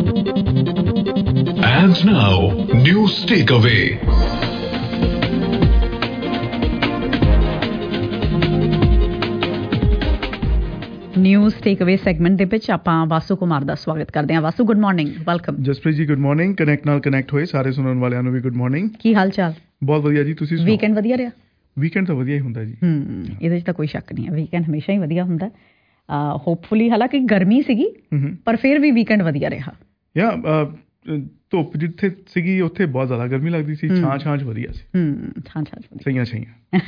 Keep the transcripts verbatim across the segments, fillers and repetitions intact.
And now, news takeaway. News takeaway segment ਦੇ ਵਿੱਚ ਆਪਾਂ ਵਾਸੂ ਕੁਮਾਰ ਦਾ ਸਵਾਗਤ ਕਰਦੇ ਹਾਂ। Vasu, good morning, welcome. Jaspreet ji good morning. Connect ਨਾਲ ਕਨੈਕਟ ਹੋਏ ਸਾਰੇ ਸੁਣਨ ਵਾਲਿਆਂ ਨੂੰ ਵੀ ਗੁੱਡ ਮਾਰਨਿੰਗ। ਕੀ ਹਾਲ ਚਾਲ? ਬਹੁਤ ਵਧੀਆ ਜੀ, ਤੁਸੀਂ ਸੁਣਾਓ? ਵੀਕਐਂਡ ਵਧੀਆ ਰਿਹਾ? ਵੀਕਐਂਡ ਤਾਂ ਵਧੀਆ ਹੀ ਹੁੰਦਾ ਜੀ। ਹੂੰ, ਇਹਦੇ 'ਚ ਤਾਂ ਕੋਈ ਸ਼ੱਕ ਨਹੀਂ ਹੈ, ਵੀਕਐਂਡ ਹਮੇਸ਼ਾ ਹੀ ਵਧੀਆ ਹੁੰਦਾ। ਹੋਪਫੁਲੀ, ਹਾਲਾਂਕਿ ਗਰਮੀ ਸੀਗੀ ਪਰ ਫਿਰ ਵੀ ਵੀਕਐਂਡ ਵਧੀਆ ਰਿਹਾ। ਯਾ ਧੁੱਪ ਜਿੱਥੇ ਸੀਗੀ ਉੱਥੇ ਬਹੁਤ ਜ਼ਿਆਦਾ ਗਰਮੀ ਲੱਗਦੀ ਸੀ, ਛਾਂ ਛਾਂ 'ਚ ਵਧੀਆ ਸੀ। ਹੂੰ, ਛਾਂ ਛਾਂ 'ਚ ਸਹੀਆਂ ਸਹੀਆਂ।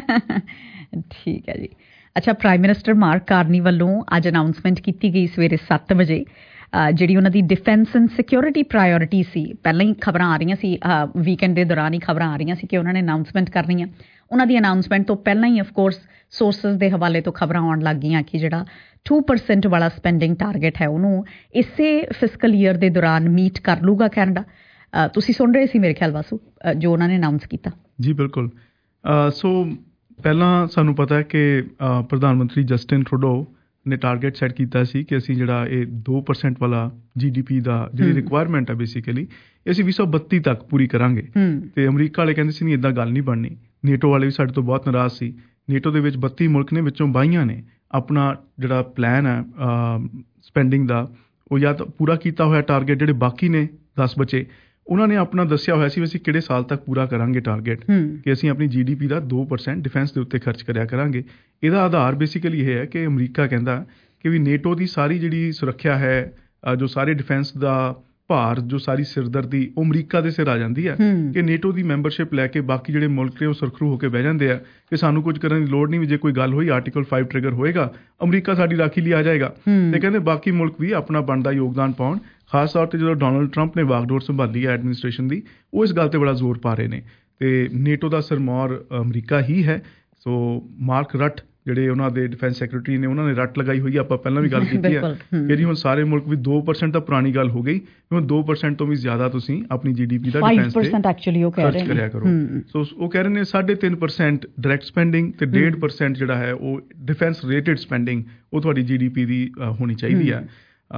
ਠੀਕ ਹੈ ਜੀ। ਅੱਛਾ, ਪ੍ਰਾਈਮ ਮਿਨਿਸਟਰ ਮਾਰਕ ਕਾਰਨੀ ਵੱਲੋਂ ਅੱਜ ਅਨਾਊਂਸਮੈਂਟ ਕੀਤੀ ਗਈ ਸਵੇਰੇ ਸੱਤ ਵਜੇ, ਜਿਹੜੀ ਉਹਨਾਂ ਦੀ ਡਿਫੈਂਸ ਐਂਡ ਸਿਕਿਉਰਿਟੀ ਪ੍ਰਾਇਓਰਿਟੀ ਸੀ। ਪਹਿਲਾਂ ਹੀ ਖਬਰਾਂ ਆ ਰਹੀਆਂ ਸੀ, ਵੀਕਐਂਡ ਦੇ ਦੌਰਾਨ ਹੀ ਖਬਰਾਂ ਆ ਰਹੀਆਂ ਸੀ ਕਿ ਉਹਨਾਂ ਨੇ ਅਨਾਊਂਸਮੈਂਟ ਕਰਨੀ ਹੈ। ਉਹਨਾਂ ਦੀ ਅਨਾਊਂਸਮੈਂਟ ਤੋਂ ਪਹਿਲਾਂ ਹੀ ਅਫਕੋਰਸ ਸੋਰਸਿਸ ਦੇ ਹਵਾਲੇ ਤੋਂ ਖਬਰਾਂ ਆਉਣ ਲੱਗ ਗਈਆਂ ਕਿ ਜਿਹੜਾ ਟੂ ਪਰਸੈਂਟ ਵਾਲਾ ਸਪੈਂਡਿੰਗ ਟਾਰਗੇਟ ਹੈ ਉਹਨੂੰ ਇਸੇ ਫਿਸਕਲ ਈਅਰ ਦੇ ਦੌਰਾਨ ਮੀਟ ਕਰ ਲੂਗਾ ਕੈਨੇਡਾ। ਤੁਸੀਂ ਸੁਣ ਰਹੇ ਸੀ ਮੇਰੇ ਖਿਆਲ ਵਾਸੂ, ਜੋ ਉਹਨਾਂ ਨੇ ਅਨਾਊਂਸ ਕੀਤਾ। ਜੀ ਬਿਲਕੁਲ। ਸੋ ਪਹਿਲਾਂ ਸਾਨੂੰ ਪਤਾ ਹੈ ਕਿ ਪ੍ਰਧਾਨ ਮੰਤਰੀ ਜਸਟਿਨ ਟਰੂਡੋ ਨੇ ਟਾਰਗੇਟ ਸੈੱਟ ਕੀਤਾ ਸੀ ਕਿ ਅਸੀਂ ਜਿਹੜਾ ਇਹ ਦੋ ਪਰਸੈਂਟ ਵਾਲਾ ਜੀ ਡੀ ਪੀ ਦਾ ਜਿਹੜੀ ਰਿਕੁਆਇਰਮੈਂਟ ਹੈ ਬੇਸਿਕਲੀ ਇਹ ਅਸੀਂ ਵੀਹ ਸੌ ਬੱਤੀ ਤੱਕ ਪੂਰੀ ਕਰਾਂਗੇ। ਤੇ ਅਮਰੀਕਾ ਵਾਲੇ ਕਹਿੰਦੇ ਸੀ ਨਹੀਂ, ਇੱਦਾਂ ਗੱਲ ਨਹੀਂ ਬਣਨੀ। ਨੇਟੋ ਵਾਲੇ ਵੀ ਸਾਡੇ ਤੋਂ ਬਹੁਤ ਨਾਰਾਜ਼ ਸੀ। ਨੇਟੋ ਦੇ ਵਿੱਚ ਬੱਤੀ ਮੁਲਕ ਨੇ, ਵਿੱਚੋਂ ਬਾਈਆਂ ਨੇ ਆਪਣਾ ਜਿਹੜਾ ਪਲਾਨ ਹੈ ਸਪੈਂਡਿੰਗ ਦਾ ਉਹ ਜਾਂ ਤਾਂ ਪੂਰਾ ਕੀਤਾ ਹੋਇਆ ਟਾਰਗੇਟ, ਜਿਹੜੇ ਬਾਕੀ ਨੇ ਦਸ ਬਚੇ ਉਹਨਾਂ ਨੇ ਆਪਣਾ ਦੱਸਿਆ ਹੋਇਆ ਸੀ ਵੀ ਅਸੀਂ ਕਿਹੜੇ ਸਾਲ ਤੱਕ ਪੂਰਾ ਕਰਾਂਗੇ ਟਾਰਗੇਟ, ਕਿ ਅਸੀਂ ਆਪਣੀ ਜੀ ਡੀ ਪੀ ਦਾ ਦੋ ਪਰਸੈਂਟ ਡਿਫੈਂਸ ਦੇ ਉੱਤੇ ਖਰਚ ਕਰਿਆ ਕਰਾਂਗੇ। ਇਹਦਾ ਆਧਾਰ ਬੇਸਿਕਲੀ ਇਹ ਹੈ ਕਿ ਅਮਰੀਕਾ ਕਹਿੰਦਾ ਕਿ ਵੀ ਨੇਟੋ ਦੀ ਸਾਰੀ ਜਿਹੜੀ ਸੁਰੱਖਿਆ ਹੈ, ਜੋ ਸਾਰੇ ਡਿਫੈਂਸ ਦਾ ਭਾਰ, ਜੋ ਸਾਰੀ ਸਿਰਦਰਦੀ ਉਹ ਅਮਰੀਕਾ ਦੇ ਸਿਰ ਆ ਜਾਂਦੀ ਹੈ ਕਿ ਨੇਟੋ ਦੀ ਮੈਂਬਰਸ਼ਿਪ ਲੈ ਕੇ ਬਾਕੀ ਜਿਹੜੇ ਮੁਲਕ ਨੇ ਉਹ ਸੁਰਖਰੂ ਹੋ ਕੇ ਬਹਿ ਜਾਂਦੇ ਆ ਕਿ ਸਾਨੂੰ ਕੁਝ ਕਰਨ ਦੀ ਲੋੜ ਨਹੀਂ, ਵੀ ਜੇ ਕੋਈ ਗੱਲ ਹੋਈ ਆਰਟੀਕਲ ਫਾਈਵ ਟ੍ਰਿਗਰ ਹੋਏਗਾ, ਅਮਰੀਕਾ ਸਾਡੀ ਰਾਖੀ ਲਈ ਆ ਜਾਏਗਾ। ਤੇ ਕਹਿੰਦੇ ਬਾਕੀ ਮੁਲਕ ਵੀ ਆਪਣਾ ਬਣਦਾ ਯੋਗਦਾਨ ਪਾਉਣ। ਖਾਸ ਤੌਰ ਤੇ ਜਦੋਂ ਡੋਨਲਡ ਟਰੰਪ ਨੇ ਵਾਗਡੋਰ ਸੰਭਾਲੀ ਹੈ ਐਡਮਿਨਿਸਟ੍ਰੇਸ਼ਨ ਦੀ, ਉਹ ਇਸ ਗੱਲ ਤੇ ਬੜਾ ਜ਼ੋਰ ਪਾ ਰਹੇ ਨੇ ਤੇ ਨੇਟੋ ਦਾ ਸਰਮੌਰ ਅਮਰੀਕਾ ਹੀ ਹੈ। ਸੋ ਮਾਰਕ ਰਟ ਜਿਹੜੇ ਉਹਨਾਂ ਦੇ ਡਿਫੈਂਸ ਸੈਕਟਰੀ ਨੇ, ਉਹਨਾਂ ਨੇ ਰੱਟ ਲਗਾਈ ਹੋਈ ਹੈ। ਆਪਾਂ ਪਹਿਲਾਂ ਵੀ ਗੱਲ ਕੀਤੀ ਹੈ ਕਿ ਜੀ ਹੁਣ ਸਾਰੇ ਮੁਲਕ ਵੀ ਦੋ ਪਰਸੈਂਟ ਤਾਂ ਪੁਰਾਣੀ ਗੱਲ ਹੋ ਗਈ, ਹੁਣ ਦੋ ਪਰਸੈਂਟ ਤੋਂ ਵੀ ਜ਼ਿਆਦਾ ਤੁਸੀਂ ਆਪਣੀ ਜੀ ਡੀ ਪੀ ਦਾ ਡਿਫੈਂਸ ਤੇ ਖਰਚ ਕਰਿਆ ਕਰੋ। ਸੋ ਉਹ ਕਹਿ ਰਹੇ ਨੇ ਸਾਢੇ ਤਿੰਨ ਪਰਸੈਂਟ ਡਾਇਰੈਕਟ ਸਪੈਂਡਿੰਗ ਤੇ ਡੇਢ ਪਰਸੈਂਟ ਜਿਹੜਾ ਹੈ ਉਹ ਡਿਫੈਂਸ ਰਿਲੇਟਡ ਸਪੈਂਡਿੰਗ ਉਹ ਤੁਹਾਡੀ ਜੀ ਡੀ ਪੀ ਦੀ ਹੋਣੀ ਚਾਹੀਦੀ ਹੈ।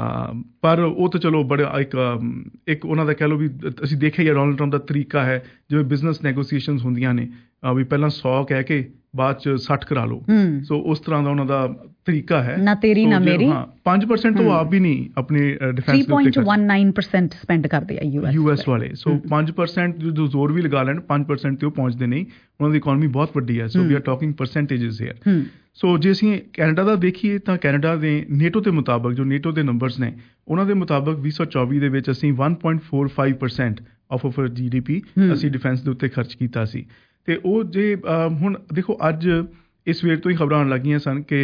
ਪਰ ਉਹ ਤਾਂ ਚਲੋ ਬੜਾ ਇੱਕ ਇੱਕ ਉਹਨਾਂ ਦਾ ਕਹਿ ਲਓ ਵੀ ਅਸੀਂ ਦੇਖਿਆ ਹੀ ਡੋਨਲਡ ਟਰੰਪ ਦਾ ਤਰੀਕਾ ਹੈ, ਜਿਵੇਂ ਬਿਜ਼ਨਸ ਨੈਗੋਸੀਏਸ਼ਨਸ ਹੁੰਦੀਆਂ ਨੇ ਵੀ ਪਹਿਲਾਂ ਸੌ ਕਹਿ ਕੇ ਬਾਅਦ ਚ ਸੱਠ ਕਰਾ ਲਓ। ਸੋ ਉਸ ਤਰ੍ਹਾਂ ਦਾ ਉਹਨਾਂ ਦਾ ਤਰੀਕਾ ਹੈ। ਨਾ ਤੇਰੀ ਨਾ ਮੇਰੀ। ਹਾਂ, ਪੰਜ ਪਰਸੈਂਟ ਤੋਂ ਆਪ ਵੀ ਨਹੀਂ ਆਪਣੇ ਡਿਫੈਂਸ ਦੇ ਉੱਤੇ ਸਪੈਂਡ ਕਰਦੇ ਆ ਯੂ ਐਸ ਵਾਲੇ। ਸੋ ਪੰਜ ਪਰਸੈਂਟ ਜਦੋਂ ਜ਼ੋਰ ਵੀ ਲਗਾ ਲੈਣ, ਪੰਜ ਪਰਸੈਂਟ ਤੇ ਉਹ ਪਹੁੰਚਦੇ ਨਹੀਂ। ਉਹਨਾਂ ਦੀ ਇਕੋਨਮੀ ਬਹੁਤ ਵੱਡੀ ਹੈ। So we are talking percentages here. So ਜੇ ਅਸੀਂ ਕੈਨੇਡਾ ਦਾ ਦੇਖੀਏ ਤਾਂ ਕੈਨੇਡਾ ਦੇ ਨੇਟੋ ਦੇ ਮੁਤਾਬਕ, ਜੋ ਨੇਟੋ ਦੇ ਨੰਬਰਸ ਨੇ ਉਹਨਾਂ ਦੇ ਮੁਤਾਬਕ ਵੀਹ ਸੌ ਚੌਵੀ ਦੇ ਵਿੱਚ ਅਸੀਂ one point four five percent of of G D P ਅਸੀਂ ਡਿਫੈਂਸ ਦੇ ਉੱਤੇ ਖਰਚ ਕੀਤਾ ਸੀ। ਤੇ ਉਹ ਜੇ ਹੁਣ ਦੇਖੋ ਅੱਜ ਇਸ ਵੇਰ ਤੋਂ ਹੀ ਖਬਰਾਂ ਆਉਣ ਲੱਗੀਆਂ ਸਨ ਕਿ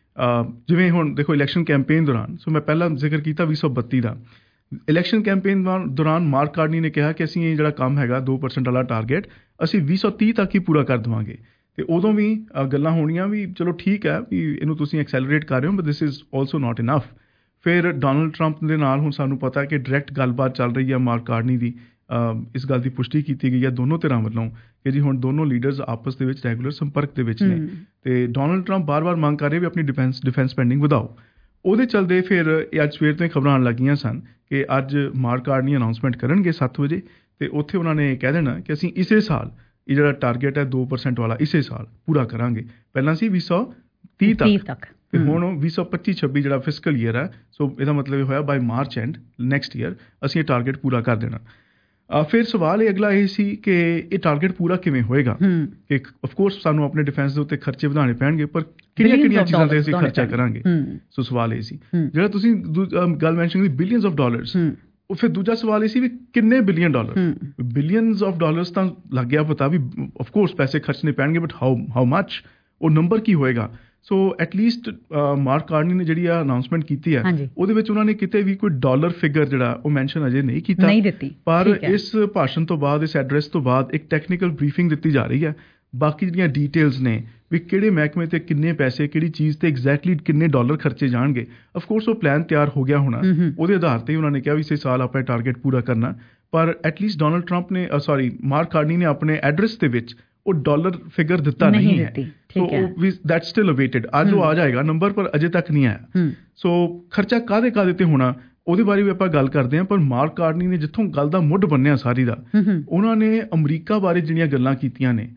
ਜਿਵੇਂ ਹੁਣ ਦੇਖੋ ਇਲੈਕਸ਼ਨ ਕੈਂਪੇਨ ਦੌਰਾਨ, ਸੋ ਮੈਂ ਪਹਿਲਾਂ ਜ਼ਿਕਰ ਕੀਤਾ ਵੀਹ ਸੌ ਬੱਤੀ ਦਾ, ਇਲੈਕਸ਼ਨ ਕੈਂਪੇਨ ਦੌਰਾਨ ਮਾਰਕ ਕਾਰਨੀ ਨੇ ਕਿਹਾ ਕਿ ਅਸੀਂ ਇਹ ਜਿਹੜਾ ਕੰਮ ਹੈਗਾ ਦੋ ਪਰਸੈਂਟ ਵਾਲਾ ਟਾਰਗੇਟ ਅਸੀਂ ਵੀਹ ਸੌ ਤੀਹ ਤੱਕ ਹੀ ਪੂਰਾ ਕਰ ਦੇਵਾਂਗੇ। ਤੇ ਉਦੋਂ ਵੀ ਗੱਲਾਂ ਹੋਣੀਆਂ ਵੀ ਚਲੋ ਠੀਕ ਹੈ ਵੀ ਇਹਨੂੰ ਤੁਸੀਂ ਐਕਸੈਲਰੇਟ ਕਰ ਰਹੇ ਹੋ, but this is also not enough. ਫਿਰ ਡੋਨਲਡ ਟਰੰਪ ਦੇ ਨਾਲ ਹੁਣ ਸਾਨੂੰ ਪਤਾ ਕਿ ਡਾਇਰੈਕਟ ਗੱਲਬਾਤ ਚੱਲ ਰਹੀ ਹੈ ਮਾਰਕ ਕਾਰਨੀ ਦੀ। ਇਸ ਗੱਲ ਦੀ ਪੁਸ਼ਟੀ ਕੀਤੀ ਗਈ ਹੈ ਦੋਨੋਂ ਧਿਰਾਂ ਵੱਲੋਂ ਕਿ ਜੀ ਹੁਣ ਦੋਨੋਂ ਲੀਡਰਸ ਆਪਸ ਦੇ ਵਿੱਚ ਰੈਗੂਲਰ ਸੰਪਰਕ ਦੇ ਵਿੱਚ ਨੇ। ਤੇ ਡੋਨਲਡ ਟਰੰਪ ਬਾਰ-ਬਾਰ ਮੰਗ ਕਰ ਰਹੇ ਵੀ ਆਪਣੀ ਡਿਫੈਂਸ ਡਿਫੈਂਸ ਸਪੈਂਡਿੰਗ ਵਧਾਓ। ਉਹਦੇ ਚੱਲਦੇ ਫਿਰ ਅੱਜ ਸਵੇਰ ਤੋਂ ਹੀ ਖਬਰਾਂ ਆਉਣ ਲੱਗੀਆਂ ਸਨ ਕਿ ਅੱਜ ਮਾਰਕ ਕਾਰਨੀ ਅਨਾਊਂਸਮੈਂਟ ਕਰਨਗੇ ਸੱਤ ਵਜੇ ਤੇ ਉੱਥੇ ਉਹਨਾਂ ਨੇ ਕਹਿ ਦੇਣਾ ਕਿ ਅਸੀਂ ਇਸੇ ਸਾਲ ਇਹ ਜਿਹੜਾ ਟਾਰਗੇਟ ਹੈ ਦੋ ਪਰਸੈਂਟ ਵਾਲਾ ਇਸੇ ਸਾਲ ਪੂਰਾ ਕਰਾਂਗੇ। ਪਹਿਲਾਂ ਸੀ ਵੀਹ ਸੌ ਤੀਹ ਤੱਕ ਤੇ ਹੁਣ ਵੀਹ ਸੌ ਪੱਚੀ ਛੱਬੀ ਜਿਹੜਾ ਫਿਸਕਲ ਈਅਰ ਹੈ, ਸੋ ਇਹਦਾ ਮਤਲਬ ਇਹ ਹੋਇਆ by March and next year ਅਸੀਂ ਇਹ ਟਾਰਗੇਟ ਪੂਰਾ ਕਰ ਦੇਣਾ। ਫਿਰ ਸਵਾਲ ਇਹ ਅਗਲਾ ਇਹ ਸੀ ਕਿ ਇਹ ਟਾਰਗੇਟ ਪੂਰਾ ਕਿਵੇਂ ਹੋਏਗਾ। ਕਿ ਅਫਕੋਰਸ ਸਾਨੂੰ ਆਪਣੇ ਡਿਫੈਂਸ ਦੇ ਉੱਤੇ ਖਰਚੇ ਵਧਾਉਣੇ ਪੈਣਗੇ, ਪਰ ਕਿਹੜੀਆਂ ਕਿਹੜੀਆਂ ਚੀਜ਼ਾਂ ਤੇ ਅਸੀਂ ਖਰਚਾ ਕਰਾਂਗੇ। ਸੋ ਸਵਾਲ ਇਹ ਸੀ ਜਿਹੜਾ ਤੁਸੀਂ ਗੱਲ ਮੈਂਸ਼ਨ ਕੀਤੀ ਬਿਲੀਅਨਸ ਆਫ ਡਾਲਰਸ, ਉਹ ਫਿਰ ਦੂਜਾ ਸਵਾਲ ਇਹ ਸੀ ਵੀ ਕਿੰਨੇ billion dollar. Billions of dollars ਤਾਂ ਲੱਗ ਗਿਆ ਪਤਾ ਵੀ ਅਫਕੋਰਸ ਪੈਸੇ ਖਰਚਣੇ ਪੈਣਗੇ, ਬਟ ਹਾਊ ਹਾਊ ਮੱਚ, ਉਹ ਨੰਬਰ ਕੀ ਹੋਏਗਾ। ਸੋ ਐਟਲੀਸਟ ਮਾਰਕ ਕਾਰਨੀ ਨੇ ਜਿਹੜੀ ਆ ਅਨਾਊਂਸਮੈਂਟ ਕੀਤੀ ਹੈ ਉਹਦੇ ਵਿੱਚ ਉਹਨਾਂ ਨੇ ਕਿਤੇ ਵੀ ਕੋਈ ਡਾਲਰ ਫਿਗਰ ਜਿਹੜਾ ਉਹ ਮੈਂਸ਼ਨ ਅਜੇ ਨਹੀਂ ਕੀਤਾ, ਨਹੀਂ ਦਿੱਤੀ। ਪਰ ਇਸ ਭਾਸ਼ਣ ਤੋਂ ਬਾਅਦ, ਇਸ ਐਡਰੈਸ ਤੋਂ ਬਾਅਦ ਇੱਕ ਟੈਕਨੀਕਲ ਬਰੀਫਿੰਗ ਦਿੱਤੀ ਜਾ ਰਹੀ ਹੈ। ਬਾਕੀ ਜਿਹੜੀਆਂ ਡੀਟੇਲਸ ਨੇ ਵੀ ਕਿਹੜੇ ਮਹਿਕਮੇ ਤੇ ਕਿੰਨੇ ਪੈਸੇ, ਕਿਹੜੀ ਚੀਜ਼ ਤੇ ਐਗਜ਼ੈਕਟਲੀ ਕਿੰਨੇ ਡਾਲਰ ਖਰਚੇ ਜਾਣਗੇ, ਅਫਕੋਰਸ ਉਹ ਪਲਾਨ ਤਿਆਰ ਹੋ ਗਿਆ ਹੋਣਾ। ਉਹਦੇ ਆਧਾਰ ਤੇ ਉਹਨਾਂ ਨੇ ਕਿਹਾ ਵੀ ਇਸੇ ਸਾਲ ਆਪਾਂ ਟਾਰਗੇਟ ਪੂਰਾ ਕਰਨਾ। ਪਰ ਐਟਲੀਸਟ ਡੋਨਲਡ ਟਰੰਪ ਨੇ ਸੌਰੀ ਮਾਰਕ ਕਾਰਨੀ ਨੇ ਆਪਣੇ ਐਡਰੈਸ ਦੇ ਵਿੱਚ ਉਹ ਡਾਲਰ ਫਿਗਰ ਦਿੱਤਾ ਨਹੀਂ ਹੈ। So that still awaited. ਅੱਜ ਉਹ ਆ ਜਾਏਗਾ ਨੰਬਰ, ਪਰ ਅਜੇ ਤੱਕ ਨਹੀਂ ਆਇਆ। ਸੋ ਖਰਚਾ ਕਾਹਦੇ ਕਾਹਦੇ ਤੇ ਹੋਣਾ ਉਹਦੇ ਬਾਰੇ ਵੀ ਆਪਾਂ ਗੱਲ ਕਰਦੇ ਹਾਂ। ਪਰ ਮਾਰਕ ਕਾਰਨੀ ਨੇ ਜਿੱਥੋਂ ਗੱਲ ਦਾ ਮੁੱਢ ਬੰਨਿਆ ਸਾਰੀ ਦਾ, ਉਹਨਾਂ ਨੇ ਅਮਰੀਕਾ ਬਾਰੇ ਜਿਹੜੀਆਂ ਗੱਲਾਂ ਕੀਤੀਆਂ ਨੇ,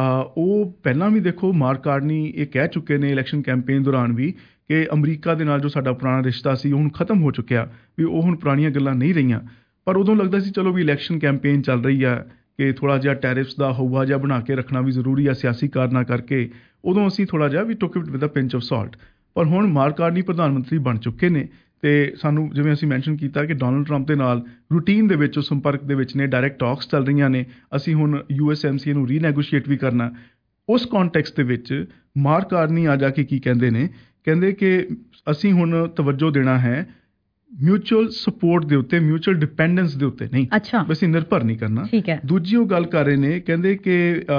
ਉਹ ਪਹਿਲਾਂ ਵੀ ਦੇਖੋ ਮਾਰਕ ਕਾਰਨੀ ਇਹ ਕਹਿ ਚੁੱਕੇ ਨੇ ਇਲੈਕਸ਼ਨ ਕੈਂਪੇਨ ਦੌਰਾਨ ਵੀ ਕਿ ਅਮਰੀਕਾ ਦੇ ਨਾਲ ਜੋ ਸਾਡਾ ਪੁਰਾਣਾ ਰਿਸ਼ਤਾ ਸੀ ਉਹ ਹੁਣ ਖਤਮ ਹੋ ਚੁੱਕਿਆ, ਵੀ ਉਹ ਹੁਣ ਪੁਰਾਣੀਆਂ ਗੱਲਾਂ ਨਹੀਂ ਰਹੀਆਂ। ਪਰ ਉਦੋਂ ਲੱਗਦਾ ਸੀ ਚਲੋ ਵੀ ਇਲੈਕਸ਼ਨ ਕੈਂਪੇਨ ਚੱਲ ਰਹੀ ਆ ਕਿ ਥੋੜ੍ਹਾ ਜਿਹਾ ਟੈਰਿਫਸ ਦਾ ਹਊਆ ਜਿਹਾ ਬਣਾ ਕੇ ਰੱਖਣਾ ਵੀ ਜ਼ਰੂਰੀ ਆ ਸਿਆਸੀ ਕਾਰਨਾਂ ਕਰਕੇ, ਉਦੋਂ ਅਸੀਂ ਥੋੜ੍ਹਾ ਜਿਹਾ ਵੀ take it with a pinch of salt. ਪਰ ਹੁਣ ਮਾਰਕ ਕਾਰਨੀ ਪ੍ਰਧਾਨ ਮੰਤਰੀ ਬਣ ਚੁੱਕੇ ਨੇ ਅਤੇ ਸਾਨੂੰ ਜਿਵੇਂ ਅਸੀਂ ਮੈਂਸ਼ਨ ਕੀਤਾ ਕਿ ਡੋਨਲਡ ਟਰੰਪ ਦੇ ਨਾਲ ਰੂਟੀਨ ਦੇ ਵਿੱਚ ਉਹ ਸੰਪਰਕ ਦੇ ਵਿੱਚ ਨੇ, ਡਾਇਰੈਕਟ ਟਾਕਸ ਚੱਲ ਰਹੀਆਂ ਨੇ, ਅਸੀਂ ਹੁਣ ਯੂ ਐਸ ਐਮ ਸੀ ਨੂੰ ਰੀਨੈਗੋਸ਼ੀਏਟ ਵੀ ਕਰਨਾ। ਉਸ ਕੌਨਟੈਕਸਟ ਦੇ ਵਿੱਚ ਮਾਰਕ ਕਾਰਨੀ ਆ ਜਾ ਕੇ ਕੀ ਕਹਿੰਦੇ ਨੇ, ਕਹਿੰਦੇ ਕਿ ਅਸੀਂ ਹੁਣ ਤਵੱਜੋ ਦੇਣਾ ਹੈ ਮਿਊਚੁਅਲ ਸਪੋਰਟ ਦੇ ਉੱਤੇ, ਮਿਊਚੁਅਲ ਡਿਪੈਂਡੈਂਸ ਦੇ ਉੱਤੇ ਨਹੀਂ, ਅੱਛਾ ਅਸੀਂ ਨਿਰਭਰ ਨਹੀਂ ਕਰਨਾ। ਦੂਜੀ ਉਹ ਗੱਲ ਕਰ ਰਹੇ ਨੇ, ਕਹਿੰਦੇ ਕਿ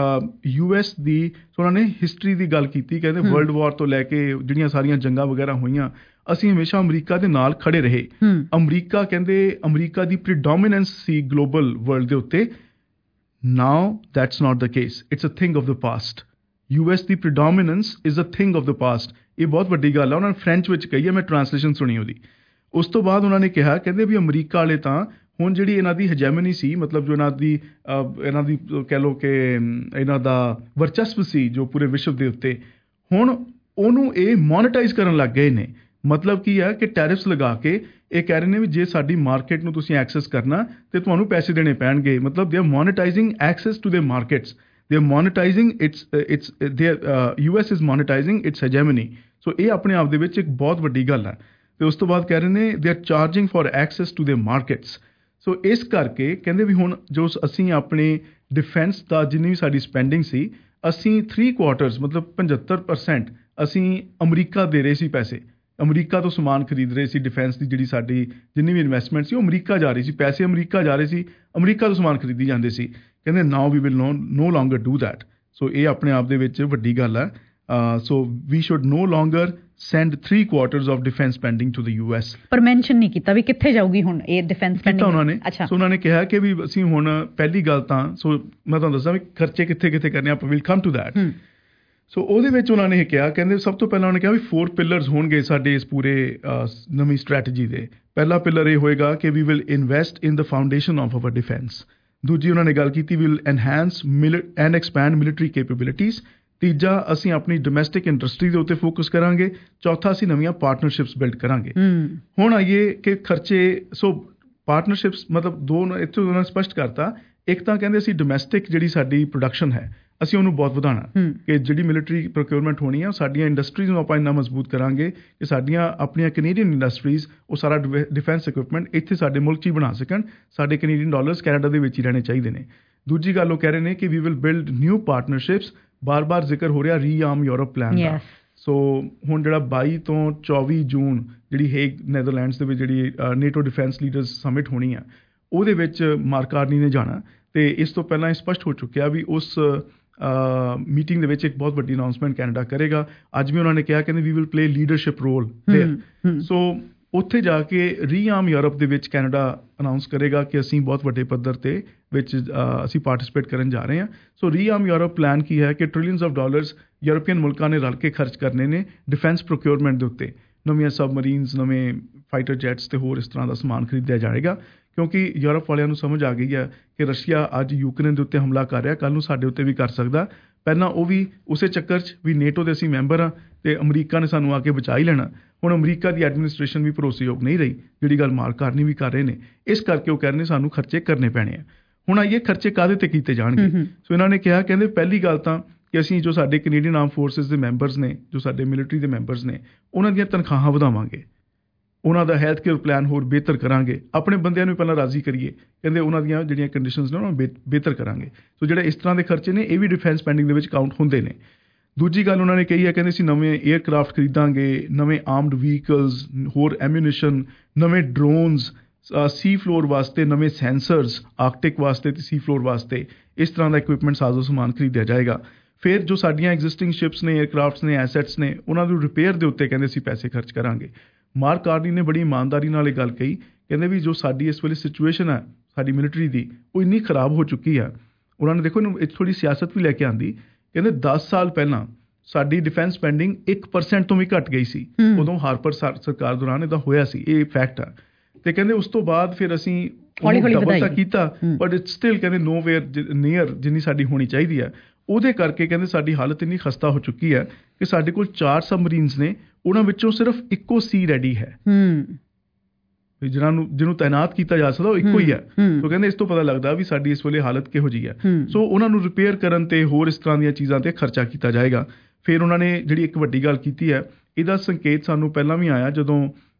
ਯੂ ਐਸ ਦੀ ਉਹਨਾਂ ਨੇ ਹਿਸਟਰੀ ਦੀ ਗੱਲ ਕੀਤੀ, ਕਹਿੰਦੇ ਵਰਲਡ ਵਾਰ ਤੋਂ ਲੈ ਕੇ ਜਿਹੜੀਆਂ ਸਾਰੀਆਂ ਜੰਗਾਂ ਵਗੈਰਾ ਹੋਈਆਂ ਅਸੀਂ ਹਮੇਸ਼ਾ ਅਮਰੀਕਾ ਦੇ ਨਾਲ ਖੜੇ ਰਹੇ। ਅਮਰੀਕਾ ਕਹਿੰਦੇ ਅਮਰੀਕਾ ਦੀ ਪ੍ਰੀਡੋਮੀਨੈਂਸ ਸੀ ਗਲੋਬਲ ਵਰਲਡ ਦੇ ਉੱਤੇ। Now that's not the case, it's a thing of the past. U S ਦੀ predominance is a thing of the past. ਇਹ ਬਹੁਤ ਵੱਡੀ ਗੱਲ ਆ, ਉਹਨਾਂ ਨੇ ਫਰੈਂਚ ਵਿੱਚ ਕਹੀ ਹੈ, ਮੈਂ ਟਰਾਂਸਲੇਸ਼ਨ ਸੁਣੀ ਉਹਦੀ। ਉਸ ਤੋਂ ਬਾਅਦ ਉਹਨਾਂ ਨੇ ਕਿਹਾ, ਕਹਿੰਦੇ ਵੀ ਅਮਰੀਕਾ ਵਾਲੇ ਤਾਂ ਹੁਣ ਜਿਹੜੀ ਇਹਨਾਂ ਦੀ ਹੈਜੈਮਨੀ ਸੀ, ਮਤਲਬ ਜੋ ਇਹਨਾਂ ਦੀ ਇਹਨਾਂ ਦੀ ਕਹਿ ਲਓ ਕਿ ਇਹਨਾਂ ਦਾ ਵਰਚਸਵ ਸੀ ਜੋ ਪੂਰੇ ਵਿਸ਼ਵ ਦੇ ਉੱਤੇ, ਹੁਣ ਉਹਨੂੰ ਇਹ ਮੋਨੀਟਾਈਜ਼ ਕਰਨ ਲੱਗ ਗਏ ਨੇ। ਮਤਲਬ ਕੀ ਹੈ ਕਿ ਟੈਰਿਫਸ ਲਗਾ ਕੇ ਇਹ ਕਹਿ ਰਹੇ ਨੇ ਵੀ ਜੇ ਸਾਡੀ ਮਾਰਕੀਟ ਨੂੰ ਤੁਸੀਂ ਐਕਸੈਸ ਕਰਨਾ ਤੇ ਤੁਹਾਨੂੰ ਪੈਸੇ ਦੇਣੇ ਪੈਣਗੇ। ਮਤਲਬ they are monetising access to the markets, they are monetising its its the U S is monetising its hegemony. So ਇਹ ਆਪਣੇ ਆਪ ਦੇ ਵਿੱਚ ਇੱਕ ਬਹੁਤ ਵੱਡੀ ਗੱਲ ਹੈ। ਤੇ ਉਸ ਤੋਂ ਬਾਅਦ ਕਹਿ ਰਹੇ ਨੇ they are charging for access to the markets. So ਇਸ ਕਰਕੇ ਕਹਿੰਦੇ ਵੀ ਹੁਣ ਜੋ ਅਸੀਂ ਆਪਣੇ ਡਿਫੈਂਸ ਦਾ ਜਿੰਨੀ ਵੀ ਸਾਡੀ ਸਪੈਂਡਿੰਗ ਸੀ, ਅਸੀਂ ਥ੍ਰੀ ਕੁਆਰਟਰਸ ਮਤਲਬ ਪਝੱਤਰ ਪਰਸੈਂਟ ਅਸੀਂ ਅਮਰੀਕਾ ਦੇ ਰਹੇ ਸੀ ਪੈਸੇ, ਅਮਰੀਕਾ ਤੋਂ ਸਮਾਨ ਖਰੀਦ ਰਹੇ ਸੀ। ਡਿਫੈਂਸ ਦੀ ਜਿਹੜੀ ਸਾਡੀ ਜਿੰਨੀ ਵੀ ਇਨਵੈਸਟਮੈਂਟ ਸੀ ਉਹ ਅਮਰੀਕਾ ਜਾ ਰਹੀ ਸੀ, ਪੈਸੇ ਅਮਰੀਕਾ ਜਾ ਰਹੇ ਸੀ, ਅਮਰੀਕਾ ਤੋਂ ਸਮਾਨ ਖਰੀਦੀ ਜਾਂਦੇ ਸੀ। ਕਹਿੰਦੇ now we will no no longer do that. So ਇਹ ਆਪਣੇ ਆਪ ਦੇ ਵਿੱਚ ਵੱਡੀ ਗੱਲ ਹੈ। So we should no longer send three quarters of defense spending to the U S। ਪਰ ਮੈਂਸ਼ਨ ਨਹੀਂ ਕੀਤਾ ਵੀ ਕਿੱਥੇ ਜਾਊਗੀ ਹੁਣ ਇਹ ਡਿਫੈਂਸ ਸਪੈਂਡਿੰਗ ਉਹਨਾਂ ਨੇ। ਸੋ ਉਹਨਾਂ ਨੇ ਕਿਹਾ ਕਿ ਵੀ ਅਸੀਂ ਹੁਣ ਪਹਿਲੀ ਗੱਲ ਤਾਂ ਸੋ ਮੈਂ ਤੁਹਾਨੂੰ ਦੱਸਾਂ ਵੀ ਖਰਚੇ ਕਿੱਥੇ ਕਿੱਥੇ ਕਰਨੇ, ਆਪਾਂ will come to that. So ਉਹਦੇ ਵਿੱਚ ਉਹਨਾਂ ਨੇ ਇਹ ਕਿਹਾ, ਕਹਿੰਦੇ ਸਭ ਤੋਂ ਪਹਿਲਾਂ ਉਹਨੇ ਕਿਹਾ ਵੀ ਫੋਰ ਪਿਲਰਸ ਹੋਣਗੇ ਸਾਡੇ ਇਸ ਪੂਰੇ ਨਵੀਂ ਸਟ੍ਰੈਟਜੀ ਦੇ। ਪਹਿਲਾ ਪਿਲਰ ਇਹ ਹੋਏਗਾ ਕਿ we will invest in the foundation of our defence. ਦੂਜੀ ਉਹਨਾਂ ਨੇ ਗੱਲ ਕੀਤੀ will enhance and expand military capabilities. ਤੀਜਾ ਅਸੀਂ ਆਪਣੀ ਡੋਮੈਸਟਿਕ ਇੰਡਸਟਰੀ ਦੇ ਉੱਤੇ ਫੋਕਸ ਕਰਾਂਗੇ। ਚੌਥਾ ਅਸੀਂ ਨਵੀਆਂ ਪਾਰਟਨਰਸ਼ਿਪਸ ਬਿਲਡ ਕਰਾਂਗੇ। ਹੁਣ ਆਈਏ ਕਿ ਖਰਚੇ। ਸੋ ਪਾਰਟਨਰਸ਼ਿਪਸ ਮਤਲਬ ਦੋ ਇੱਥੇ ਉਹਨਾਂ ਨੇ ਸਪਸ਼ਟ ਕਰਤਾ, ਇੱਕ ਤਾਂ ਕਹਿੰਦੇ ਅਸੀਂ ਡੋਮੈਸਟਿਕ ਜਿਹੜੀ ਸਾਡੀ ਪ੍ਰੋਡਕਸ਼ਨ ਹੈ ਅਸੀਂ ਉਹਨੂੰ ਬਹੁਤ ਵਧਾਉਣਾ, ਕਿ ਜਿਹੜੀ ਮਿਲਟਰੀ ਪ੍ਰੋਕਿਉਰਮੈਂਟ ਹੋਣੀ ਆ ਸਾਡੀਆਂ ਇੰਡਸਟਰੀਜ਼ ਨੂੰ ਆਪਾਂ ਇੰਨਾ ਮਜ਼ਬੂਤ ਕਰਾਂਗੇ ਕਿ ਸਾਡੀਆਂ ਆਪਣੀਆਂ ਕੈਨੇਡੀਅਨ ਇੰਡਸਟਰੀਜ਼ ਉਹ ਸਾਰਾ ਡਿਫੈਂਸ ਇਕਵਿਪਮੈਂਟ ਇੱਥੇ ਸਾਡੇ ਮੁਲਕ 'ਚ ਹੀ ਬਣਾ ਸਕਣ। ਸਾਡੇ ਕੈਨੇਡੀਅਨ ਡਾਲਰਸ ਕੈਨੇਡਾ ਦੇ ਵਿੱਚ ਹੀ ਰਹਿਣੇ ਚਾਹੀਦੇ ਨੇ। ਦੂਜੀ ਗੱਲ ਉਹ ਕਹਿ ਰਹੇ ਨੇ ਕਿ we will build new partnerships. ਬਾਰ-ਬਾਰ ਜ਼ਿਕਰ ਹੋ ਰਿਹਾ ਰੀਆਰਮ ਯੂਰਪ ਪਲਾਨ ਦਾ। ਸੋ ਹੁਣ ਜਿਹੜਾ ਬਾਈ ਤੋਂ ਚੌਵੀ ਜੂਨ ਜਿਹੜੀ ਹੇਗ ਨੈਦਰਲੈਂਡਸ ਦੇ ਵਿੱਚ ਜਿਹੜੀ ਨੇਟੋ ਡਿਫੈਂਸ ਲੀਡਰਸ ਸਮਿਟ ਹੋਣੀ ਆ ਉਹਦੇ ਵਿੱਚ ਮਾਰਕ ਕਾਰਨੀ ਨੇ ਜਾਣਾ। ਅਤੇ ਇਸ ਤੋਂ ਪਹਿਲਾਂ ਇਹ ਸਪਸ਼ਟ ਹੋ ਚੁੱਕਿਆ ਵੀ ਉਸ ਮੀਟਿੰਗ ਦੇ ਵਿੱਚ ਇੱਕ ਬਹੁਤ ਵੱਡੀ ਅਨਾਊਂਸਮੈਂਟ ਕੈਨੇਡਾ ਕਰੇਗਾ। ਅੱਜ ਵੀ ਉਹਨਾਂ ਨੇ ਕਿਹਾ, ਕਹਿੰਦੇ we will play leadership role there. So ਉੱਥੇ ਜਾ ਕੇ ਰੀਆਰਮ ਯੂਰਪ ਦੇ ਵਿੱਚ ਕੈਨੇਡਾ ਅਨਾਊਂਸ ਕਰੇਗਾ ਕਿ ਅਸੀਂ ਬਹੁਤ ਵੱਡੇ ਪੱਧਰ 'ਤੇ ਵਿੱਚ ਅਸੀਂ ਪਾਰਟੀਸਪੇਟ ਕਰਨ ਜਾ ਰਹੇ ਹਾਂ। ਸੋ ਰੀਆਰਮ ਯੂਰਪ ਪਲਾਨ ਕੀ ਹੈ ਕਿ ਟ੍ਰਿਲੀਅਨਸ ਆਫ ਡਾਲਰਸ ਯੂਰਪੀਅਨ ਮੁਲਕਾਂ ਨੇ ਰਲ ਕੇ ਖਰਚ ਕਰਨੇ ਨੇ ਡਿਫੈਂਸ ਪ੍ਰੋਕਿਉਰਮੈਂਟ ਦੇ ਉੱਤੇ। ਨਵੀਆਂ ਸਬਮਰੀਨਸ, ਨਵੇਂ ਫਾਈਟਰ ਜੈਟਸ ਅਤੇ ਹੋਰ ਇਸ ਤਰ੍ਹਾਂ ਦਾ ਸਮਾਨ ਖਰੀਦਿਆ ਜਾਏਗਾ, ਕਿਉਂਕਿ ਯੂਰਪ ਵਾਲਿਆਂ ਨੂੰ ਸਮਝ ਆ ਗਈ ਹੈ ਕਿ ਰਸ਼ੀਆ ਅੱਜ ਯੂਕਰੇਨ ਦੇ ਉੱਤੇ ਹਮਲਾ ਕਰ ਰਿਹਾ, ਕੱਲ੍ਹ ਨੂੰ ਸਾਡੇ ਉੱਤੇ ਵੀ ਕਰ ਸਕਦਾ। ਪਹਿਲਾਂ ਉਹ ਵੀ ਉਸੇ ਚੱਕਰ 'ਚ ਵੀ ਨੇਟੋ ਦੇ ਅਸੀਂ ਮੈਂਬਰ ਹਾਂ ਅਤੇ ਅਮਰੀਕਾ ਨੇ ਸਾਨੂੰ ਆ ਕੇ ਬਚਾ ਹੀ ਲੈਣਾ। ਹੁਣ ਅਮਰੀਕਾ ਦੀ ਐਡਮਿਨਿਸਟ੍ਰੇਸ਼ਨ ਵੀ ਭਰੋਸੇਯੋਗ ਨਹੀਂ ਰਹੀ, ਜਿਹੜੀ ਗੱਲ ਮਾਰਕ ਕਾਰਨੀ ਵੀ ਕਰ ਰਹੇ ਨੇ। ਇਸ ਕਰਕੇ ਉਹ ਕਹਿ ਰਹੇ ਨੇ ਸਾਨੂੰ ਖਰਚੇ ਕਰਨੇ ਪੈਣੇ ਆ। ਹੁਣ ਆਈਏ ਖਰਚੇ ਕਾਹਦੇ 'ਤੇ ਕੀਤੇ ਜਾਣਗੇ। ਸੋ ਇਹਨਾਂ ਨੇ ਕਿਹਾ, ਕਹਿੰਦੇ ਪਹਿਲੀ ਗੱਲ ਤਾਂ ਕਿ ਅਸੀਂ ਜੋ ਸਾਡੇ ਕੈਨੇਡੀਅਨ ਆਰਮ ਫੋਰਸਿਸ ਦੇ ਮੈਂਬਰਸ ਨੇ, ਜੋ ਸਾਡੇ ਮਿਲਟਰੀ ਦੇ ਮੈਂਬਰਸ ਨੇ, ਉਹਨਾਂ ਦੀਆਂ ਤਨਖਾਹਾਂ ਵਧਾਵਾਂਗੇ, ਉਹਨਾਂ ਦਾ ਹੈਲਥ ਕੇਅਰ ਪਲਾਨ ਹੋਰ ਬਿਹਤਰ ਕਰਾਂਗੇ, ਆਪਣੇ ਬੰਦਿਆਂ ਨੂੰ ਪਹਿਲਾਂ ਰਾਜ਼ੀ ਕਰੀਏ। ਕਹਿੰਦੇ ਉਹਨਾਂ ਦੀਆਂ ਜਿਹੜੀਆਂ ਕੰਡੀਸ਼ਨਸ ਨੇ ਉਹਨਾਂ ਨੂੰ ਬਿਹਤਰ ਕਰਾਂਗੇ। ਸੋ ਜਿਹੜੇ ਇਸ ਤਰ੍ਹਾਂ ਦੇ ਖਰਚੇ ਨੇ ਇਹ ਵੀ ਡਿਫੈਂਸ ਸਪੈਂਡਿੰਗ ਦੇ ਵਿੱਚ ਕਾਊਂਟ ਹੁੰਦੇ ਨੇ। ਦੂਜੀ ਗੱਲ ਉਹਨਾਂ ਨੇ ਕਹੀ ਹੈ, ਕਹਿੰਦੇ ਅਸੀਂ ਨਵੇਂ ਏਅਰਕ੍ਰਾਫਟ ਖਰੀਦਾਂਗੇ, ਨਵੇਂ ਆਰਮਡ ਵਹੀਕਲਸ, ਹੋਰ ਐਮਿਊਨੀਸ਼ਨ, ਨਵੇਂ ਡਰੋਨਸ, ਸੀ ਫਲੋਰ ਵਾਸਤੇ ਨਵੇਂ ਸੈਂਸਰਸ, ਆਰਕਟਿਕ ਵਾਸਤੇ ਅਤੇ ਸੀ ਫਲੋਰ ਵਾਸਤੇ ਇਸ ਤਰ੍ਹਾਂ ਦਾ ਇਕਵਿਪਮੈਂਟ ਸਾਜ਼ੋ ਸਮਾਨ ਖਰੀਦਿਆ ਜਾਏਗਾ। ਫਿਰ ਜੋ ਸਾਡੀਆਂ ਐਗਜ਼ਿਸਟਿੰਗ ਸ਼ਿਪਸ ਨੇ, ਏਅਰਕ੍ਰਾਫਟਸ ਨੇ, ਐਸੈਟਸ ਨੇ, ਉਹਨਾਂ ਨੂੰ ਰਿਪੇਅਰ ਦੇ ਉੱਤੇ ਕਹਿੰਦੇ ਅਸੀਂ ਪੈਸੇ ਖਰਚ ਕਰਾਂਗੇ। ਮਾਰਕ ਕਾਰਨੀ ਨੇ ਬੜੀ ਇਮਾਨਦਾਰੀ ਨਾਲ ਇਹ ਗੱਲ ਕਹੀ, ਕਹਿੰਦੇ ਵੀ ਜੋ ਸਾਡੀ ਇਸ ਵੇਲੇ ਸਿਚੁਏਸ਼ਨ ਹੈ ਸਾਡੀ ਮਿਲਟਰੀ ਦੀ ਉਹ ਇੰਨੀ ਖਰਾਬ ਹੋ ਚੁੱਕੀ ਆ। ਉਹਨਾਂ ਨੇ ਦੇਖੋ ਇਹਨੂੰ ਇੱਕ ਥੋੜ੍ਹੀ ਸਿਆਸਤ ਵੀ ਲੈ ਕੇ ਆਂਦੀ। ਕਹਿੰਦੇ ਦਸ ਸਾਲ ਪਹਿਲਾਂ ਸਾਡੀ ਡਿਫੈਂਸ ਸਪੈਂਡਿੰਗ ਇੱਕ ਪਰਸੈਂਟ ਤੋਂ ਵੀ ਘੱਟ ਗਈ ਸੀ, ਉਦੋਂ ਹਾਰਪਰ ਸਰਕਾਰ ਦੌਰਾਨ ਇਹਦਾ ਹੋਇਆ ਸੀ, ਇਹ ਫੈਕਟ ਆ। ਤੇ ਕਹਿੰਦੇ ਉਸ ਤੋਂ ਬਾਅਦ ਫਿਰ ਅਸੀਂ ਹੌਲੀ ਹੌਲੀ ਡਬਲ ਤਾਂ ਵਧਾਈ। ਕੀਤਾ, ਬਟ ਇਟਸ ਸਟਿਲ ਕਹਿੰਦੇ ਨੋ ਵੇਅਰ ਨੀਅਰ ਜਿੰਨੀ ਸਾਡੀ ਹੋਣੀ ਚਾਹੀਦੀ ਹੈ। ਉਹਦੇ ਕਰਕੇ ਕਹਿੰਦੇ ਸਾਡੀ ਹਾਲਤ ਇੰਨੀ ਖਸਤਾ ਹੋ ਚੁੱਕੀ ਹੈ ਕਿ ਸਾਡੇ ਕੋਲ ਚਾਰ ਸਬਮਰੀਨਸ ਨੇ, ਉਹਨਾਂ ਵਿੱਚੋਂ ਸਿਰਫ ਇੱਕੋ ਸੀ ਰੈਡੀ ਹੈ, ਜਿਹਨਾਂ ਨੂੰ ਜਿਹਨੂੰ ਤਾਇਨਾਤ ਕੀਤਾ ਜਾ ਸਕਦਾ ਉਹ ਇੱਕੋ ਹੀ ਹੈ। ਸੋ ਕਹਿੰਦੇ ਇਸ ਤੋਂ ਪਤਾ ਲੱਗਦਾ ਵੀ ਸਾਡੀ ਇਸ ਵੇਲੇ ਹਾਲਤ ਕਿਹੋ ਜਿਹੀ ਹੈ। ਸੋ ਉਹਨਾਂ ਨੂੰ ਰਿਪੇਅਰ ਕਰਨ ਤੇ ਹੋਰ ਇਸ ਤਰ੍ਹਾਂ ਦੀਆਂ ਚੀਜ਼ਾਂ ਤੇ ਖਰਚਾ ਕੀਤਾ ਜਾਏਗਾ। ਫਿਰ ਉਹਨਾਂ ਨੇ ਜਿਹੜੀ ਇੱਕ ਵੱਡੀ ਗੱਲ ਕੀਤੀ ਹੈ, ਇਹਦਾ ਸੰਕੇਤ ਸਾਨੂੰ ਪਹਿਲਾਂ ਵੀ ਆਇਆ ਜਦੋਂ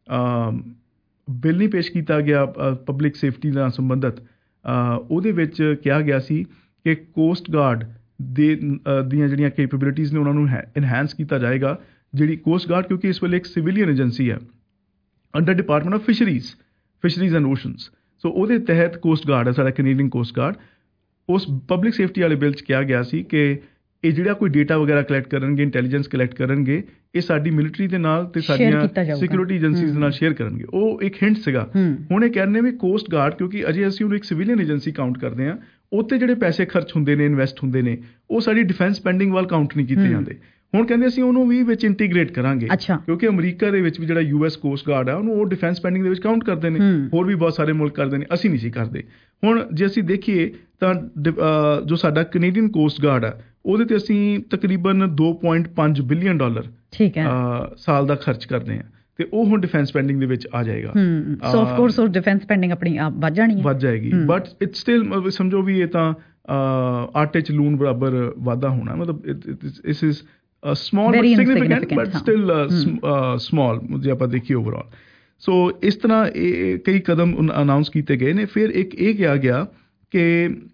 ਬਿੱਲ ਨਹੀਂ ਪੇਸ਼ ਕੀਤਾ ਗਿਆ ਪਬਲਿਕ ਸੇਫਟੀ ਨਾਲ ਸੰਬੰਧਿਤ, ਉਹਦੇ ਵਿੱਚ ਕਿਹਾ ਗਿਆ ਸੀ ਕਿ ਕੋਸਟ ਗਾਰਡ ਦੇ ਦੀਆਂ ਜਿਹੜੀਆਂ ਕੈਪੇਬਿਲਿਟੀਜ਼ ਨੇ ਉਹਨਾਂ ਨੂੰ ਇਨਹੈਂਸ ਕੀਤਾ ਜਾਏਗਾ। ਜਿਹੜੀ ਕੋਸਟ ਗਾਰਡ ਕਿਉਂਕਿ ਇਸ ਵੇਲੇ ਇੱਕ ਸਿਵਿਲੀਅਨ ਏਜੰਸੀ ਹੈ under department of fisheries fisheries and oceans, so ਉਹਦੇ ਤਹਿਤ ਕੋਸਟ ਗਾਰਡ ਹੈ ਸਾਡਾ ਕੈਨੇਡੀਅਨ ਕੋਸਟ ਗਾਰਡ। ਉਸ ਪਬਲਿਕ ਸੇਫਟੀ ਵਾਲੇ ਬਿੱਲ 'ਚ ਕਿਹਾ ਗਿਆ ਸੀ ਕਿ ਇਹ ਜਿਹੜਾ ਕੋਈ ਡੇਟਾ ਵਗੈਰਾ ਕਲੈਕਟ ਕਰਨਗੇ, ਇੰਟੈਲੀਜੈਂਸ ਕਲੈਕਟ ਕਰਨਗੇ, ਇਹ ਸਾਡੀ ਮਿਲਟਰੀ ਦੇ ਨਾਲ ਤੇ ਸਾਡੀਆਂ ਸਿਕਿਉਰਿਟੀ ਏਜੰਸੀਜ਼ ਦੇ ਨਾਲ ਸ਼ੇਅਰ ਕਰਨਗੇ। ਉਹ ਇੱਕ ਹਿੰਟ ਸੀਗਾ। ਹੁਣ ਇਹ ਕਹਿੰਦੇ ਵੀ ਕੋਸਟ ਗਾਰਡ ਕਿਉਂਕਿ ਅਜੇ ਅਸੀਂ ਉਹਨੂੰ ਇੱਕ ਸਿਵਿਲੀਅਨ ਏਜੰਸੀ ਕਾਊਂਟ ਕਰਦੇ ਹਾਂ, ਉੱਤੇ ਜਿਹੜੇ ਪੈਸੇ ਖਰਚ ਹੁੰਦੇ ਨੇ, ਇਨਵੈਸਟ ਹੁੰਦੇ ਨੇ, ਉਹ ਸਾਡੀ ਡਿਫੈਂਸ ਸਪੈਂਡਿੰਗ ਵੱਲ ਕਾਊਂਟ ਨਹੀਂ ਕੀਤੇ ਜਾਂਦੇ। ਹੁਣ ਕਹਿੰਦੇ ਅਸੀਂ ਉਹਨੂੰ ਵੀ ਵਿੱਚ ਇੰਟੀਗ੍ਰੇਟ ਕਰਾਂਗੇ ਕਿਉਂਕਿ ਅਮਰੀਕਾ ਦੇ ਵਿੱਚ ਵੀ ਜਿਹੜਾ ਯੂ ਐਸ ਕੋਸਟ ਗਾਰਡ ਆ ਉਹਨੂੰ ਉਹ ਡਿਫੈਂਸ ਸਪੈਂਡਿੰਗ ਦੇ ਵਿੱਚ ਕਾਊਂਟ ਕਰਦੇ ਨੇ, ਹੋਰ ਵੀ ਬਹੁਤ ਸਾਰੇ ਮੁਲਕ ਕਰਦੇ ਨੇ, ਅਸੀਂ ਨਹੀਂ ਸੀ ਕਰਦੇ। ਹੁਣ ਜੇ ਅਸੀਂ ਦੇਖੀਏ ਤਾਂ ਜੋ ਸਾਡਾ ਕੈਨੇਡੀਅਨ ਕੋਸਟ ਗਾਰਡ ਆ ਉਹਦੇ ਤੇ ਅਸੀਂ ਤਕਰੀਬਨ ਦੋ ਪੁਆਇੰਟ ਪੰਜ ਬਿਲੀਅਨ ਡਾਲਰ ਠੀਕ ਹੈ ਸਾਲ ਦਾ ਖਰਚ ਕਰਦੇ ਹਾਂ ਤੇ ਉਹ ਹੁਣ ਡਿਫੈਂਸ ਸਪੈਂਡਿੰਗ ਦੇ ਵਿੱਚ ਆ ਜਾਏਗਾ। ਸੋ ਆਫ ਕੋਰਸ ਉਹ ਡਿਫੈਂਸ ਸਪੈਂਡਿੰਗ ਆਪਣੀ ਆਪ ਵੱਧ ਜਾਣੀ ਹੈ, ਵੱਧ ਜਾਏਗੀ, ਬਟ ਇਟਸ ਸਟਿਲ ਸਮਝੋ ਵੀ ਇਹ ਤਾਂ ਆਟੇ 'ਚ ਲੂਣ ਬਰਾਬਰ ਵਾਧਾ ਹੋਣਾ, ਮਤਲਬ ਇਸ is small but significant but still small ਜੇ ਆਪਾਂ ਦੇਖੀਏ ਓਵਰਆਲ। ਸੋ ਇਸ ਤਰ੍ਹਾਂ ਇਹ ਕਈ ਕਦਮ ਅਨਾਊਂਸ ਕੀਤੇ ਗਏ ਨੇ। ਫਿਰ ਇੱਕ ਇਹ ਕਿਹਾ ਗਿਆ ਕਿ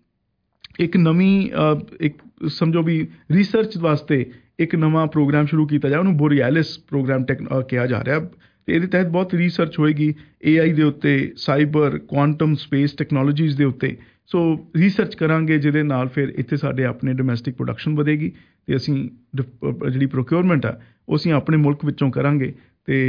ਇੱਕ ਨਵੀਂ ਇੱਕ ਸਮਝੋ ਵੀ ਰਿਸਰਚ ਵਾਸਤੇ ਇੱਕ ਨਵਾਂ ਪ੍ਰੋਗਰਾਮ ਸ਼ੁਰੂ ਕੀਤਾ ਜਾਏ, ਉਹਨੂੰ ਬੋਰੀਐਲਿਸ ਪ੍ਰੋਗਰਾਮ ਟੈਕ ਕਿਹਾ ਜਾ ਰਿਹਾ ਤੇ ਇਹਦੇ ਤਹਿਤ ਬਹੁਤ ਰਿਸਰਚ ਹੋਏਗੀ ਏ ਆਈ ਦੇ ਉੱਤੇ, ਸਾਈਬਰ, ਕੁਆਂਟਮ ਸਪੇਸ ਟੈਕਨੋਲੋਜੀਜ਼ ਦੇ ਉੱਤੇ। ਸੋ ਰਿਸਰਚ ਕਰਾਂਗੇ ਜਿਹਦੇ ਨਾਲ ਫਿਰ ਇੱਥੇ ਸਾਡੇ ਆਪਣੇ ਡੋਮੈਸਟਿਕ ਪ੍ਰੋਡਕਸ਼ਨ ਵਧੇਗੀ ਤੇ ਅਸੀਂ ਜਿਹੜੀ ਪ੍ਰੋਕਿਉਰਮੈਂਟ ਆ ਉਹ ਅਸੀਂ ਆਪਣੇ ਮੁਲਕ ਵਿੱਚੋਂ ਕਰਾਂਗੇ ਤੇ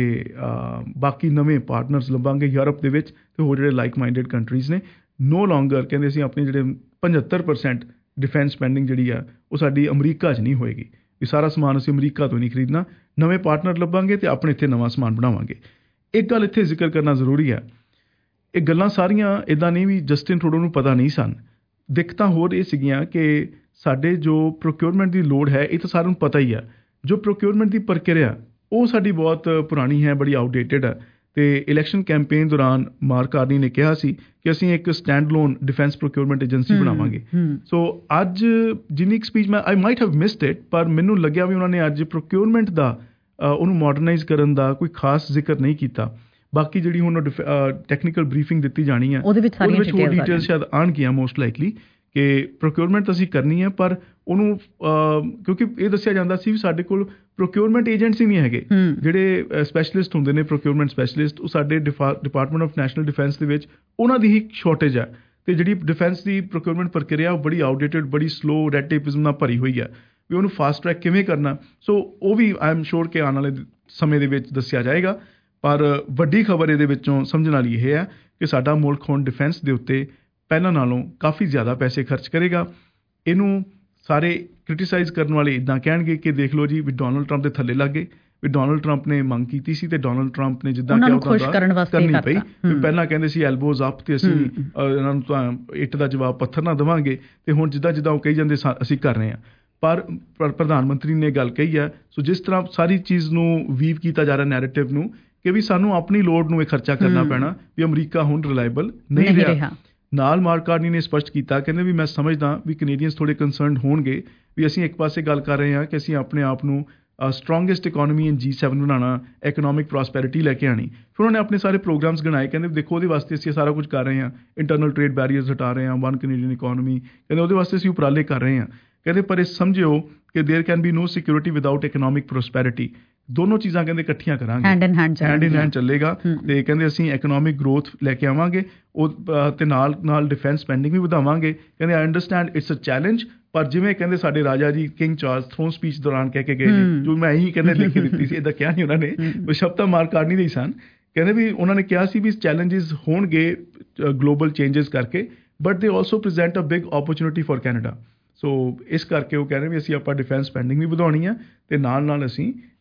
ਬਾਕੀ ਨਵੇਂ ਪਾਰਟਨਰਸ ਲੱਭਾਂਗੇ ਯੂਰਪ ਦੇ ਵਿੱਚ ਤੇ ਹੋਰ ਜਿਹੜੇ ਲਾਈਕ ਮਾਈਂਡਡ ਕੰਟਰੀਜ਼ ਨੇ। ਨੋ ਲੋਂਗਰ ਕਹਿੰਦੇ ਅਸੀਂ ਆਪਣੇ ਜਿਹੜੇ ਪਝੱਤਰ ਪਰਸੈਂਟ ਡਿਫੈਂਸ ਸਪੈਂਡਿੰਗ ਜਿਹੜੀ ਆ ਉਹ ਸਾਡੀ ਅਮਰੀਕਾ 'ਚ ਨਹੀਂ ਹੋਏਗੀ, ਵੀ ਸਾਰਾ ਸਮਾਨ ਅਸੀਂ ਅਮਰੀਕਾ ਤੋਂ ਨਹੀਂ ਖਰੀਦਣਾ, ਨਵੇਂ ਪਾਰਟਨਰ ਲੱਭਾਂਗੇ ਤੇ ਆਪਣੇ ਇੱਥੇ ਨਵਾਂ ਸਮਾਨ ਬਣਾਵਾਂਗੇ। ਇੱਕ ਗੱਲ ਇੱਥੇ ਜ਼ਿਕਰ ਕਰਨਾ ਜ਼ਰੂਰੀ ਹੈ, ਇਹ ਗੱਲਾਂ ਸਾਰੀਆਂ ਇੱਦਾਂ ਨਹੀਂ ਵੀ ਜਸਟਿਨ ਟਰੂਡੋ ਨੂੰ ਪਤਾ ਨਹੀਂ ਸਨ। ਦਿੱਕਤਾਂ ਹੋਰ ਇਹ ਸੀਗੀਆਂ ਕਿ ਸਾਡੇ ਜੋ ਪ੍ਰੋਕਿਉਰਮੈਂਟ ਦੀ ਲੋੜ ਹੈ ਇਹ ਤਾਂ ਸਾਰਿਆਂ ਨੂੰ ਪਤਾ ਹੀ ਆ, ਜੋ ਪ੍ਰੋਕਿਉਰਮੈਂਟ ਦੀ ਪ੍ਰਕਿਰਿਆ ਉਹ ਸਾਡੀ ਬਹੁਤ ਪੁਰਾਣੀ ਹੈ, ਬੜੀ ਆਊਟਡੇਟਡ ਹੈ। ਤੇ ਇਲੈਕਸ਼ਨ ਕੈਂਪੇਨ ਦੌਰਾਨ ਮਾਰਕ ਕਾਰਨੀ ਨੇ ਕਿਹਾ ਸੀ ਕਿ ਅਸੀਂ ਇੱਕ standalone defence procurement agency ਬਣਾਵਾਂਗੇ। ਸੋ ਅੱਜ ਜਿੰਨੀ ਇੱਕ ਸਪੀਚ ਮੈਂ I might have missed it, ਪਰ ਮੈਨੂੰ ਲੱਗਿਆ ਵੀ ਉਹਨਾਂ ਨੇ ਅੱਜ ਪ੍ਰੋਕਿਉਰਮੈਂਟ ਦਾ ਉਹਨੂੰ ਮਾਡਰਨਾਈਜ਼ ਕਰਨ ਦਾ ਕੋਈ ਖਾਸ ਜ਼ਿਕਰ ਨਹੀਂ ਕੀਤਾ। ਬਾਕੀ ਜਿਹੜੀ ਹੁਣ ਟੈਕਨੀਕਲ ਬਰੀਫਿੰਗ ਦਿੱਤੀ ਜਾਣੀ ਹੈ ਉਹਦੇ ਵਿੱਚ ਹੋਰ ਡਿਟੇਲ ਸ਼ਾਇਦ ਆਉਣਗੀਆਂ ਮੋਸਟ ਲਾਈਕਲੀ ਕਿ ਪ੍ਰੋਕਿਉਰਮੈਂਟ ਅਸੀਂ ਕਰਨੀ ਹੈ, ਪਰ ਉਹਨੂੰ ਕਿਉਂਕਿ ਇਹ ਦੱਸਿਆ ਜਾਂਦਾ ਸੀ ਵੀ ਸਾਡੇ ਕੋਲ ਪ੍ਰੋਕਿਉਰਮੈਂਟ ਏਜੰਟਸ ਹੀ ਨਹੀਂ ਹੈਗੇ, ਜਿਹੜੇ ਸਪੈਸ਼ਲਿਸਟ ਹੁੰਦੇ ਨੇ ਪ੍ਰੋਕਿਉਰਮੈਂਟ ਸਪੈਸ਼ਲਿਸਟ, ਉਹ ਸਾਡੇ ਡਿਪਾਰਟਮੈਂਟ ਆਫ ਨੈਸ਼ਨਲ ਡਿਫੈਂਸ ਦੇ ਵਿੱਚ ਉਹਨਾਂ ਦੀ ਹੀ ਸ਼ਾਰਟੇਜ ਹੈ। ਤੇ ਜਿਹੜੀ ਡਿਫੈਂਸ ਦੀ ਪ੍ਰੋਕਿਉਰਮੈਂਟ ਪ੍ਰਕਿਰਿਆ ਉਹ ਬੜੀ ਆਊਟਡੇਟਡ, ਬੜੀ ਸਲੋ, ਰੈਡ ਟੇਪਿਜ਼ਮ ਨਾਲ ਭਰੀ ਹੋਈ ਹੈ, ਵੀ ਉਹਨੂੰ ਫਾਸਟ ਟਰੈਕ ਕਿਵੇਂ ਕਰਨਾ। ਸੋ ਉਹ ਵੀ ਆਈ ਐਮ ਸ਼ੋਰ ਕਿ ਆਉਣ ਵਾਲੇ ਸਮੇਂ ਦੇ ਵਿੱਚ ਦੱਸਿਆ ਜਾਏਗਾ। ਪਰ ਵੱਡੀ ਖਬਰ ਇਹਦੇ ਵਿੱਚੋਂ ਸਮਝਣ ਵਾਲੀ ਇਹ ਹੈ ਕਿ ਸਾਡਾ ਮੁਲਕ ਹੁਣ ਡਿਫੈਂਸ ਦੇ ਉੱਤੇ ਪਹਿਲਾਂ ਨਾਲੋਂ ਕਾਫੀ ਜ਼ਿਆਦਾ ਪੈਸੇ ਖਰਚ ਕਰੇਗਾ। ਇਹਨੂੰ ਸਾਰੇ ਕ੍ਰਿਟੀਸਾਈਜ਼ ਕਰਨ ਵਾਲੇ ਇੱਦਾਂ ਕਹਿਣਗੇ ਕਿ ਦੇਖ ਲਓ ਜੀ ਵੀ ਡੋਨਲਡ ਟਰੰਪ ਦੇ ਥੱਲੇ ਲੱਗ ਗਏ, ਵੀ ਡੋਨਲਡ ਟਰੰਪ ਨੇ ਮੰਗ ਕੀਤੀ ਸੀ ਤੇ ਡੋਨਲਡ ਟਰੰਪ ਨੇ ਜਿੱਦਾਂ ਕਿਹਾ ਉਦਾਂ ਕਰਨੀ ਪਈ। ਵੀ ਪਹਿਲਾਂ ਕਹਿੰਦੇ ਸੀ ਐਲਬੋਜ਼ ਅਪ ਤੇ ਅਸੀਂ ਇਹਨਾਂ ਨੂੰ ਤਾਂ ਇੱਟ ਦਾ ਜਵਾਬ ਪੱਥਰ ਨਾ ਦੇਵਾਂਗੇ, ਤੇ ਹੁਣ ਜਿੱਦਾਂ ਜਿੱਦਾਂ ਉਹ ਕਹੀ ਜਾਂਦੇ ਅਸੀਂ ਕਰ ਰਹੇ ਹਾਂ। ਪਰ ਪ੍ਰਧਾਨ ਮੰਤਰੀ ਨੇ ਗੱਲ ਕਹੀ ਹੈ, ਸੋ ਜਿਸ ਤਰ੍ਹਾਂ ਸਾਰੀ ਚੀਜ਼ ਨੂੰ ਵੀਵ ਕੀਤਾ ਜਾ ਰਿਹਾ ਨੈਰੇਟਿਵ ਨੂੰ ਕਿ ਵੀ ਸਾਨੂੰ ਆਪਣੀ ਲੋੜ ਨੂੰ ਇਹ ਖਰਚਾ ਕਰਨਾ ਪੈਣਾ, ਵੀ ਅਮਰੀਕਾ ਹੁਣ ਰਿਲਾਇਬਲ ਨਹੀਂ ਰਿਹਾ। ਨਾਲ ਮਾਰਕ ਕਾਰਨੀ ਨੇ ਸਪਸ਼ਟ ਕੀਤਾ, ਕਹਿੰਦੇ ਵੀ ਮੈਂ ਸਮਝਦਾ ਵੀ ਕੈਨੇਡੀਅਨਸ ਥੋੜ੍ਹੇ ਕੰਸਰਨਡ ਹੋਣਗੇ ਵੀ ਅਸੀਂ ਇੱਕ ਪਾਸੇ ਗੱਲ ਕਰ ਰਹੇ ਹਾਂ ਕਿ ਅਸੀਂ ਆਪਣੇ ਆਪ ਨੂੰ ਸਟਰੋਂਗੈਸਟ ਇਕੋਨਮੀ ਇਨ ਜੀ ਸੈਵਨ ਬਣਾਉਣਾ, ਇਕਨੋਮਿਕ ਪ੍ਰੋਸਪੈਰਿਟੀ ਲੈ ਕੇ ਆਉਣੀ। ਫਿਰ ਉਹਨਾਂ ਨੇ ਆਪਣੇ ਸਾਰੇ ਪ੍ਰੋਗਰਾਮਸ ਗਿਣਾਏ, ਕਹਿੰਦੇ ਦੇਖੋ ਉਹਦੇ ਵਾਸਤੇ ਅਸੀਂ ਸਾਰਾ ਕੁਝ ਕਰ ਰਹੇ ਹਾਂ, ਇੰਟਰਨਲ ਟ੍ਰੇਡ ਬੈਰੀਅਰਸ ਹਟਾ ਰਹੇ ਹਾਂ, ਵਨ ਕੈਨੇਡੀਅਨ ਇਕੋਨਮੀ, ਕਹਿੰਦੇ ਉਹਦੇ ਵਾਸਤੇ ਅਸੀਂ ਉਪਰਾਲੇ ਕਰ ਰਹੇ ਹਾਂ। ਕਹਿੰਦੇ ਪਰ ਇਹ ਸਮਝਿਓ ਕਿ there can be no security without economic prosperity. ਦੋਨੋਂ ਚੀਜ਼ਾਂ ਕਹਿੰਦੇ ਇਕੱਠੀਆਂ ਕਰਾਂਗੇ, hand in hand hand in hand ਚੱਲੇਗਾ। ਤੇ ਕਹਿੰਦੇ ਅਸੀਂ ਇਕਨੋਮਿਕ ਗਰੋਥ ਲੈ ਕੇ ਆਵਾਂਗੇ ਉਹ ਤੇ ਨਾਲ ਨਾਲ ਡਿਫੈਂਸ ਸਪੈਂਡਿੰਗ ਵੀ ਵਧਾਵਾਂਗੇ। ਕਹਿੰਦੇ I understand it's a challenge, ਪਰ ਜਿਵੇਂ ਕਹਿੰਦੇ ਸਾਡੇ ਰਾਜਾ ਜੀ ਕਿੰਗ ਚਾਰਲਸ ਥਰੋਨ ਸਪੀਚ ਦੌਰਾਨ ਕਹਿ ਕੇ ਗਏ ਨੇ, ਜੋ ਮੈਂ ਇਹੀ ਕਹਿੰਦੇ ਲਿਖ ਕੇ ਦਿੱਤੀ ਸੀ, ਇੱਦਾਂ ਕਿਹਾ ਨਹੀਂ ਉਹਨਾਂ ਨੇ, ਉਹ ਸ਼ਬਦ ਤਾਂ ਮਾਰਕ ਕਾਰਨੀ ਦੇ ਹੀ ਸਨ। ਕਹਿੰਦੇ ਵੀ ਉਹਨਾਂ ਨੇ ਕਿਹਾ ਸੀ ਵੀ ਚੈਲੰਜਿਸ ਹੋਣਗੇ ਗਲੋਬਲ ਚੇਂਜਸ ਕਰਕੇ, but they also present a big opportunity for Canada. So ਇਸ ਕਰਕੇ ਉਹ ਕਹਿੰਦੇ ਵੀ ਅਸੀਂ ਆਪਾਂ ਡਿਫੈਂਸ ਸਪੈਂਡਿੰਗ ਵੀ ਵਧਾਉਣੀ ਆ ਤੇ ਨਾਲ ਨਾਲ ਅਸੀਂ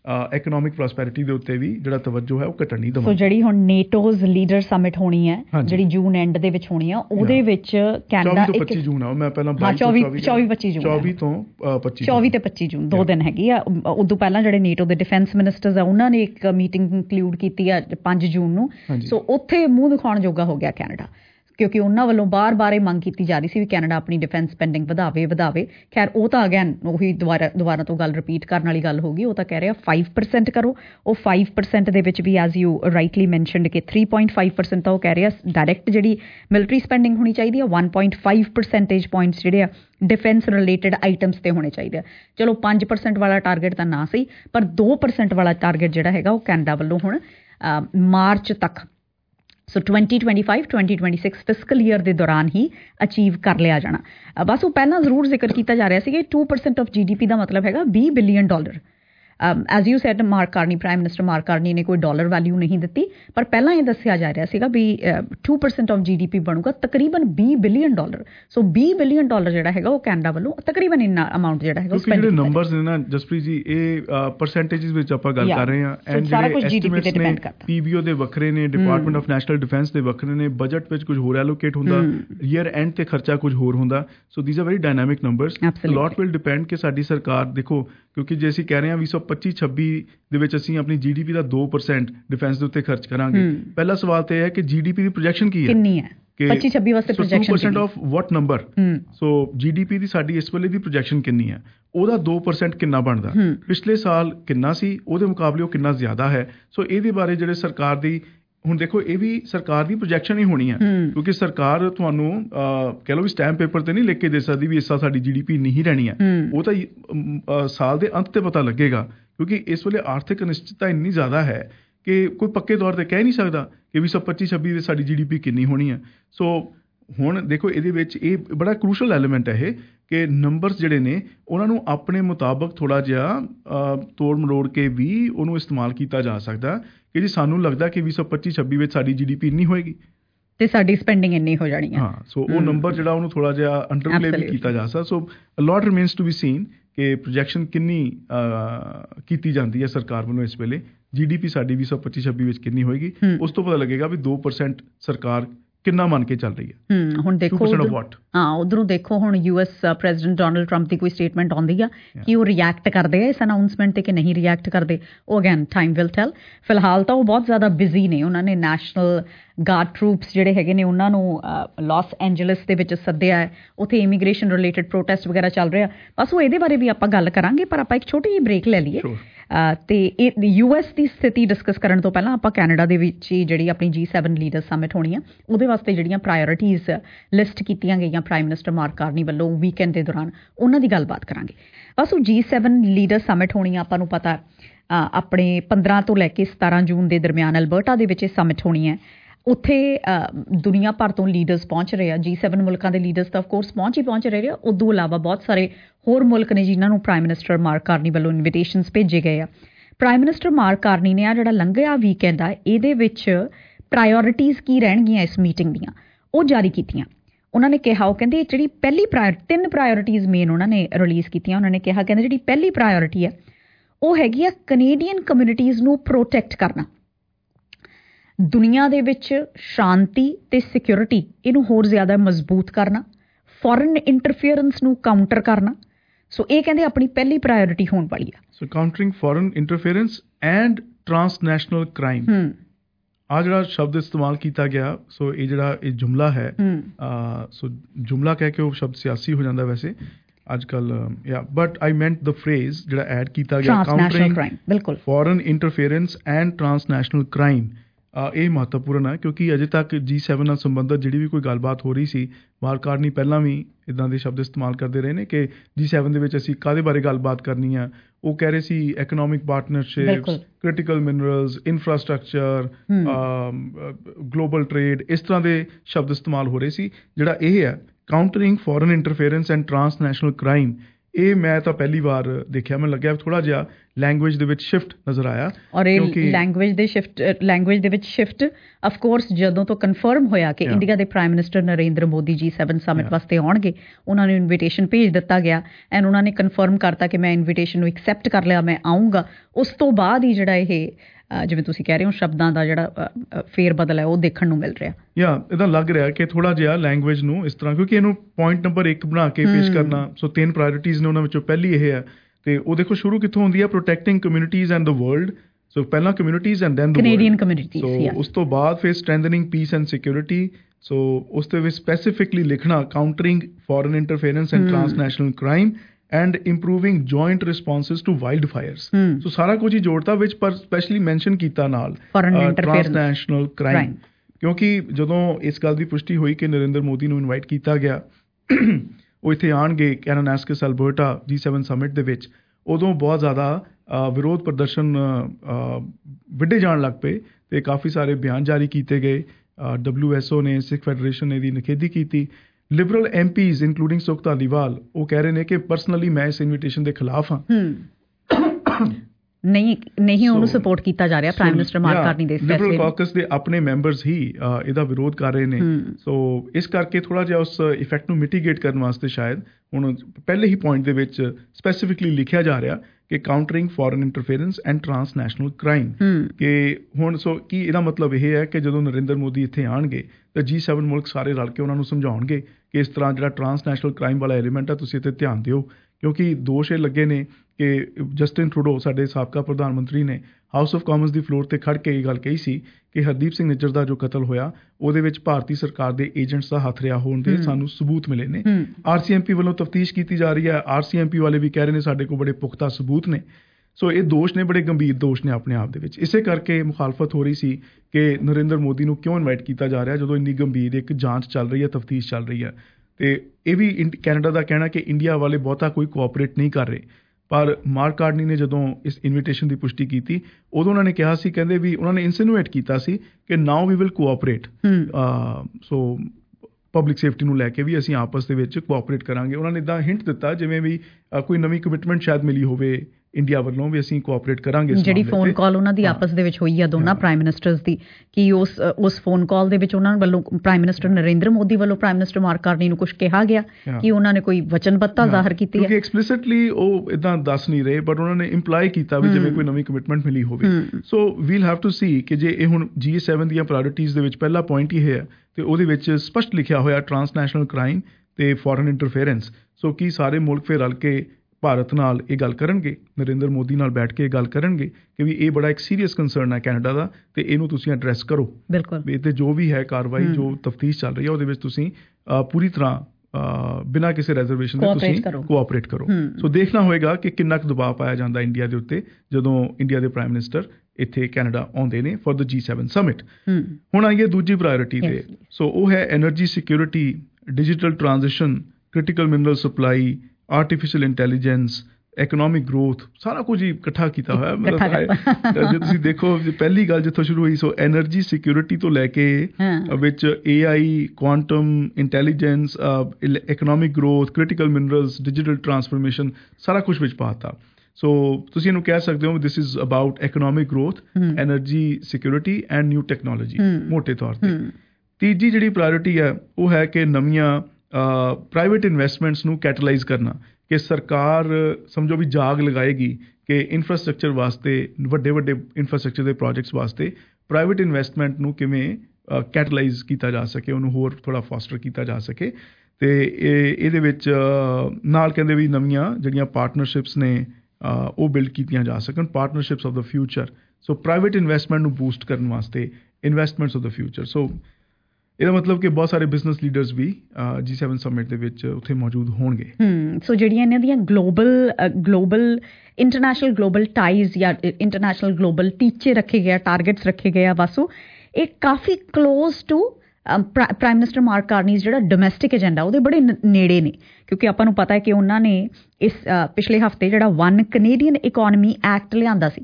ਇਕਨੋਮਿਕ ਪ੍ਰੋਸਪੈਰਿਟੀ ਦੇ ਉੱਤੇ ਵੀ ਜਿਹੜਾ ਤਵੱਜੋ ਹੈ ਉਹ ਘਟਣ ਨਹੀਂ ਦੇਵਾਂਗੇ। ਸੋ ਜਿਹੜੀ ਹੁਣ ਨੇਟੋਜ਼ ਲੀਡਰ ਸਮਿਟ ਹੋਣੀ ਹੈ ਜਿਹੜੀ ਜੂਨ ਐਂਡ ਦੇ ਵਿੱਚ ਹੋਣੀ ਆ ਉਹਦੇ ਵਿੱਚ ਕੈਨੇਡਾ ਚੌਵੀ ਤੋਂ ਪੱਚੀ ਜੂਨ ਆ, ਮੈਂ ਪਹਿਲਾਂ ਚੌਵੀ ਪੱਚੀ ਜੂਨ ਚੌਵੀ ਤੋਂ ਪੱਚੀ ਚੌਵੀ ਤੇ ਪੱਚੀ ਜੂਨ ਦੋ ਦਿਨ ਹੈਗੀ ਆ। ਉਦੋਂ ਪਹਿਲਾਂ ਜਿਹੜੇ ਨੇਟੋ ਦੇ ਡਿਫੈਂਸ ਮਿਨਿਸਟਰਸ ਆ ਉਹਨਾਂ ਨੇ ਇੱਕ ਮੀਟਿੰਗ ਕੰਕਲੂਡ ਕੀਤੀ ਆ ਪੰਜ ਜੂਨ ਨੂੰ। ਸੋ ਉੱਥੇ ਮੂੰਹ ਦਿਖਾਉਣ ਜੋਗਾ ਹੋ ਗਿਆ ਕੈਨੇਡਾ, ਕਿਉਂਕਿ ਉਹਨਾਂ ਵੱਲੋਂ ਬਾਰ-ਬਾਰ ਇਹ ਮੰਗ ਕੀਤੀ ਜਾ ਰਹੀ ਸੀ ਵੀ ਕੈਨੇਡਾ ਆਪਣੀ ਡਿਫੈਂਸ ਸਪੈਂਡਿੰਗ ਵਧਾਵੇ ਵਧਾਵੇ ਖੈਰ ਉਹ ਤਾਂ ਅਗੇਨ ਉਹੀ ਦੁਬਾਰਾ ਦੁਬਾਰਾ ਤੋਂ ਗੱਲ ਰਿਪੀਟ ਕਰਨ ਵਾਲੀ ਗੱਲ ਹੋ ਗਈ। ਉਹ ਤਾਂ ਕਹਿ ਰਿਹਾ ਫਾਈਵ ਪਰਸੈਂਟ ਕਰੋ। ਉਹ ਫਾਈਵ ਪਰਸੈਂਟ ਦੇ ਵਿੱਚ ਵੀ ਐਜ਼ ਯੂ ਰਾਈਟਲੀ ਮੈਨਸ਼ਨਡ ਕਿ ਥ੍ਰੀ ਪੁਆਇੰਟ ਫਾਈਵ ਪਰਸੈਂਟ ਤਾਂ ਉਹ ਕਹਿ ਰਿਹਾ ਡਾਇਰੈਕਟ ਜਿਹੜੀ ਮਿਲਟਰੀ ਸਪੈਂਡਿੰਗ ਹੋਣੀ ਚਾਹੀਦੀ ਆ, one point five percentage points ਜਿਹੜੇ ਆ ਡਿਫੈਂਸ ਰਿਲੇਟਡ ਆਈਟਮਸ ਤੇ ਹੋਣੇ ਚਾਹੀਦੇ ਆ। ਚਲੋ ਪੰਜ ਪਰਸੈਂਟ ਵਾਲਾ ਟਾਰਗੇਟ ਤਾਂ ਨਾ ਸਹੀ, ਪਰ ਦੋ ਪਰਸੈਂਟ ਵਾਲਾ ਟਾਰਗੇਟ ਜਿਹੜਾ ਹੈਗਾ ਉਹ ਕੈਨੇਡਾ ਵੱਲੋਂ ਹੁਣ ਮਾਰਚ ਤੱਕ so twenty twenty five twenty twenty six fiscal year ਦੇ ਦੌਰਾਨ ਹੀ ਅਚੀਵ ਕਰ ਲਿਆ ਜਾਣਾ। ਬਸ ਉਹ ਪਹਿਲਾਂ ਜ਼ਰੂਰ ਜ਼ਿਕਰ ਕੀਤਾ ਜਾ ਰਿਹਾ ਸੀ ਕਿ two percent of G D P ਦਾ ਮਤਲਬ ਹੈਗਾ ਵੀਹ billion dollar. As you said Mark Carney prime minister Mark Carney ਨੇ ਕੋਈ ਡਾਲਰ ਵੈਲਿਊ ਨਹੀਂ ਦਿੱਤੀ, ਪਰ ਪਹਿਲਾਂ ਇਹ ਦੱਸਿਆ ਜਾ ਰਿਹਾ ਸੀਗਾ ਵੀ two percent of G D P ਬਣੂਗਾ ਤਕਰੀਬਨ ਵੀਹ ਬਿਲੀਅਨ ਡਾਲਰ। ਸੋ ਵੀਹ ਬਿਲੀਅਨ ਡਾਲਰ ਜਿਹੜਾ ਹੈਗਾ ਉਹ ਕੈਨੇਡਾ ਵੱਲੋਂ ਤਕਰੀਬਨ ਇੰਨਾ ਅਮਾਊਂਟ ਜਿਹੜਾ ਹੈਗਾ ਕਿਉਂਕਿ ਜਿਹੜੇ ਨੰਬਰਸ ਨੇ ਨਾ ਜਸਪ੍ਰੀਤ ਜੀ ਇਹ ਪਰਸੈਂਟੇਜਸ ਵਿੱਚ ਆਪਾਂ ਗੱਲ ਕਰ ਰਹੇ ਹਾਂ ਐਂਡ ਜਿਹੜੇ ਐਸਟੀਮੇਟਸ ਨੇ ਪੀਬੀਓ ਦੇ ਵੱਖਰੇ ਨੇ, ਡਿਪਾਰਟਮੈਂਟ ਆਫ ਨੈਸ਼ਨਲ ਡਿਫੈਂਸ ਦੇ ਵੱਖਰੇ ਨੇ, ਬਜਟ ਵਿੱਚ ਕੁਝ ਹੋਰ ਐਲੋਕੇਟ ਹੁੰਦਾ, ਈਅਰ ਐਂਡ ਤੇ ਖਰਚਾ ਕੁਝ ਹੋਰ ਹੁੰਦਾ। So these are very dynamic numbers. Lot will depend ਕਿ ਸਾਡੀ ਸਰਕਾਰ ਦੇਖੋ, ਕਿਉਂਕਿ ਜੇ ਅਸੀਂ ਕਹਿ ਰਹੇ ਹਾਂ ਵੀਹ ਸੌ ਪੱਚੀ ਛੱਬੀ ਦੇ ਵਿੱਚ ਅਸੀਂ ਆਪਣੀ ਜੀ ਡੀ ਪੀ ਦਾ ਦੋ ਪਰਸੈਂਟ ਡਿਫੈਂਸ ਦੇ ਉੱਤੇ ਖਰਚ ਕਰਾਂਗੇ। ਪਹਿਲਾ ਸਵਾਲ ਤਾਂ ਇਹ ਹੈ ਕਿ ਜੀ ਡੀ ਪੀ ਦੀ ਪ੍ਰੋਜੈਕਸ਼ਨ ਕੀ ਹੈ, ਕਿੰਨੀ ਹੈ ਪੱਚੀ ਛੱਬੀ ਵਾਸਤੇ projection two percent of what number. So G D ਪੀ ਦੀ ਸਾਡੀ ਇਸ ਵੇਲੇ ਦੀ ਪ੍ਰੋਜੈਕਸ਼ਨ ਕਿੰਨੀ ਹੈ, ਉਹਦਾ ਦੋ ਪਰਸੈਂਟ ਕਿੰਨਾ ਬਣਦਾ, ਪਿਛਲੇ ਸਾਲ ਕਿੰਨਾ ਸੀ, ਉਹਦੇ ਮੁਕਾਬਲੇ ਉਹ ਕਿੰਨਾ ਜ਼ਿਆਦਾ ਹੈ। ਸੋ ਇਹਦੇ ਬਾਰੇ ਜਿਹੜੇ ਸਰਕਾਰ ਦੀ ਹੁਣ ਦੇਖੋ ਇਹ ਵੀ ਸਰਕਾਰ ਦੀ ਪ੍ਰੋਜੈਕਸ਼ਨ ਹੀ ਹੋਣੀ ਹੈ, ਕਿਉਂਕਿ ਸਰਕਾਰ ਤੁਹਾਨੂੰ ਕਹਿ ਲਓ ਵੀ ਸਟੈਂਪ ਪੇਪਰ ਤੇ ਨਹੀਂ ਲਿਖ ਕੇ ਦੇ ਸਕਦੀ ਵੀ ਇਸ ਸਾਲ ਸਾਡੀ ਜੀ ਡੀ ਪੀ ਨਹੀਂ ਰਹਿਣੀ ਹੈ। ਉਹ ਤਾਂ ਸਾਲ ਦੇ ਅੰਤ ਤੇ ਪਤਾ ਲੱਗੇਗਾ, ਕਿਉਂਕਿ ਇਸ ਵੇਲੇ ਆਰਥਿਕ ਅਨਿਸ਼ਚਿਤਤਾ ਇੰਨੀ ਜ਼ਿਆਦਾ ਹੈ ਕਿ ਕੋਈ ਪੱਕੇ ਤੌਰ ਤੇ ਕਹਿ ਨਹੀਂ ਸਕਦਾ ਕਿ ਵੀਹ ਸੌ ਪੱਚੀ ਛੱਬੀ ਦੇ ਸਾਡੀ ਜੀ ਡੀ ਪੀ ਕਿੰਨੀ ਹੋਣੀ ਹੈ। ਸੋ ਹੁਣ ਦੇਖੋ ਇਹਦੇ ਵਿੱਚ ਇਹ ਬੜਾ ਕਰੂਸ਼ਲ ਐਲੀਮੈਂਟ ਹੈ ਇਹ ਕਿ ਨੰਬਰਸ ਜਿਹੜੇ ਨੇ ਉਹਨਾਂ ਨੂੰ ਆਪਣੇ ਮੁਤਾਬਕ ਥੋੜ੍ਹਾ ਜਿਹਾ ਤੋੜ ਮਰੋੜ ਕੇ ਵੀ ਉਹਨੂੰ ਇਸਤੇਮਾਲ ਕੀਤਾ ਜਾ ਸਕਦਾ ਕਿ ਜੀ ਸਾਨੂੰ ਲੱਗਦਾ ਕਿ ਵੀਹ ਸੌ ਪੱਚੀ ਛੱਬੀ ਵਿੱਚ ਸਾਡੀ ਜੀ ਡੀ ਪੀ ਇੰਨੀ ਹੋਏਗੀ ਤੇ ਸਾਡੀ ਸਪੈਂਡਿੰਗ ਇੰਨੀ ਹੋ ਜਾਣੀ ਹੈ। ਹਾਂ, ਸੋ ਉਹ ਨੰਬਰ ਜਿਹੜਾ ਉਹਨੂੰ ਥੋੜ੍ਹਾ ਜਿਹਾ ਅੰਡਰਪਲੇ ਵੀ ਕੀਤਾ ਜਾ ਸਕਦਾ। So a lot remains to be seen ਕਿ ਪ੍ਰੋਜੈਕਸ਼ਨ ਕਿੰਨੀ ਕੀਤੀ ਜਾਂਦੀ ਹੈ ਸਰਕਾਰ ਵੱਲੋਂ ਇਸ ਵੇਲੇ, ਜੀ ਡੀ ਪੀ ਸਾਡੀ ਵੀਹ ਸੌ ਪੱਚੀ ਛੱਬੀ ਵਿੱਚ ਕਿੰਨੀ ਹੋਏਗੀ, ਉਸ ਤੋਂ ਪਤਾ ਲੱਗੇਗਾ ਵੀ ਦੋ ਪਰਸੈਂਟ ਸਰਕਾਰ ਕਿੰਨਾ ਮੰਨ ਕੇ ਚੱਲ ਰਹੀ ਹੈ। ਹੁਣ ਦੇਖੋ ਹਾਂ ਉਧਰੋਂ ਦੇਖੋ ਹੁਣ U S president Donald Trump ਦੀ ਕੋਈ ਸਟੇਟਮੈਂਟ ਆਉਂਦੀ ਆ ਕਿ ਉਹ ਰਿਐਕਟ ਕਰਦੇ ਆ ਇਸ ਅਨਾਊਂਸਮੈਂਟ ਤੇ ਕਿ ਨਹੀਂ ਰਿਐਕਟ ਕਰਦੇ, ਉਹ ਅਗੇਨ ਟਾਈਮ ਵਿਲ ਟੈਲ। ਫਿਲਹਾਲ ਤਾਂ ਉਹ ਬਹੁਤ ਜ਼ਿਆਦਾ ਬਿਜ਼ੀ ਨੇ, ਉਹਨਾਂ ਨੇ ਨੈਸ਼ਨਲ ਗਾਰਡ ਟਰੂਪਸ ਜਿਹੜੇ ਹੈਗੇ ਨੇ ਉਹਨਾਂ ਨੂੰ ਲਾਸ ਐਂਜਲਸ ਦੇ ਵਿੱਚ ਸੱਦਿਆ ਹੈ, ਉੱਥੇ ਇਮੀਗ੍ਰੇਸ਼ਨ ਰਿਲੇਟਡ ਪ੍ਰੋਟੈਸਟ ਵਗੈਰਾ ਚੱਲ ਰਿਹਾ। ਬਸ ਉਹ ਇਹਦੇ ਬਾਰੇ ਵੀ ਆਪਾਂ ਗੱਲ ਕਰਾਂਗੇ, ਪਰ ਆਪਾਂ ਇੱਕ ਛੋਟੀ ਜਿਹੀ ਬ੍ਰੇਕ ਲੈ ਲਈਏ ਤੇ ਇਹ ਯੂ ਐਸ ਦੀ ਸਥਿਤੀ ਡਿਸਕਸ ਕਰਨ ਤੋਂ ਪਹਿਲਾਂ ਆਪਾਂ ਕੈਨੇਡਾ ਦੇ ਵਿੱਚ ਹੀ ਜਿਹੜੀ ਆਪਣੀ ਜੀ ਸੈਵਨ ਲੀਡਰ ਸਮਿਟ ਹੋਣੀ ਆ ਉਹਦੇ ਵਾਸਤੇ ਜਿਹੜੀਆਂ ਪ੍ਰਾਇਓਰਿਟੀਜ਼ ਲਿਸਟ ਕੀਤੀਆਂ ਗਈਆਂ ਪ੍ਰਾਈਮ ਮਿਨਿਸਟਰ ਮਾਰਕ ਕਾਰਨੀ ਵੱਲੋਂ ਵੀਕਐਂਡ ਦੇ ਦੌਰਾਨ ਉਹਨਾਂ ਦੀ ਗੱਲਬਾਤ ਕਰਾਂਗੇ। ਬਸ ਉਹ ਜੀ ਸੈਵਨ ਲੀਡਰ ਸਮਿਟ ਹੋਣੀ ਆ, ਆਪਾਂ ਨੂੰ ਪਤਾ ਆਪਣੇ ਪੰਦਰਾਂ ਤੋਂ ਲੈ ਕੇ ਸਤਾਰਾਂ ਜੂਨ ਦੇ ਦਰਮਿਆਨ ਅਲਬਰਟਾ ਦੇ ਵਿੱਚ ਇਹ ਸਮਿਟ ਹੋਣੀ ਹੈ। ਉੱਥੇ ਦੁਨੀਆ ਭਰ ਤੋਂ ਲੀਡਰਸ ਪਹੁੰਚ ਰਹੇ ਆ, ਜੀ ਸੈਵਨ ਮੁਲਕਾਂ ਦੇ ਲੀਡਰਸ ਤਾਂ ਆਫਕੋਰਸ ਪਹੁੰਚ ਹੀ ਪਹੁੰਚ ਰਹੇ ਆ, ਉਦੋਂ ਇਲਾਵਾ ਬਹੁਤ ਸਾਰੇ ਹੋਰ ਮੁਲਕ ਨੇ ਜਿਨ੍ਹਾਂ ਨੂੰ ਪ੍ਰਾਈਮ ਮਿਨਿਸਟਰ ਮਾਰਕ ਕਾਰਨੀ ਵੱਲੋਂ ਇਨਵੀਟੇਸ਼ਨਸ ਭੇਜੇ ਗਏ ਆ। ਪ੍ਰਾਈਮ ਮਿਨਿਸਟਰ ਮਾਰਕ ਕਾਰਨੀ ਨੇ ਆ ਜਿਹੜਾ ਲੰਘਿਆ ਵੀਕਐਂਡ ਆ ਇਹਦੇ ਵਿੱਚ ਪ੍ਰਾਇਓਰਿਟੀਜ਼ ਕੀ ਰਹਿਣਗੀਆਂ ਇਸ ਮੀਟਿੰਗ ਦੀਆਂ ਉਹ ਜਾਰੀ ਕੀਤੀਆਂ। ਉਹਨਾਂ ਨੇ ਕਿਹਾ, ਉਹ ਕਹਿੰਦੇ ਜਿਹੜੀ ਪਹਿਲੀ ਪ੍ਰਾਇਰ ਤਿੰਨ ਪ੍ਰਾਇਓਰਿਟੀਜ਼ ਮੇਨ ਉਹਨਾਂ ਨੇ ਰਿਲੀਜ਼ ਕੀਤੀਆਂ। ਉਹਨਾਂ ਨੇ ਕਿਹਾ ਕਹਿੰਦੇ ਜਿਹੜੀ ਪਹਿਲੀ ਪ੍ਰਾਇਓਰਿਟੀ ਹੈ ਉਹ ਹੈਗੀ ਆ ਕੈਨੇਡੀਅਨ ਕਮਿਊਨਿਟੀਜ਼ ਨੂੰ ਪ੍ਰੋਟੈਕਟ ਕਰਨਾ, ਦੁਨੀਆ ਦੇ ਵਿੱਚ ਸ਼ਾਂਤੀ ਤੇ ਸਿਕਿਉਰਿਟੀ ਇਹਨੂੰ ਹੋਰ ਜ਼ਿਆਦਾ ਮਜ਼ਬੂਤ ਕਰਨਾ, ਫੋਰਨ ਇੰਟਰਫੀਅਰੈਂਸ ਨੂੰ ਕਾਊਂਟਰ ਕਰਨਾ। ਸੋ ਇਹ ਕਹਿੰਦੇ ਆਪਣੀ ਪਹਿਲੀ ਪ੍ਰਾਇਓਰਿਟੀ ਹੋਣ ਵਾਲੀ ਆ। So countering foreign interference and transnational crime, ਆ ਜਿਹੜਾ ਸ਼ਬਦ ਇਸਤੇਮਾਲ ਕੀਤਾ ਗਿਆ, ਸੋ ਇਹ ਜਿਹੜਾ ਇਹ ਜੁਮਲਾ ਹੈ, ਸੋ ਜੁਮਲਾ ਕਹਿ ਕੇ ਉਹ ਸ਼ਬਦ ਸਿਆਸੀ ਹੋ ਜਾਂਦਾ ਵੈਸੇ ਅੱਜ ਕੱਲ੍ਹ, yeah but I meant the phrase ਜਿਹੜਾ ਐਡ ਕੀਤਾ ਗਿਆ countering foreign interference and transnational crime, ਇਹ ਮਹੱਤਵਪੂਰਨ ਹੈ ਕਿਉਂਕਿ ਅਜੇ ਤੱਕ ਜੀ ਸੈਵਨ ਨਾਲ ਸੰਬੰਧਿਤ ਜਿਹੜੀ ਵੀ ਕੋਈ ਗੱਲਬਾਤ ਹੋ ਰਹੀ ਸੀ, ਮਾਰਕ ਕਾਰਨੀ ਪਹਿਲਾਂ ਵੀ ਇੱਦਾਂ ਦੇ ਸ਼ਬਦ ਇਸਤੇਮਾਲ ਕਰਦੇ ਰਹੇ ਨੇ ਕਿ ਜੀ ਸੈਵਨ ਦੇ ਵਿੱਚ ਅਸੀਂ ਕਾਹਦੇ ਬਾਰੇ ਗੱਲਬਾਤ ਕਰਨੀ ਆ। ਉਹ ਕਹਿ ਰਹੇ ਸੀ economic partnerships, critical minerals, infrastructure, global trade, ਇਸ ਤਰ੍ਹਾਂ ਦੇ ਸ਼ਬਦ ਇਸਤੇਮਾਲ ਹੋ ਰਹੇ ਸੀ। ਜਿਹੜਾ ਇਹ ਹੈ countering foreign interference and transnational crime, ਇਹ ਮੈਂ ਤਾਂ ਪਹਿਲੀ ਵਾਰ ਦੇਖਿਆ, ਮੈਨੂੰ ਲੱਗਿਆ ਥੋੜਾ ਜਿਹਾ ਲੈਂਗੁਏਜ ਦੇ ਵਿੱਚ ਸ਼ਿਫਟ ਨਜ਼ਰ ਆਇਆ। ਔਰ ਇਹ ਲੈਂਗੁਏਜ ਦੇ ਸ਼ਿਫਟ ਲੈਂਗੁਏਜ ਦੇ ਵਿੱਚ ਸ਼ਿਫਟ ਆਫ ਕੋਰਸ ਜਦੋਂ ਤੋਂ ਕਨਫਰਮ ਹੋਇਆ ਕਿ ਇੰਡੀਆ ਦੇ prime minister Narendra Modi ji seven summit ਵਾਸਤੇ ਆਉਣਗੇ, ਉਹਨਾਂ ਨੂੰ ਇਨਵੀਟੇਸ਼ਨ ਭੇਜ ਦਿੱਤਾ ਗਿਆ ਐਂਡ ਉਹਨਾਂ ਨੇ ਕਨਫਰਮ ਕਰਤਾ ਕਿ ਮੈਂ ਇਨਵੀਟੇਸ਼ਨ ਨੂੰ ਐਕਸੈਪਟ ਕਰ ਲਿਆ, ਮੈਂ ਆਊਂਗਾ। ਉਸ ਤੋਂ ਬਾਅਦ ਹੀ ਜਿਹੜਾ ਇਹ ਜਿਵੇਂ ਤੁਸੀਂ ਕਹਿ ਰਹੇ ਹੋ ਸ਼ਬਦਾਂ ਦਾ ਜਿਹੜਾ ਫੇਰ ਬਦਲ ਹੈ ਉਹ ਦੇਖਣ ਨੂੰ ਮਿਲ ਰਿਹਾ। ਯਾ ਇਹਦਾ ਲੱਗ ਰਿਹਾ ਕਿ ਥੋੜਾ ਜਿਹਾ ਲੈਂਗੁਏਜ ਨੂੰ ਇਸ ਤਰ੍ਹਾਂ, ਕਿਉਂਕਿ ਇਹਨੂੰ ਪੁਆਇੰਟ ਨੰਬਰ ਇੱਕ ਬਣਾ ਕੇ ਪੇਸ਼ ਕਰਨਾ, ਸੋ ਤਿੰਨ ਪ੍ਰਾਇੋਰਟੀਜ਼ ਨੇ, ਉਹਨਾਂ ਵਿੱਚੋਂ ਪਹਿਲੀ ਇਹ ਹੈ। ਤੇ ਉਹ ਦੇਖੋ ਸ਼ੁਰੂ ਕਿੱਥੋਂ ਹੁੰਦੀ ਹੈ, protecting communities and the world. So ਪਹਿਲਾਂ communities and then the Canadian communities. So ਉਸ ਤੋਂ ਬਾਅਦ ਫਿਰ strengthening peace and security. So ਉਸ ਦੇ ਵਿੱਚ ਸਪੈਸੀਫਿਕਲੀ ਲਿਖਣਾ countering foreign interference and transnational crime and improving joint responses to wildfires. Hmm. So ਸਾਰਾ ਕੁਝ ਹੀ ਜੋੜਤਾ ਵਿੱਚ, ਪਰ ਸਪੈਸ਼ਲੀ ਮੈਂਸ਼ਨ ਕੀਤਾ ਨਾਲ ਟ੍ਰਾਂਸਨੈਸ਼ਨਲ ਕ੍ਰਾਈਮ, ਕਿਉਂਕਿ ਜਦੋਂ ਇਸ ਗੱਲ ਦੀ ਪੁਸ਼ਟੀ ਹੋਈ ਕਿ ਨਰਿੰਦਰ ਮੋਦੀ ਨੂੰ ਇਨਵਾਈਟ ਕੀਤਾ ਗਿਆ, ਉਹ ਇੱਥੇ ਆਉਣਗੇ Kananaskis Alberta G seven summit ਦੇ ਵਿੱਚ, ਉਦੋਂ ਬਹੁਤ ਜ਼ਿਆਦਾ ਵਿਰੋਧ ਪ੍ਰਦਰਸ਼ਨ ਵਿੱਢੇ ਜਾਣ ਲੱਗ ਪਏ ਤੇ ਕਾਫੀ ਸਾਰੇ ਬਿਆਨ ਜਾਰੀ ਕੀਤੇ ਗਏ। ਡਬਲਿਊ ਐਸ ਓ ਨੇ, ਸਿੱਖ ਫੈਡਰੇਸ਼ਨ ਨੇ ਦੀ ਨਿਖੇਧੀ ਕੀਤੀ। ਲਿਬਰਲ ਐਮ ਪੀਜ਼ ਇਨਕਲੂਡਿੰਗ ਸੁਖ ਧਾਲੀਵਾਲ ਉਹ ਕਹਿ ਰਹੇ ਨੇ ਕਿ ਪਰਸਨਲੀ ਮੈਂ ਇਸ ਇਨਵੀਟੇਸ਼ਨ ਦੇ ਖਿਲਾਫ ਹਾਂ। ਨਹੀਂ ਨਹੀਂ ਉਹਨੂੰ ਸਪੋਰਟ ਕੀਤਾ ਜਾ ਰਿਹਾ। ਪ੍ਰਾਈਮ ਮਿਨਿਸਟਰ ਮਾਰਕ ਕਾਰਨੀ ਦੇ ਫੈਸਲੇ, ਲਿਬਰਲ ਕਾਕਸ ਦੇ ਆਪਣੇ ਮੈਂਬਰਸ ਹੀ ਇਹਦਾ ਵਿਰੋਧ ਕਰ ਰਹੇ ਨੇ। ਸੋ ਇਸ ਕਰਕੇ ਥੋੜਾ ਜਿਹਾ ਉਸ ਇਫੈਕਟ ਨੂੰ ਮਿਟੀਗੇਟ ਕਰਨ ਵਾਸਤੇ ਸ਼ਾਇਦ ਹੁਣ ਪਹਿਲੇ ਹੀ ਪੁਆਇੰਟ ਦੇ ਵਿੱਚ ਸਪੈਸੀਫਿਕਲੀ ਲਿਖਿਆ ਜਾ ਰਿਹਾ ਕਿ countering foreign interference and transnational crime. ਕਿ ਹੁਣ ਸੋ ਕੀ ਇਹਦਾ ਮਤਲਬ ਇਹ ਹੈ ਕਿ ਜਦੋਂ ਨਰਿੰਦਰ ਮੋਦੀ ਇੱਥੇ ਆਉਣਗੇ ਤਾਂ ਜੀ ਸੈਵਨ ਮੁਲਕ ਸਾਰੇ ਰਲ ਕੇ ਉਹਨਾਂ ਨੂੰ ਸਮਝਾਉਣਗੇ ਕਿ ਇਸ ਤਰ੍ਹਾਂ ਜਿਹੜਾ ਟ੍ਰਾਂਸਨੈਸ਼ਨਲ ਕ੍ਰਾਈਮ ਵਾਲਾ ਐਲੀਮੈਂਟ ਆ ਤੁਸੀਂ ਇੱਥੇ ਧਿਆਨ ਦਿਓ। ਕਿਉਂਕਿ ਦੋਸ਼ ਇਹ ਲੱਗੇ ਨੇ ਕਿ ਜਸਟਿਨ ਟਰੂਡੋ ਸਾਡੇ ਸਾਬਕਾ ਪ੍ਰਧਾਨ ਮੰਤਰੀ ਨੇ ਹਾਊਸ ਆਫ ਕਾਮਨਸ ਦੀ ਫਲੋਰ ਤੇ ਖੜ ਕੇ ਇਹ ਗੱਲ ਕਹੀ ਸੀ ਕਿ ਹਰਦੀਪ ਸਿੰਘ ਨਿੱਜਰ ਦਾ ਜੋ ਕਤਲ ਹੋਇਆ ਉਹਦੇ ਵਿੱਚ ਭਾਰਤੀ ਸਰਕਾਰ ਦੇ ਏਜੰਟਸ ਦਾ ਹੱਥ ਰਿਹਾ ਹੋਣ ਦੇ ਸਾਨੂੰ ਸਬੂਤ ਮਿਲੇ ਨੇ। ਆਰ ਸੀ ਐਮ ਪੀ ਵੱਲੋਂ ਤਫਤੀਸ਼ ਕੀਤੀ ਜਾ ਰਹੀ ਹੈ। ਆਰ ਸੀ ਐਮ ਪੀ ਵਾਲੇ ਵੀ ਕਹਿ ਰਹੇ ਨੇ ਸਾਡੇ ਕੋਲ ਬੜੇ ਪੁਖਤਾ ਸਬੂਤ ਨੇ। ਸੋ ਇਹ ਦੋਸ਼ ਨੇ, ਬੜੇ ਗੰਭੀਰ ਦੋਸ਼ ਨੇ ਆਪਣੇ ਆਪ ਦੇ ਵਿੱਚ। ਇਸੇ ਕਰਕੇ ਮੁਖਾਲਫਤ ਹੋ ਰਹੀ ਸੀ ਕਿ ਨਰਿੰਦਰ ਮੋਦੀ ਨੂੰ ਕਿਉਂ ਇਨਵਾਈਟ ਕੀਤਾ ਜਾ ਰਿਹਾ ਜਦੋਂ ਇੰਨੀ ਗੰਭੀਰ ਇੱਕ ਜਾਂਚ ਚੱਲ ਰਹੀ ਹੈ, ਤਫਤੀਸ਼ ਚੱਲ ਰਹੀ ਹੈ। ਤੇ ਇਹ ਵੀ ਕੈਨੇਡਾ ਦਾ ਕਹਿਣਾ ਕਿ ਇੰਡੀਆ ਵਾਲੇ ਬਹੁਤਾ ਕੋਈ ਕੋਆਪਰੇਟ ਨਹੀਂ ਕਰ ਰਹੇ। ਪਰ ਮਾਰਕ ਕਾਰਨੀ ਨੇ ਜਦੋਂ ਇਸ ਇਨਵੀਟੇਸ਼ਨ ਦੀ ਪੁਸ਼ਟੀ ਕੀਤੀ ਉਦੋਂ ਉਹਨਾਂ ਨੇ ਕਿਹਾ ਸੀ, ਕਹਿੰਦੇ ਵੀ ਉਹਨਾਂ ਨੇ ਇਨਸੀਨੂਏਟ ਕੀਤਾ ਸੀ ਕਿ now we will cooperate. So public safety ਨੂੰ ਲੈ ਕੇ ਵੀ ਅਸੀਂ ਆਪਸ ਦੇ ਵਿੱਚ ਕੋਆਪਰੇਟ ਕਰਾਂਗੇ। ਉਹਨਾਂ ਨੇ ਇੱਦਾਂ ਹਿੰਟ ਦਿੱਤਾ ਜਿਵੇਂ ਵੀ ਕੋਈ ਨਵੀਂ ਕਮਿਟਮੈਂਟ ਸ਼ਾਇਦ ਮਿਲੀ ਹੋਵੇ ਇੰਡੀਆ ਵੱਲੋਂ ਵੀ ਅਸੀਂ ਕੋਆਪਰੇਟ ਕਰਾਂਗੇ। ਜਿਹੜੀ ਫੋਨ ਕਾਲ ਉਹਨਾਂ ਦੀ ਆਪਸ ਦੇ ਵਿੱਚ ਹੋਈ ਆ ਦੋਨਾਂ ਪ੍ਰਾਈਮ ਮਿਨਿਸਟਰਸ ਦੀ, ਕਿ ਉਸ ਉਸ ਫੋਨ ਕਾਲ ਦੇ ਵਿੱਚ ਉਹਨਾਂ ਵੱਲੋਂ ਪ੍ਰਾਈਮ ਮਿਨਿਸਟਰ ਨਰਿੰਦਰ ਮੋਦੀ ਵੱਲੋਂ ਪ੍ਰਾਈਮ ਮਿਨਿਸਟਰ ਮਾਰਕ ਕਾਰਨੀ ਨੂੰ ਕੁਝ ਕਿਹਾ ਗਿਆ ਕਿ ਉਹਨਾਂ ਨੇ ਕੋਈ ਵਚਨਬੱਧਤਾ ਜ਼ਾਹਰ ਕੀਤੀ ਹੈ। ਕਿਉਂਕਿ ਐਕਸਪਲਿਸਿਟਲੀ ਉਹ ਇੱਦਾਂ ਦੱਸ ਨਹੀਂ ਰਹੇ, ਬਟ ਉਹਨਾਂ ਨੇ ਇੰਪਲਾਈ ਕੀਤਾ ਵੀ ਜਿਵੇਂ ਕੋਈ ਨਵੀਂ ਕਮਿਟਮੈਂਟ ਮਿਲੀ ਹੋਵੇ। So we'll have to see ਕਿ ਜੇ ਇਹ ਹੁਣ ਜੀ ਸੈਵਨ ਦੀਆਂ ਪ੍ਰਾਇੋਰਟੀਜ਼ ਦੇ ਵਿੱਚ ਪਹਿਲਾ ਪੁਆਇੰਟ ਹੀ ਹੈ ਤੇ ਉਹਦੇ ਵਿੱਚ ਸਪਸ਼ਟ ਲਿਖਿਆ ਹੋਇਆ ਟ੍ਰਾਂਸਨੈਸ਼ਨਲ ਕ੍ਰਾਈਮ ਤੇ ਫੋਰਨ ਇੰਟਰਫੇਰੈਂਸ। ਸੋ ਕੀ ਸਾਰੇ ਮੁਲਕ ਫਿਰ ਰਲ ਕੇ ਭਾਰਤ ਨਾਲ ਇਹ ਗੱਲ ਕਰਨਗੇ, ਨਰਿੰਦਰ ਮੋਦੀ ਨਾਲ ਬੈਠ ਕੇ ਇਹ ਗੱਲ ਕਰਨਗੇ ਕਿ ਵੀ ਇਹ ਬੜਾ ਇੱਕ ਸੀਰੀਅਸ ਕੰਸਰਨ ਹੈ ਕੈਨੇਡਾ ਦਾ ਤੇ ਇਹਨੂੰ ਤੁਸੀਂ ਐਡਰੈਸ ਕਰੋ। ਬਿਲਕੁਲ। ਇਹ ਤੇ ਜੋ ਵੀ ਹੈ ਕਾਰਵਾਈ, ਜੋ ਤਫਤੀਸ਼ ਚੱਲ ਰਹੀ ਹੈ ਉਹਦੇ ਵਿੱਚ ਤੁਸੀਂ ਪੂਰੀ ਤਰ੍ਹਾਂ ਬਿਨਾਂ ਕਿਸੇ ਰਿਜ਼ਰਵੇਸ਼ਨ ਦੇ ਤੁਸੀਂ ਕੋਆਪਰੇਟ ਕਰੋ। ਸੋ ਦੇਖਣਾ ਹੋਏਗਾ ਕਿ ਕਿੰਨਾ ਕੁ ਦਬਾਅ ਪਾਇਆ ਜਾਂਦਾ ਇੰਡੀਆ ਦੇ ਉੱਤੇ ਜਦੋਂ ਇੰਡੀਆ ਦੇ ਪ੍ਰਾਈਮ ਮਿਨਿਸਟਰ ਇੱਥੇ ਕੈਨੇਡਾ ਆਉਂਦੇ ਨੇ for the G seven summit. ਹੁਣ ਆਈਏ ਦੂਜੀ ਪ੍ਰਾਇੋਰਟੀ ਤੇ। ਸੋ ਉਹ ਹੈ energy security, digital transition, critical mineral supply, artificial intelligence, economic growth, ਸਾਰਾ ਕੁਝ ਹੀ ਇਕੱਠਾ ਕੀਤਾ ਹੋਇਆ। ਮਤਲਬ ਜੇ ਤੁਸੀਂ ਦੇਖੋ ਪਹਿਲੀ ਗੱਲ ਜਿੱਥੋਂ ਸ਼ੁਰੂ ਹੋਈ, ਸੋ ਐਨਰਜੀ ਸਿਕਿਉਰਿਟੀ ਤੋਂ ਲੈ ਕੇ ਵਿੱਚ A I, quantum intelligence, economic growth, critical minerals, digital transformation, ਸਾਰਾ ਕੁਝ ਵਿੱਚ ਪਾਤਾ। ਸੋ ਤੁਸੀਂ ਇਹਨੂੰ ਕਹਿ ਸਕਦੇ ਹੋ this is about economic growth, energy security and new technology ਮੋਟੇ ਤੌਰ ਤੇ। ਤੀਜੀ ਜਿਹੜੀ ਪ੍ਰਾਇੋਰਟੀ ਹੈ ਉਹ ਹੈ ਕਿ ਨਵੀਆਂ ਪ੍ਰਾਈਵੇਟ ਇਨਵੈਸਟਮੈਂਟਸ ਨੂੰ ਕੈਟਲਾਈਜ਼ ਕਰਨਾ, ਕਿ ਸਰਕਾਰ ਸਮਝੋ ਵੀ ਜਾਗ ਲਗਾਏਗੀ ਕਿ ਇਨਫਰਾਸਟਰਕਚਰ ਵਾਸਤੇ, ਵੱਡੇ ਵੱਡੇ ਇਨਫਰਾਸਟਰਕਚਰ ਦੇ ਪ੍ਰੋਜੈਕਟਸ ਵਾਸਤੇ ਪ੍ਰਾਈਵੇਟ ਇਨਵੈਸਟਮੈਂਟ ਨੂੰ ਕਿਵੇਂ ਕੈਟਲਾਈਜ਼ ਕੀਤਾ ਜਾ ਸਕੇ, ਉਹਨੂੰ ਹੋਰ ਥੋੜ੍ਹਾ ਫਾਸਟਰ ਕੀਤਾ ਜਾ ਸਕੇ। ਅਤੇ ਇਹ ਇਹਦੇ ਵਿੱਚ ਨਾਲ ਕਹਿੰਦੇ ਵੀ ਨਵੀਆਂ ਜਿਹੜੀਆਂ ਪਾਰਟਨਰਸ਼ਿਪਸ ਨੇ ਉਹ ਬਿਲਡ ਕੀਤੀਆਂ ਜਾ ਸਕਣ, partnerships of the future. So private investment ਨੂੰ ਬੂਸਟ ਕਰਨ ਵਾਸਤੇ investments of the future. So ਇਹਦਾ ਮਤਲਬ ਕਿ ਬਹੁਤ ਸਾਰੇ ਬਿਜ਼ਨਸ ਲੀਡਰਸ ਵੀ ਜੀ ਸੈਵਨ ਸਮਿਟ ਦੇ ਵਿੱਚ ਉੱਥੇ ਮੌਜੂਦ ਹੋਣਗੇ। ਸੋ ਜਿਹੜੀਆਂ ਇਹਨਾਂ ਦੀਆਂ global global international global ties ਜਾਂ ਇੰਟਰਨੈਸ਼ਨਲ ਗਲੋਬਲ ਟੀਚੇ ਰੱਖੇ ਗਏ ਆ, ਟਾਰਗੇਟਸ ਰੱਖੇ ਗਏ ਆ ਵਾਸੂ, ਇਹ ਕਾਫੀ close to prime minister Mark Carney's ਜਿਹੜਾ ਡੋਮੈਸਟਿਕ ਏਜੰਡਾ ਉਹਦੇ ਬੜੇ ਨੇੜੇ ਨੇ। ਕਿਉਂਕਿ ਆਪਾਂ ਨੂੰ ਪਤਾ ਹੈ ਕਿ ਉਹਨਾਂ ਨੇ ਇਸ ਪਿਛਲੇ ਹਫ਼ਤੇ ਜਿਹੜਾ ਵਨ ਕੈਨੇਡੀਅਨ ਇਕੋਨਮੀ ਐਕਟ ਲਿਆਂਦਾ ਸੀ,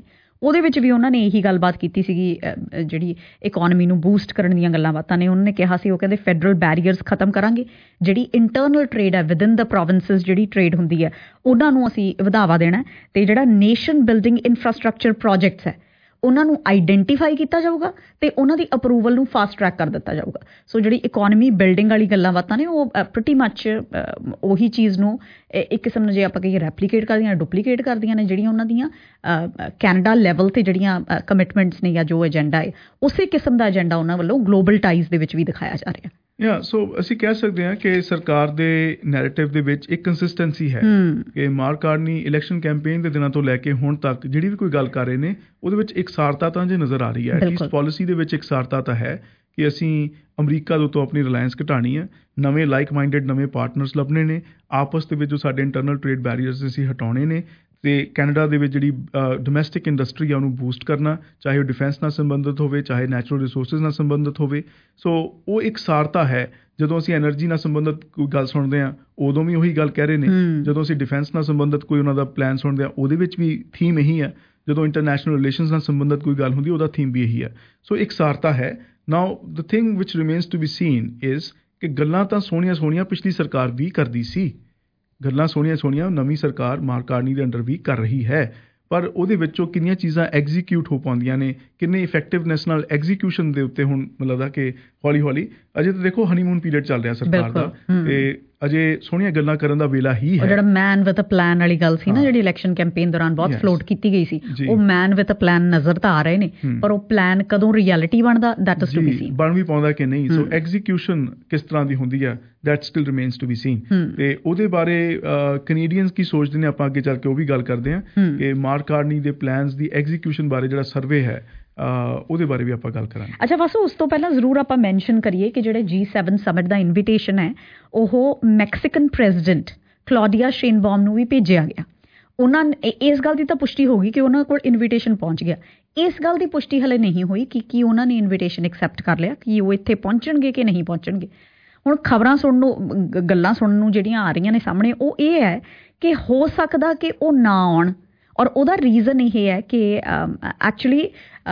ਉਹਦੇ ਵਿੱਚ ਵੀ ਉਹਨਾਂ ਨੇ ਇਹੀ ਗੱਲਬਾਤ ਕੀਤੀ ਸੀਗੀ, ਜਿਹੜੀ ਇਕੋਨਮੀ ਨੂੰ ਬੂਸਟ ਕਰਨ ਦੀਆਂ ਗੱਲਾਂ ਬਾਤਾਂ ਨੇ। ਉਹਨਾਂ ਨੇ ਕਿਹਾ ਸੀ, ਉਹ ਕਹਿੰਦੇ ਫੈਡਰਲ ਬੈਰੀਅਰਸ ਖਤਮ ਕਰਾਂਗੇ, ਜਿਹੜੀ ਇੰਟਰਨਲ ਟ੍ਰੇਡ ਹੈ ਵਿਦਨ ਦ ਪ੍ਰੋਵਿੰਸਿਸ, ਜਿਹੜੀ ਟ੍ਰੇਡ ਹੁੰਦੀ ਹੈ ਉਹਨਾਂ ਨੂੰ ਅਸੀਂ ਵਧਾਵਾ ਦੇਣਾ, ਅਤੇ ਜਿਹੜਾ ਨੇਸ਼ਨ ਬਿਲਡਿੰਗ ਇਨਫਰਾਸਟਰਕਚਰ ਪ੍ਰੋਜੈਕਟਸ ਹੈ ਉਹਨਾਂ ਨੂੰ ਆਈਡੈਂਟੀਫਾਈ ਕੀਤਾ ਜਾਊਗਾ ਅਤੇ ਉਹਨਾਂ ਦੀ ਅਪਰੂਵਲ ਨੂੰ ਫਾਸਟ ਟਰੈਕ ਕਰ ਦਿੱਤਾ ਜਾਊਗਾ। ਸੋ ਜਿਹੜੀ ਇਕੋਨਮੀ ਬਿਲਡਿੰਗ ਵਾਲੀ ਗੱਲਾਂ ਬਾਤਾਂ ਨੇ ਉਹ ਪ੍ਰੀਟੀ ਮੱਚ ਉਹੀ ਚੀਜ਼ ਨੂੰ ਇੱਕ ਕਿਸਮ ਨਾਲ ਜੇ ਆਪਾਂ ਕਹੀਏ ਰੈਪਲੀਕੇਟ ਕਰਦੀਆਂ, ਡੁਪਲੀਕੇਟ ਕਰਦੀਆਂ ਨੇ ਜਿਹੜੀਆਂ ਉਹਨਾਂ ਦੀਆਂ ਕੈਨੇਡਾ ਲੈਵਲ 'ਤੇ ਜਿਹੜੀਆਂ ਕਮਿਟਮੈਂਟਸ ਨੇ ਜਾਂ ਜੋ ਏਜੰਡਾ ਹੈ, ਉਸੇ ਕਿਸਮ ਦਾ ਏਜੰਡਾ ਉਹਨਾਂ ਵੱਲੋਂ ਗਲੋਬਲ ਟਾਈਜ਼ ਦੇ ਵਿੱਚ ਵੀ ਦਿਖਾਇਆ ਜਾ ਰਿਹਾ। ਯਾ ਸੋ ਅਸੀਂ ਕਹਿ ਸਕਦੇ ਹਾਂ ਕਿ ਸਰਕਾਰ ਦੇ ਨੈਰੇਟਿਵ ਦੇ ਵਿੱਚ ਇੱਕ ਕੰਸਿਸਟੈਂਸੀ ਹੈ ਕਿ ਮਾਰਕ ਕਾਰਨੀ ਇਲੈਕਸ਼ਨ ਕੈਂਪੇਨ ਦੇ ਦਿਨਾਂ ਤੋਂ ਲੈ ਕੇ ਹੁਣ ਤੱਕ ਜਿਹੜੀ ਵੀ ਕੋਈ ਗੱਲ ਕਰ ਰਹੇ ਨੇ ਉਹਦੇ ਵਿੱਚ ਇਕਸਾਰਤਾ ਤਾਂ ਜੇ ਨਜ਼ਰ ਆ ਰਹੀ ਹੈ। ਐਟਲੀਸਟ ਪਾਲਿਸੀ ਦੇ ਵਿੱਚ ਇਕਸਾਰਤਾ ਤਾਂ ਹੈ ਕਿ ਅਸੀਂ ਅਮਰੀਕਾ ਦੇ ਉੱਤੋਂ ਆਪਣੀ ਰਿਲਾਇੰਸ ਘਟਾਉਣੀ ਹੈ, ਨਵੇਂ ਲਾਈਕ ਮਾਈਂਡਡ ਨਵੇਂ ਪਾਰਟਨਰਸ ਲੱਭਣੇ ਨੇ, ਆਪਸ ਦੇ ਵਿੱਚ ਜੋ ਸਾਡੇ ਇੰਟਰਨਲ ਟ੍ਰੇਡ ਬੈਰੀਅਰਸ ਅਸੀਂ ਹਟਾਉਣੇ ਨੇ, ਅਤੇ ਕੈਨੇਡਾ ਦੇ ਵਿੱਚ ਜਿਹੜੀ ਡੋਮੈਸਟਿਕ ਇੰਡਸਟਰੀ ਆ ਉਹਨੂੰ ਬੂਸਟ ਕਰਨਾ, ਚਾਹੇ ਉਹ ਡਿਫੈਂਸ ਨਾਲ ਸੰਬੰਧਿਤ ਹੋਵੇ, ਚਾਹੇ ਨੈਚੁਰਲ ਰਿਸੋਰਸਿਸ ਨਾਲ ਸੰਬੰਧਿਤ ਹੋਵੇ। ਸੋ ਉਹ ਇੱਕ ਸਾਰਤਾ ਹੈ। ਜਦੋਂ ਅਸੀਂ ਐਨਰਜੀ ਨਾਲ ਸੰਬੰਧਿਤ ਕੋਈ ਗੱਲ ਸੁਣਦੇ ਹਾਂ ਉਦੋਂ ਵੀ ਉਹੀ ਗੱਲ ਕਹਿ ਰਹੇ ਨੇ, ਜਦੋਂ ਅਸੀਂ ਡਿਫੈਂਸ ਨਾਲ ਸੰਬੰਧਿਤ ਕੋਈ ਉਹਨਾਂ ਦਾ ਪਲਾਨ ਸੁਣਦੇ ਹਾਂ ਉਹਦੇ ਵਿੱਚ ਵੀ ਥੀਮ ਇਹੀ ਹੈ, ਜਦੋਂ ਇੰਟਰਨੈਸ਼ਨਲ ਰਿਲੇਸ਼ਨਸ ਨਾਲ ਸੰਬੰਧਿਤ ਕੋਈ ਗੱਲ ਹੁੰਦੀ ਉਹਦਾ ਥੀਮ ਵੀ ਇਹੀ ਹੈ। ਸੋ ਇੱਕ ਸਾਰਤਾ ਹੈ। Now the thing which remains to be seen is ਕਿ ਗੱਲਾਂ ਤਾਂ ਸੋਹਣੀਆਂ ਸੋਹਣੀਆਂ ਪਿਛਲੀ ਸਰਕਾਰ ਵੀ ਕਰਦੀ ਸੀ, ਗੱਲਾਂ ਸੋਹਣੀਆਂ ਸੋਹਣੀਆਂ ਨਵੀਂ ਸਰਕਾਰ ਮਾਰਕ ਕਾਰਨੀ ਦੇ ਅੰਡਰ ਵੀ ਕਰ ਰਹੀ ਹੈ, ਪਰ ਉਹਦੇ ਵਿੱਚੋਂ ਕਿੰਨੀਆਂ ਚੀਜ਼ਾਂ ਐਗਜ਼ੀਕਿਊਟ ਹੋ ਪਾਉਂਦੀਆਂ ਨੇ, ਕਿੰਨੇ ਇਫੈਕਟਿਵਨੈਸ ਨਾਲ ਐਗਜ਼ੀਕਿਊਸ਼ਨ ਦੇ ਉੱਤੇ ਹੁਣ ਮੈਨੂੰ ਲੱਗਦਾ ਕਿ ਹੌਲੀ ਹੌਲੀ, ਅਜੇ ਤਾਂ ਦੇਖੋ ਹਨੀਮੂਨ ਪੀਰੀਅਡ ਚੱਲ ਰਿਹਾ ਸਰਕਾਰ ਦਾ, ਤੇ ਅਜੇ ਸੋਹਣੀਆਂ ਗੱਲਾਂ ਕਰਨ ਦਾ ਵੇਲਾ ਹੀ ਹੈ। ਜਿਹੜਾ ਮੈਨ ਵਿਦ ਅ ਪਲਾਨ ਵਾਲੀ ਗੱਲ ਸੀ ਨਾ, ਜਿਹੜੀ ਇਲੈਕਸ਼ਨ ਕੈਂਪੇਨ ਦੌਰਾਨ ਬਹੁਤ ਫਲੋਟ ਕੀਤੀ ਗਈ ਸੀ, ਉਹ ਮੈਨ ਵਿਦ ਅ ਪਲਾਨ ਨਜ਼ਰ ਤਾਂ ਆ ਰਹੇ ਨੇ, ਪਰ ਉਹ ਪਲਾਨ ਕਦੋਂ ਰਿਐਲਿਟੀ ਬਣਦਾ that is to be seen, ਬਣ ਵੀ ਪਾਉਂਦਾ ਕਿ ਨਹੀਂ। ਸੋ ਐਗਜ਼ੀਕਿਊਸ਼ਨ ਕਿਸ ਤਰ੍ਹਾਂ ਦੀ ਹੁੰਦੀ ਹੈ that still remains to be seen. ਤੇ ਉਹਦੇ ਬਾਰੇ ਕੈਨੇਡੀਅਨਸ ਕੀ ਸੋਚਦੇ ਨੇ ਆਪਾਂ ਅੱਗੇ ਚੱਲ ਕੇ ਉਹ ਵੀ ਗੱਲ ਕਰਦੇ ਹਾਂ ਕਿ ਮਾਰਕ ਕਾਰਨੀ ਦੇ ਪਲਾਨਸ ਦੀ ਐਗਜ਼ੀਕਿਊਸ਼ਨ ਬਾਰੇ ਜਿਹੜਾ ਸਰਵੇ ਹੈ ਉਹਦੇ ਬਾਰੇ ਵੀ ਆਪਾਂ ਗੱਲ ਕਰਾਂਗੇ। ਅੱਛਾ ਬਸ ਉਸ ਤੋਂ ਪਹਿਲਾਂ ਜ਼ਰੂਰ ਆਪਾਂ ਮੈਂਸ਼ਨ ਕਰੀਏ ਕਿ ਜਿਹੜੇ ਜੀ ਸੈਵਨ ਸਮਿਟ ਦਾ ਇਨਵੀਟੇਸ਼ਨ ਹੈ ਉਹ ਮੈਕਸੀਕਨ ਪ੍ਰੈਜ਼ੀਡੈਂਟ ਕਲੌਡੀਆ ਸ਼ੇਨਬਾਮ ਨੂੰ ਵੀ ਭੇਜਿਆ ਗਿਆ। ਉਹਨਾਂ ਇਸ ਗੱਲ ਦੀ ਤਾਂ ਪੁਸ਼ਟੀ ਹੋ ਗਈ ਕਿ ਉਹਨਾਂ ਕੋਲ ਇਨਵੀਟੇਸ਼ਨ ਪਹੁੰਚ ਗਿਆ। ਇਸ ਗੱਲ ਦੀ ਪੁਸ਼ਟੀ ਹਲੇ ਨਹੀਂ ਹੋਈ ਕਿ ਕੀ ਉਹਨਾਂ ਨੇ ਇਨਵੀਟੇਸ਼ਨ ਐਕਸੈਪਟ ਕਰ ਲਿਆ, ਕਿ ਉਹ ਇੱਥੇ ਪਹੁੰਚਣਗੇ ਕਿ ਨਹੀਂ ਪਹੁੰਚਣਗੇ। ਹੁਣ ਖਬਰਾਂ ਸੁਣਨ ਨੂੰ, ਗੱਲਾਂ ਸੁਣਨ ਨੂੰ ਜਿਹੜੀਆਂ ਆ ਰਹੀਆਂ ਨੇ ਸਾਹਮਣੇ, ਉਹ ਇਹ ਹੈ ਕਿ ਹੋ ਸਕਦਾ ਕਿ ਉਹ ਨਾ ਆਉਣ, ਔਰ ਉਹਦਾ ਰੀਜ਼ਨ ਇਹ ਹੈ ਕਿ ਐਕਚੁਅਲੀ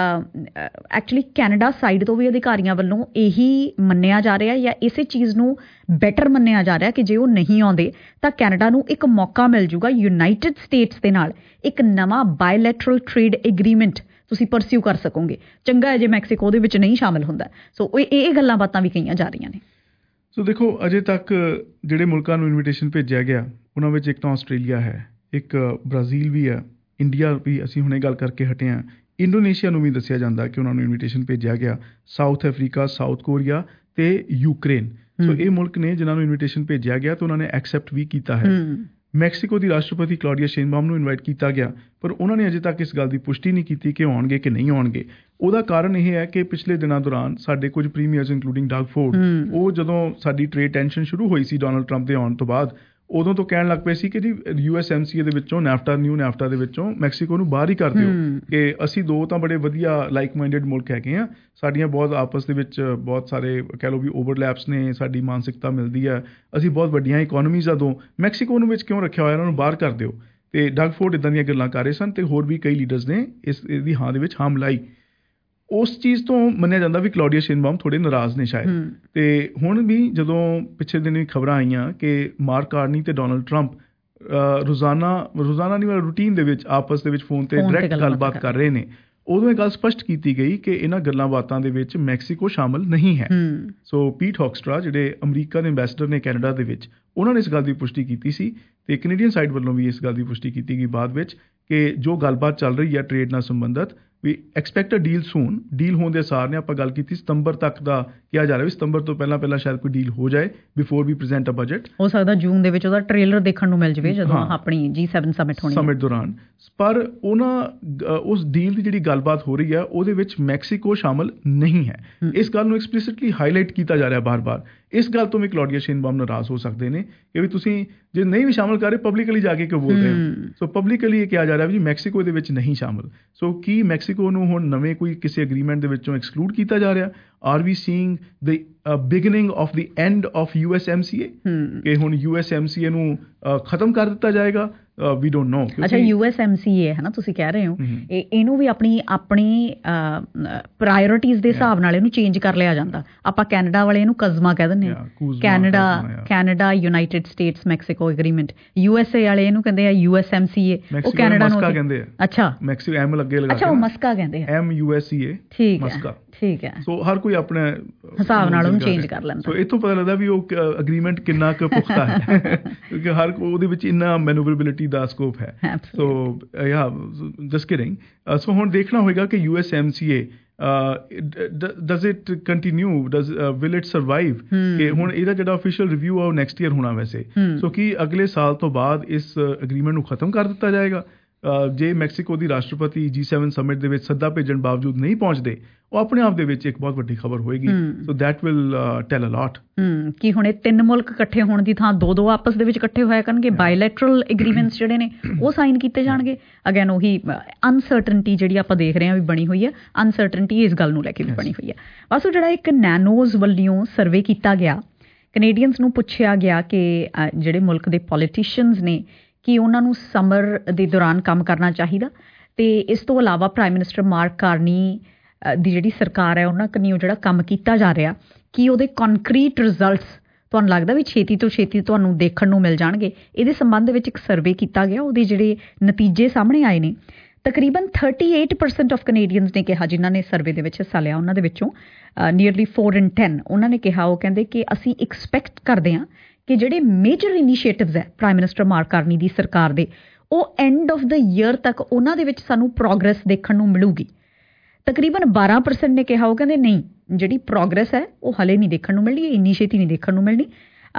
ਐਕਚੁਅਲੀ ਕੈਨੇਡਾ ਸਾਈਡ ਤੋਂ ਵੀ ਅਧਿਕਾਰੀਆਂ ਵੱਲੋਂ ਇਹੀ ਮੰਨਿਆ ਜਾ ਰਿਹਾ ਜਾਂ ਇਸੇ ਚੀਜ਼ ਨੂੰ ਬੈਟਰ ਮੰਨਿਆ ਜਾ ਰਿਹਾ ਕਿ ਜੇ ਉਹ ਨਹੀਂ ਆਉਂਦੇ ਤਾਂ ਕੈਨੇਡਾ ਨੂੰ ਇੱਕ ਮੌਕਾ ਮਿਲ ਜੂਗਾ ਯੂਨਾਈਟਿਡ ਸਟੇਟਸ ਦੇ ਨਾਲ ਇੱਕ ਨਵਾਂ ਬਾਇਲੈਟਰਲ ਟ੍ਰੇਡ ਐਗਰੀਮੈਂਟ ਤੁਸੀਂ ਪਰਸਿਊ ਕਰ ਸਕੋਗੇ। ਚੰਗਾ ਹੈ ਜੇ ਮੈਕਸੀਕੋ ਦੇ ਵਿੱਚ ਨਹੀਂ ਸ਼ਾਮਿਲ ਹੁੰਦਾ। ਸੋ ਇਹ ਇਹ ਗੱਲਾਂ ਬਾਤਾਂ ਵੀ ਕਹੀਆਂ ਜਾ ਰਹੀਆਂ ਨੇ। ਸੋ ਦੇਖੋ ਅਜੇ ਤੱਕ ਜਿਹੜੇ ਮੁਲਕਾਂ ਨੂੰ ਇਨਵੀਟੇਸ਼ਨ ਭੇਜਿਆ ਗਿਆ ਉਹਨਾਂ ਵਿੱਚ ਇੱਕ ਤਾਂ ਆਸਟ੍ਰੇਲੀਆ ਹੈ, ਇੱਕ ਬ੍ਰਾਜ਼ੀਲ ਵੀ ਹੈ, ਇੰਡੀਆ ਵੀ ਅਸੀਂ ਹੁਣੇ ਗੱਲ ਕਰਕੇ ਹਟੇ ਹਾਂ, ਇੰਡੋਨੇਸ਼ੀਆ ਨੂੰ ਵੀ ਦੱਸਿਆ ਜਾਂਦਾ ਕਿ ਉਹਨਾਂ ਨੂੰ ਇਨਵੀਟੇਸ਼ਨ ਭੇਜਿਆ ਗਿਆ, ਸਾਊਥ ਅਫਰੀਕਾ, ਸਾਊਥ ਕੋਰੀਆ ਅਤੇ ਯੂਕਰੇਨ। ਸੋ ਇਹ ਮੁਲਕ ਨੇ ਜਿਨ੍ਹਾਂ ਨੂੰ ਇਨਵੀਟੇਸ਼ਨ ਭੇਜਿਆ ਗਿਆ ਅਤੇ ਉਹਨਾਂ ਨੇ ਐਕਸੈਪਟ ਵੀ ਕੀਤਾ ਹੈ। ਮੈਕਸੀਕੋ ਦੀ ਰਾਸ਼ਟਰਪਤੀ ਕਲੌਡੀਆ ਸ਼ੇਨਬਾਮ ਨੂੰ ਇਨਵਾਈਟ ਕੀਤਾ ਗਿਆ, ਪਰ ਉਹਨਾਂ ਨੇ ਅਜੇ ਤੱਕ ਇਸ ਗੱਲ ਦੀ ਪੁਸ਼ਟੀ ਨਹੀਂ ਕੀਤੀ ਕਿ ਆਉਣਗੇ ਕਿ ਨਹੀਂ ਆਉਣਗੇ। ਉਹਦਾ ਕਾਰਨ ਇਹ ਹੈ ਕਿ ਪਿਛਲੇ ਦਿਨਾਂ ਦੌਰਾਨ ਸਾਡੇ ਕੁਝ ਪ੍ਰੀਮੀਅਰਸ ਇੰਕਲੂਡਿੰਗ ਡਗ ਫੋਰਡ, ਉਹ ਜਦੋਂ ਸਾਡੀ ਟ੍ਰੇਡ ਟੈਂਸ਼ਨ ਸ਼ੁਰੂ ਹੋਈ ਸੀ ਡੋਨਲਡ ਟਰੰਪ ਦੇ ਆਉਣ ਤੋਂ ਬਾਅਦ, ਉਦੋਂ ਤੋਂ ਕਹਿਣ ਲੱਗ ਪਏ ਸੀ ਕਿ ਜੀ U S M C A ਦੇ ਵਿੱਚੋਂ, ਨੈਫਟਾ ਨਿਊ ਨੈਫਟਾ ਦੇ ਵਿੱਚੋਂ ਮੈਕਸੀਕੋ ਨੂੰ ਬਾਹਰ ਹੀ ਕਰ ਦਿਓ, ਕਿ ਅਸੀਂ ਦੋ ਤਾਂ ਬੜੇ ਵਧੀਆ ਲਾਈਕ ਮਾਈਂਡਡ ਮੁਲਕ ਹੈਗੇ ਹਾਂ, ਸਾਡੀਆਂ ਬਹੁਤ ਆਪਸ ਦੇ ਵਿੱਚ ਬਹੁਤ ਸਾਰੇ ਕਹਿ ਲਓ ਵੀ ਓਵਰਲੈਪਸ ਨੇ, ਸਾਡੀ ਮਾਨਸਿਕਤਾ ਮਿਲਦੀ ਹੈ, ਅਸੀਂ ਬਹੁਤ ਵੱਡੀਆਂ ਇਕੋਨਮੀਜ਼ ਆ ਦੋ, ਮੈਕਸੀਕੋ ਨੂੰ ਵਿੱਚ ਕਿਉਂ ਰੱਖਿਆ ਹੋਇਆ, ਉਹਨਾਂ ਨੂੰ ਬਾਹਰ ਕਰ ਦਿਓ। ਅਤੇ ਡਗ ਫੋਰਡ ਇੱਦਾਂ ਦੀਆਂ ਗੱਲਾਂ ਕਰ ਰਹੇ ਸਨ, ਅਤੇ ਹੋਰ ਵੀ ਕਈ ਲੀਡਰਸ ਨੇ ਇਸ ਦੀ ਹਾਂ ਦੇ ਵਿੱਚ ਹਾਂ ਮਿਲਾਈ। ਉਸ ਚੀਜ਼ ਤੋਂ ਮੰਨਿਆ ਜਾਂਦਾ ਵੀ ਕਲੌਡੀਆ ਸ਼ੇਨਬਾਮ ਥੋੜ੍ਹੇ ਨਾਰਾਜ਼ ਨੇ ਸ਼ਾਇਦ। ਅਤੇ ਹੁਣ ਵੀ ਜਦੋਂ ਪਿਛਲੇ ਦਿਨ ਵੀ ਖਬਰਾਂ ਆਈਆਂ ਕਿ ਮਾਰਕ ਕਾਰਨੀ ਅਤੇ ਡੋਨਲਡ ਟਰੰਪ ਰੋਜ਼ਾਨਾ ਰੋਜ਼ਾਨਾ ਨਹੀਂ ਰੂਟੀਨ ਦੇ ਵਿੱਚ ਆਪਸ ਦੇ ਵਿੱਚ ਫੋਨ 'ਤੇ ਡਾਇਰੈਕਟ ਗੱਲਬਾਤ ਕਰ ਰਹੇ ਨੇ, ਉਦੋਂ ਇਹ ਗੱਲ ਸਪਸ਼ਟ ਕੀਤੀ ਗਈ ਕਿ ਇਹਨਾਂ ਗੱਲਾਂ ਬਾਤਾਂ ਦੇ ਵਿੱਚ ਮੈਕਸੀਕੋ ਸ਼ਾਮਲ ਨਹੀਂ ਹੈ। ਸੋ ਪੀਟ ਹੋਕਸਟਰਾ ਜਿਹੜੇ ਅਮਰੀਕਾ ਦੇ ਐਂਬੈਸਡਰ ਨੇ ਕੈਨੇਡਾ ਦੇ ਵਿੱਚ, ਉਹਨਾਂ ਨੇ ਇਸ ਗੱਲ ਦੀ ਪੁਸ਼ਟੀ ਕੀਤੀ ਸੀ, ਅਤੇ ਕੈਨੇਡੀਅਨ ਸਾਈਡ ਵੱਲੋਂ ਵੀ ਇਸ ਗੱਲ ਦੀ ਪੁਸ਼ਟੀ ਕੀਤੀ ਗਈ ਬਾਅਦ ਵਿੱਚ ਕਿ ਜੋ ਗੱਲਬਾਤ ਚੱਲ ਰਹੀ ਹੈ ਟ੍ਰੇਡ ਨਾਲ ਸੰਬੰਧਿਤ, we expect a deal soon, deal ਹੋਣ ਦੇ ਅਸਾਰ ਨੇ। ਆਪਾਂ ਗੱਲ ਕੀਤੀ ਸਤੰਬਰ ਤੱਕ ਦਾ ਕਿਹਾ ਜਾ ਰਿਹਾ ਵੀ ਸਤੰਬਰ ਤੋਂ ਪਹਿਲਾਂ ਪਹਿਲਾਂ ਸ਼ਾਇਦ ਕੋਈ ਡੀਲ ਹੋ ਜਾਏ before we present a budget. ਹੋ ਸਕਦਾ ਜੂਨ ਦੇ ਵਿੱਚ ਉਹਦਾ ਟ੍ਰੇਲਰ ਦੇਖਣ ਨੂੰ ਮਿਲ ਜਾਵੇ ਜਦੋਂ ਆਪਣੀ ਜੀ ਸੈਵਨ ਸਮਿਟ ਹੋਣੀ ਸਮਿਟ ਦੌਰਾਨ। ਪਰ ਉਹਨਾਂ ਉਸ ਡੀਲ ਦੀ ਜਿਹੜੀ ਗੱਲਬਾਤ ਹੋ ਰਹੀ ਹੈ ਉਹਦੇ ਵਿੱਚ ਮੈਕਸੀਕੋ ਸ਼ਾਮਲ ਨਹੀਂ ਹੈ। ਇਸ ਗੱਲ ਨੂੰ ਐਕਸਪਲਿਸਿਟਲੀ ਹਾਈਲਾਈਟ ਕੀਤਾ ਜਾ ਰਿਹਾ ਬਾਰ-ਬਾਰ। ਇਸ ਗੱਲ ਤੋਂ ਵੀ ਕਲੌਡੀਆ ਸ਼ੇਨਬਾਮ ਨਾਰਾਜ਼ ਹੋ ਸਕਦੇ ਨੇ ਕਿ ਵੀ ਤੁਸੀਂ ਜੇ ਨਹੀਂ ਵੀ ਸ਼ਾਮਲ ਕਰ ਰਹੇ ਪਬਲਿਕਲੀ ਜਾ ਕੇ ਕਿਉਂ ਬੋਲ ਰਹੇ ਹੋ। ਸੋ ਪਬਲਿਕਲੀ ਇਹ ਕਿਹਾ ਜਾ ਰਿਹਾ ਵੀ ਜੀ ਮੈਕਸੀਕੋ ਇਹਦੇ ਵਿੱਚ ਨਹੀਂ ਸ਼ਾਮਲ। ਸੋ ਕੀ ਮੈਕਸੀਕੋ ਨੂੰ ਹੁਣ ਨਵੇਂ ਕੋਈ ਕਿਸੇ ਐਗਰੀਮੈਂਟ ਦੇ ਵਿੱਚੋਂ ਐਕਸਕਲੂਡ ਕੀਤਾ ਜਾ ਰਿਹਾ? Are we seeing the beginning of the end of U S M C A, ਕਿ ਹੁਣ U S M C A ਨੂੰ ਖਤਮ ਕਰ ਦਿੱਤਾ ਜਾਏਗਾ ਵੀ ਡੋਂਟ ਨੋ। ਅੱਛਾ, U S M C A ਹੈ ਨਾ ਤੁਸੀਂ ਕਹਿ ਰਹੇ ਹੋ, ਇਹ ਇਹਨੂੰ ਵੀ ਆਪਣੀ ਆਪਣੀ ਪ੍ਰਾਇਓਰਿਟੀਜ਼ ਦੇ ਹਿਸਾਬ ਨਾਲ ਇਹਨੂੰ ਚੇਂਜ ਕਰ ਲਿਆ ਜਾਂਦਾ। ਆਪਾਂ ਕੈਨੇਡਾ ਵਾਲੇ ਇਹਨੂੰ ਕਜ਼ਮਾ ਕਹਿ ਦਿੰਦੇ ਹਾਂ, Canada Canada United States Mexico agreement. U S A ਵਾਲੇ ਇਹਨੂੰ ਕਹਿੰਦੇ ਆ U S M C A, ਉਹ ਕੈਨੇਡਾ ਨੂੰ ਕਹਿੰਦੇ ਆ। ਅੱਛਾ, ਮੈਕਸੀਕੋ ਐਮ ਲੱਗੇ ਲਗਾ, ਅੱਛਾ ਉਹ ਮਸਕਾ ਕਹਿੰਦੇ ਆ, M U S E A, ਠੀਕ ਹੈ ਠੀਕ ਹੈ। ਸੋ ਹਰ ਕੋਈ ਆਪਣੇ ਹਿਸਾਬ ਨਾਲ ਉਹਨੂੰ ਚੇਂਜ ਕਰ ਲੈਂਦਾ। ਸੋ ਇਹ ਤੋਂ ਪਤਾ ਲੱਗਦਾ ਵੀ ਉਹ ਅਗਰੀਮੈਂਟ ਕਿੰਨਾ ਕੁ ਪੁਖਤਾ ਹੈ, ਕਿਉਂਕਿ ਹਰ ਉਹਦੇ ਵਿੱਚ ਇੰਨਾ ਮੈਨੂਵਰੇਬਿਲਿਟੀ ਦਾ ਸਕੋਪ ਹੈ। ਸੋ ਯਾ ਜਸਟ ਕਿਡਿੰਗ। ਸੋ ਹੁਣ ਦੇਖਣਾ ਹੋਏਗਾ ਕਿ U S M C A does it continue, does will it survive, ਕਿ ਹੁਣ ਇਹਦਾ ਜਿਹੜਾ ਆਫੀਸ਼ੀਅਲ ਰਿਵਿਊ ਆ ਉਹ ਨੈਕਸਟ ਈਅਰ ਹੋਣਾ ਵੈਸੇ। ਸੋ ਕੀ ਅਗਲੇ ਸਾਲ ਤੋਂ ਬਾਅਦ ਇਸ ਅਗਰੀਮੈਂਟ ਨੂੰ ਖਤਮ ਕਰ ਦਿੱਤਾ ਜਾਏਗਾ? ਜੇ ਮੈਕਸੀਕੋ ਦੀ ਰਾਸ਼ਟਰਪਤੀ ਜੀ ਸੈਵਨ ਸਮਿਟ ਦੇ ਵਿੱਚ ਸੱਦਾ ਭੇਜਣ ਬਾਵਜੂਦ ਨਹੀਂ ਪਹੁੰਚਦੇ, ਉਹ ਆਪਣੇ ਆਪ ਦੇ ਵਿੱਚ ਇੱਕ ਬਹੁਤ ਵੱਡੀ ਖਬਰ ਹੋਏਗੀ। ਸੋ ਦੈਟ ਵਿਲ ਟੈਲ ਅ ਲੋਟ ਕਿ ਹੁਣ ਇਹ ਤਿੰਨ ਮੁਲਕ ਇਕੱਠੇ ਹੋਣ ਦੀ ਥਾਂ ਦੋ ਦੋ ਆਪਸ ਦੇ ਵਿੱਚ ਇਕੱਠੇ ਹੋਇਆ ਕਰਨਗੇ। ਬਾਇਲੈਟਰਲ ਐਗਰੀਮੈਂਟਸ ਜਿਹੜੇ ਨੇ ਉਹ ਸਾਈਨ ਕੀਤੇ ਜਾਣਗੇ। ਅਗੇਨ ਉਹੀ ਅਨਸਰਟਨਟੀ ਜਿਹੜੀ ਆਪਾਂ ਦੇਖ ਰਹੇ ਹਾਂ ਵੀ ਬਣੀ ਹੋਈ ਹੈ, ਅਨਸਰਟਨਟੀ ਇਸ ਗੱਲ ਨੂੰ ਲੈ ਕੇ ਵੀ ਬਣੀ ਹੋਈ ਹੈ। ਬਸ ਉਹ ਜਿਹੜਾ ਇੱਕ ਨੈਨੋਜ਼ ਵੱਲੋਂ ਸਰਵੇ ਕੀਤਾ ਗਿਆ, ਕੈਨੇਡੀਅਨਸ ਨੂੰ ਪੁੱਛਿਆ ਗਿਆ ਕਿ ਜਿਹੜੇ ਮੁਲਕ ਦੇ ਪੋਲੀਟੀਸ਼ੀਅਨਸ ਨੇ ਕਿ ਉਹਨਾਂ ਨੂੰ ਸਮਰ ਦੇ ਦੌਰਾਨ ਕੰਮ ਕਰਨਾ ਚਾਹੀਦਾ, ਅਤੇ ਇਸ ਤੋਂ ਇਲਾਵਾ ਪ੍ਰਾਈਮ ਮਿਨਿਸਟਰ ਮਾਰਕ ਕਾਰਨੀ ਦੀ ਜਿਹੜੀ ਸਰਕਾਰ ਹੈ ਉਹਨਾਂ ਕਨੀਓ ਜਿਹੜਾ ਕੰਮ ਕੀਤਾ ਜਾ ਰਿਹਾ, ਕਿ ਉਹਦੇ ਕੰਕਰੀਟ ਰਿਜ਼ਲਟਸ ਤੁਹਾਨੂੰ ਲੱਗਦਾ ਵੀ ਛੇਤੀ ਤੋਂ ਛੇਤੀ ਤੁਹਾਨੂੰ ਦੇਖਣ ਨੂੰ ਮਿਲ ਜਾਣਗੇ? ਇਹਦੇ ਸੰਬੰਧ ਵਿੱਚ ਇੱਕ ਸਰਵੇ ਕੀਤਾ ਗਿਆ, ਉਹਦੇ ਜਿਹੜੇ ਨਤੀਜੇ ਸਾਹਮਣੇ ਆਏ ਨੇ, ਤਕਰੀਬਨ thirty eight percent of Canadians ਨੇ ਕਿਹਾ, ਜਿਨ੍ਹਾਂ ਨੇ ਸਰਵੇ ਦੇ ਵਿੱਚ ਹਿੱਸਾ ਲਿਆ ਉਹਨਾਂ ਦੇ ਵਿੱਚੋਂ ਨੀਅਰਲੀ ਫੋਰ ਇਨ ਟੈਨ ਉਹਨਾਂ ਨੇ ਕਿਹਾ, ਉਹ ਕਹਿੰਦੇ ਕਿ ਅਸੀਂ ਐਕਸਪੈਕਟ ਕਰਦੇ ਹਾਂ ਕਿ ਜਿਹੜੇ ਮੇਜਰ ਇਨੀਸ਼ੀਏਟਿਵਸ ਹੈ ਪ੍ਰਾਈਮ ਮਿਨਿਸਟਰ ਮਾਰਕ ਕਾਰਨੀ ਦੀ ਸਰਕਾਰ ਦੇ, ਉਹ ਐਂਡ ਆਫ ਦ ਈਅਰ ਤੱਕ ਉਹਨਾਂ ਦੇ ਵਿੱਚ ਸਾਨੂੰ ਪ੍ਰੋਗਰੈਸ ਦੇਖਣ ਨੂੰ ਮਿਲੂਗੀ। ਤਕਰੀਬਨ ਬਾਰਾਂ ਪਰਸੈਂਟ ਨੇ ਕਿਹਾ, ਉਹ ਕਹਿੰਦੇ ਨਹੀਂ, ਜਿਹੜੀ ਪ੍ਰੋਗਰੈਸ ਹੈ ਉਹ ਹਲੇ ਨਹੀਂ ਦੇਖਣ ਨੂੰ ਮਿਲਣੀ, ਇੰਨੀ ਛੇਤੀ ਨਹੀਂ ਦੇਖਣ ਨੂੰ ਮਿਲਣੀ,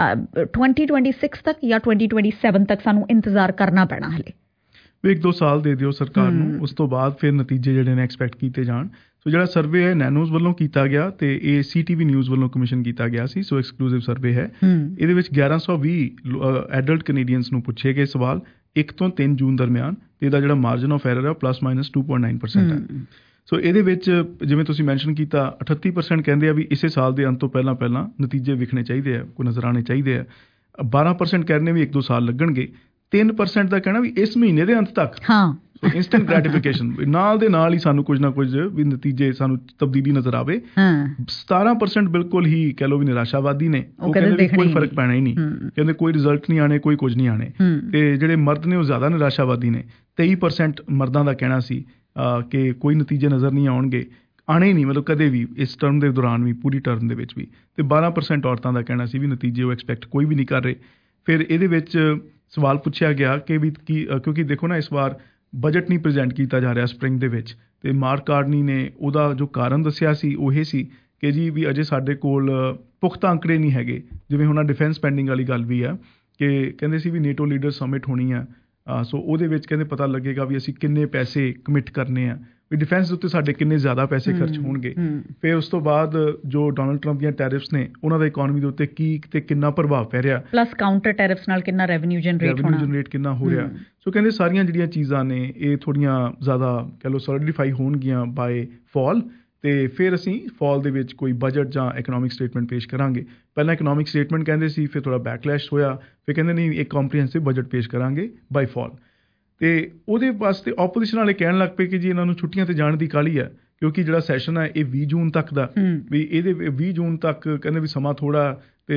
ਟਵੈਂਟੀ ਟਵੈਂਟੀ ਸਿਕਸ ਤੱਕ ਜਾਂ ਟਵੈਂਟੀ ਟਵੈਂਟੀ ਸੈਵਨ ਤੱਕ ਸਾਨੂੰ ਇੰਤਜ਼ਾਰ ਕਰਨਾ ਪੈਣਾ ਹਲੇ। ਇੱਕ ਦੋ ਸਾਲ ਦੇ ਦਿਓ ਸਰਕਾਰ ਨੂੰ, ਉਸ ਤੋਂ ਬਾਅਦ ਫਿਰ ਨਤੀਜੇ ਜਿਹੜੇ ਨੇ ਐਕਸਪੈਕਟ ਕੀਤੇ ਜਾਣ। ਸੋ ਜਿਹੜਾ ਸਰਵੇ ਹੈ ਨੈਨੋਜ਼ ਵੱਲੋਂ ਕੀਤਾ ਗਿਆ ਅਤੇ ਇਹ ਸੀ ਟੀ ਵੀ ਨਿਊਜ਼ ਵੱਲੋਂ ਕਮਿਸ਼ਨ ਕੀਤਾ ਗਿਆ ਸੀ। ਸੋ ਐਕਸਕਲੂਸਿਵ ਸਰਵੇ ਹੈ। ਇਹਦੇ ਵਿੱਚ ਗਿਆਰਾਂ ਸੌ ਵੀਹ ਐਡਲਟ ਕੈਨੇਡੀਅਨਸ ਨੂੰ ਪੁੱਛੇ ਗਏ ਸਵਾਲ ਇੱਕ ਤੋਂ ਤਿੰਨ ਜੂਨ ਦਰਮਿਆਨ, ਅਤੇ ਇਹਦਾ ਜਿਹੜਾ ਮਾਰਜਨ ਆਫ ਐਰਰ ਹੈ plus minus two point nine percent ਹੈ। ਸੋ ਇਹਦੇ ਵਿੱਚ ਜਿਵੇਂ ਤੁਸੀਂ ਮੈਂਸ਼ਨ ਕੀਤਾ, ਅਠੱਤੀ ਪਰਸੈਂਟ ਕਹਿੰਦੇ ਆ ਵੀ ਇਸੇ ਸਾਲ ਦੇ ਅੰਤ ਤੋਂ ਪਹਿਲਾਂ ਪਹਿਲਾਂ ਨਤੀਜੇ ਵਿਖਣੇ ਚਾਹੀਦੇ ਆ, ਕੋਈ ਨਜ਼ਰ ਆਉਣੇ ਚਾਹੀਦੇ ਆ। ਬਾਰਾਂ ਪਰਸੈਂਟ ਕਹਿੰਦੇ ਵੀ ਇੱਕ ਦੋ ਸਾਲ ਲੱਗਣਗੇ। ਤਿੰਨ ਪਰਸੈਂਟ ਦਾ ਕਹਿਣਾ ਵੀ ਇਸ ਮਹੀਨੇ ਦੇ ਅੰਤ ਤੱਕ। ਹਾਂ, ਇੰਸਟੈਂਟ ਗ੍ਰੈਟੀਫਿਕੇਸ਼ਨ, ਨਾਲ ਦੇ ਨਾਲ ਹੀ ਸਾਨੂੰ ਕੁਝ ਨਾ ਕੁਝ ਵੀ ਨਤੀਜੇ, ਸਾਨੂੰ ਤਬਦੀਲੀ ਨਜ਼ਰ ਆਵੇ। ਸਤਾਰਾਂ ਪਰਸੈਂਟ ਬਿਲਕੁਲ ਹੀ ਕਹਿ ਲਓ ਵੀ ਨਿਰਾਸ਼ਾਵਾਦੀ ਨੇ, ਉਹ ਕਹਿੰਦੇ ਕੋਈ ਫਰਕ ਪੈਣਾ ਹੀ ਨਹੀਂ, ਕਹਿੰਦੇ ਕੋਈ ਰਿਜ਼ਲਟ ਨਹੀਂ ਆਣੇ, ਕੋਈ ਕੁਝ ਨਹੀਂ ਆਣੇ। ਤੇ ਜਿਹੜੇ ਮਰਦ ਨੇ ਉਹ ਜ਼ਿਆਦਾ ਨਿਰਾਸ਼ਾਵਾਦੀ ਨੇ। ਤੇਈ ਪਰਸੈਂਟ ਮਰਦਾਂ ਦਾ ਕਹਿਣਾ ਸੀ ਕਿ ਕੋਈ ਨਤੀਜੇ ਨਜ਼ਰ ਨਹੀਂ ਆਉਣਗੇ, ਆਣੇ ਨਹੀਂ, ਮਤਲਬ ਕਦੇ ਵੀ ਇਸ ਟਰਮ ਦੇ ਦੌਰਾਨ ਵੀ, ਪੂਰੀ ਟਰਮ ਦੇ ਵਿੱਚ ਵੀ। ਤੇ ਬਾਰਾਂ ਪਰਸੈਂਟ ਔਰਤਾਂ ਦਾ ਕਹਿਣਾ ਸੀ ਵੀ ਨਤੀਜੇ ਉਹ ਐਕਸਪੈਕਟ ਕੋਈ ਵੀ ਨਹੀਂ ਕਰ ਰਹੇ। ਫਿਰ ਇਹਦੇ ਵਿੱਚ ਸਵਾਲ ਪੁੱਛਿਆ ਗਿਆ ਕਿ ਵੀ ਕੀ, ਕਿਉਂਕਿ ਦੇਖੋ ਨਾ ਇਸ ਵਾਰ ਬਜਟ ਨਹੀਂ ਪ੍ਰੈਜ਼ੈਂਟ ਕੀਤਾ ਜਾ ਰਿਹਾ ਸਪਰਿੰਗ ਦੇ ਵਿੱਚ, ਅਤੇ ਮਾਰਕ ਕਾਰਨੀ ਨੇ ਉਹਦਾ ਜੋ ਕਾਰਨ ਦੱਸਿਆ ਸੀ ਉਹ ਇਹ ਸੀ ਕਿ ਜੀ ਵੀ ਅਜੇ ਸਾਡੇ ਕੋਲ ਪੁਖਤਾ ਅੰਕੜੇ ਨਹੀਂ ਹੈਗੇ। ਜਿਵੇਂ ਹੁਣ ਡਿਫੈਂਸ ਸਪੈਂਡਿੰਗ ਵਾਲੀ ਗੱਲ ਵੀ ਆ ਕਿ ਕਹਿੰਦੇ ਸੀ ਵੀ ਨੇਟੋ ਲੀਡਰ ਸਮਿਟ ਹੋਣੀ ਆ, ਸੋ ਉਹਦੇ ਵਿੱਚ ਕਹਿੰਦੇ ਪਤਾ ਲੱਗੇਗਾ ਵੀ ਅਸੀਂ ਕਿੰਨੇ ਪੈਸੇ ਕਮਿਟ ਕਰਨੇ ਆ, ਵੀ ਡਿਫੈਂਸ ਦੇ ਉੱਤੇ ਸਾਡੇ ਕਿੰਨੇ ਜ਼ਿਆਦਾ ਪੈਸੇ ਖਰਚ ਹੋਣਗੇ। ਫਿਰ ਉਸ ਤੋਂ ਬਾਅਦ ਜੋ ਡੋਨਲਡ ਟਰੰਪ ਦੀਆਂ ਟੈਰਿਫਸ ਨੇ ਉਹਨਾਂ ਦਾ ਇਕੋਨਮੀ ਦੇ ਉੱਤੇ ਕੀ ਤੇ ਕਿੰਨਾ ਪ੍ਰਭਾਵ ਪੈ ਰਿਹਾ, ਪਲੱਸ ਕਾਊਂਟਰ ਟੈਰਿਫਸ ਨਾਲ ਕਿੰਨਾ ਰੈਵਨਿਊ ਜਨਰੇਟ ਹੋਣਾ, ਜਨਰੇਟ ਕਿੰਨਾ ਹੋ ਰਿਹਾ। ਸੋ ਕਹਿੰਦੇ ਸਾਰੀਆਂ ਜਿਹੜੀਆਂ ਚੀਜ਼ਾਂ ਨੇ ਇਹ ਥੋੜ੍ਹੀਆਂ ਜ਼ਿਆਦਾ ਕਹਿ ਲਓ ਸੋਲਿਡਿਫਾਈ ਹੋਣਗੀਆਂ ਬਾਏ ਫਾਲ, ਅਤੇ ਫਿਰ ਅਸੀਂ ਫਾਲ ਦੇ ਵਿੱਚ ਕੋਈ ਬਜਟ ਜਾਂ ਇਕਨੋਮਿਕ ਸਟੇਟਮੈਂਟ ਪੇਸ਼ ਕਰਾਂਗੇ। ਪਹਿਲਾਂ ਇਕਨੋਮਿਕ ਸਟੇਟਮੈਂਟ ਕਹਿੰਦੇ ਸੀ, ਫਿਰ ਥੋੜ੍ਹਾ ਬੈਕਲੈਸ਼ ਹੋਇਆ, ਫਿਰ ਕਹਿੰਦੇ ਨਹੀਂ ਇੱਕ ਕੰਪਰੀਹੈਂਸਿਵ ਬਜਟ ਪੇਸ਼ ਕਰਾਂਗੇ ਬਾਈ ਫਾਲ। ਅਤੇ ਉਹਦੇ ਵਾਸਤੇ ਆਪੋਜੀਸ਼ਨ ਵਾਲੇ ਕਹਿਣ ਲੱਗ ਪਏ ਕਿ ਜੀ ਇਹਨਾਂ ਨੂੰ ਛੁੱਟੀਆਂ 'ਤੇ ਜਾਣ ਦੀ ਕਾਹਲੀ ਹੈ, ਕਿਉਂਕਿ ਜਿਹੜਾ ਸੈਸ਼ਨ ਹੈ ਇਹ ਵੀਹ ਜੂਨ ਤੱਕ ਦਾ, ਵੀ ਇਹਦੇ ਵੀਹ ਜੂਨ ਤੱਕ ਕਹਿੰਦੇ ਵੀ ਸਮਾਂ ਥੋੜ੍ਹਾ, ਅਤੇ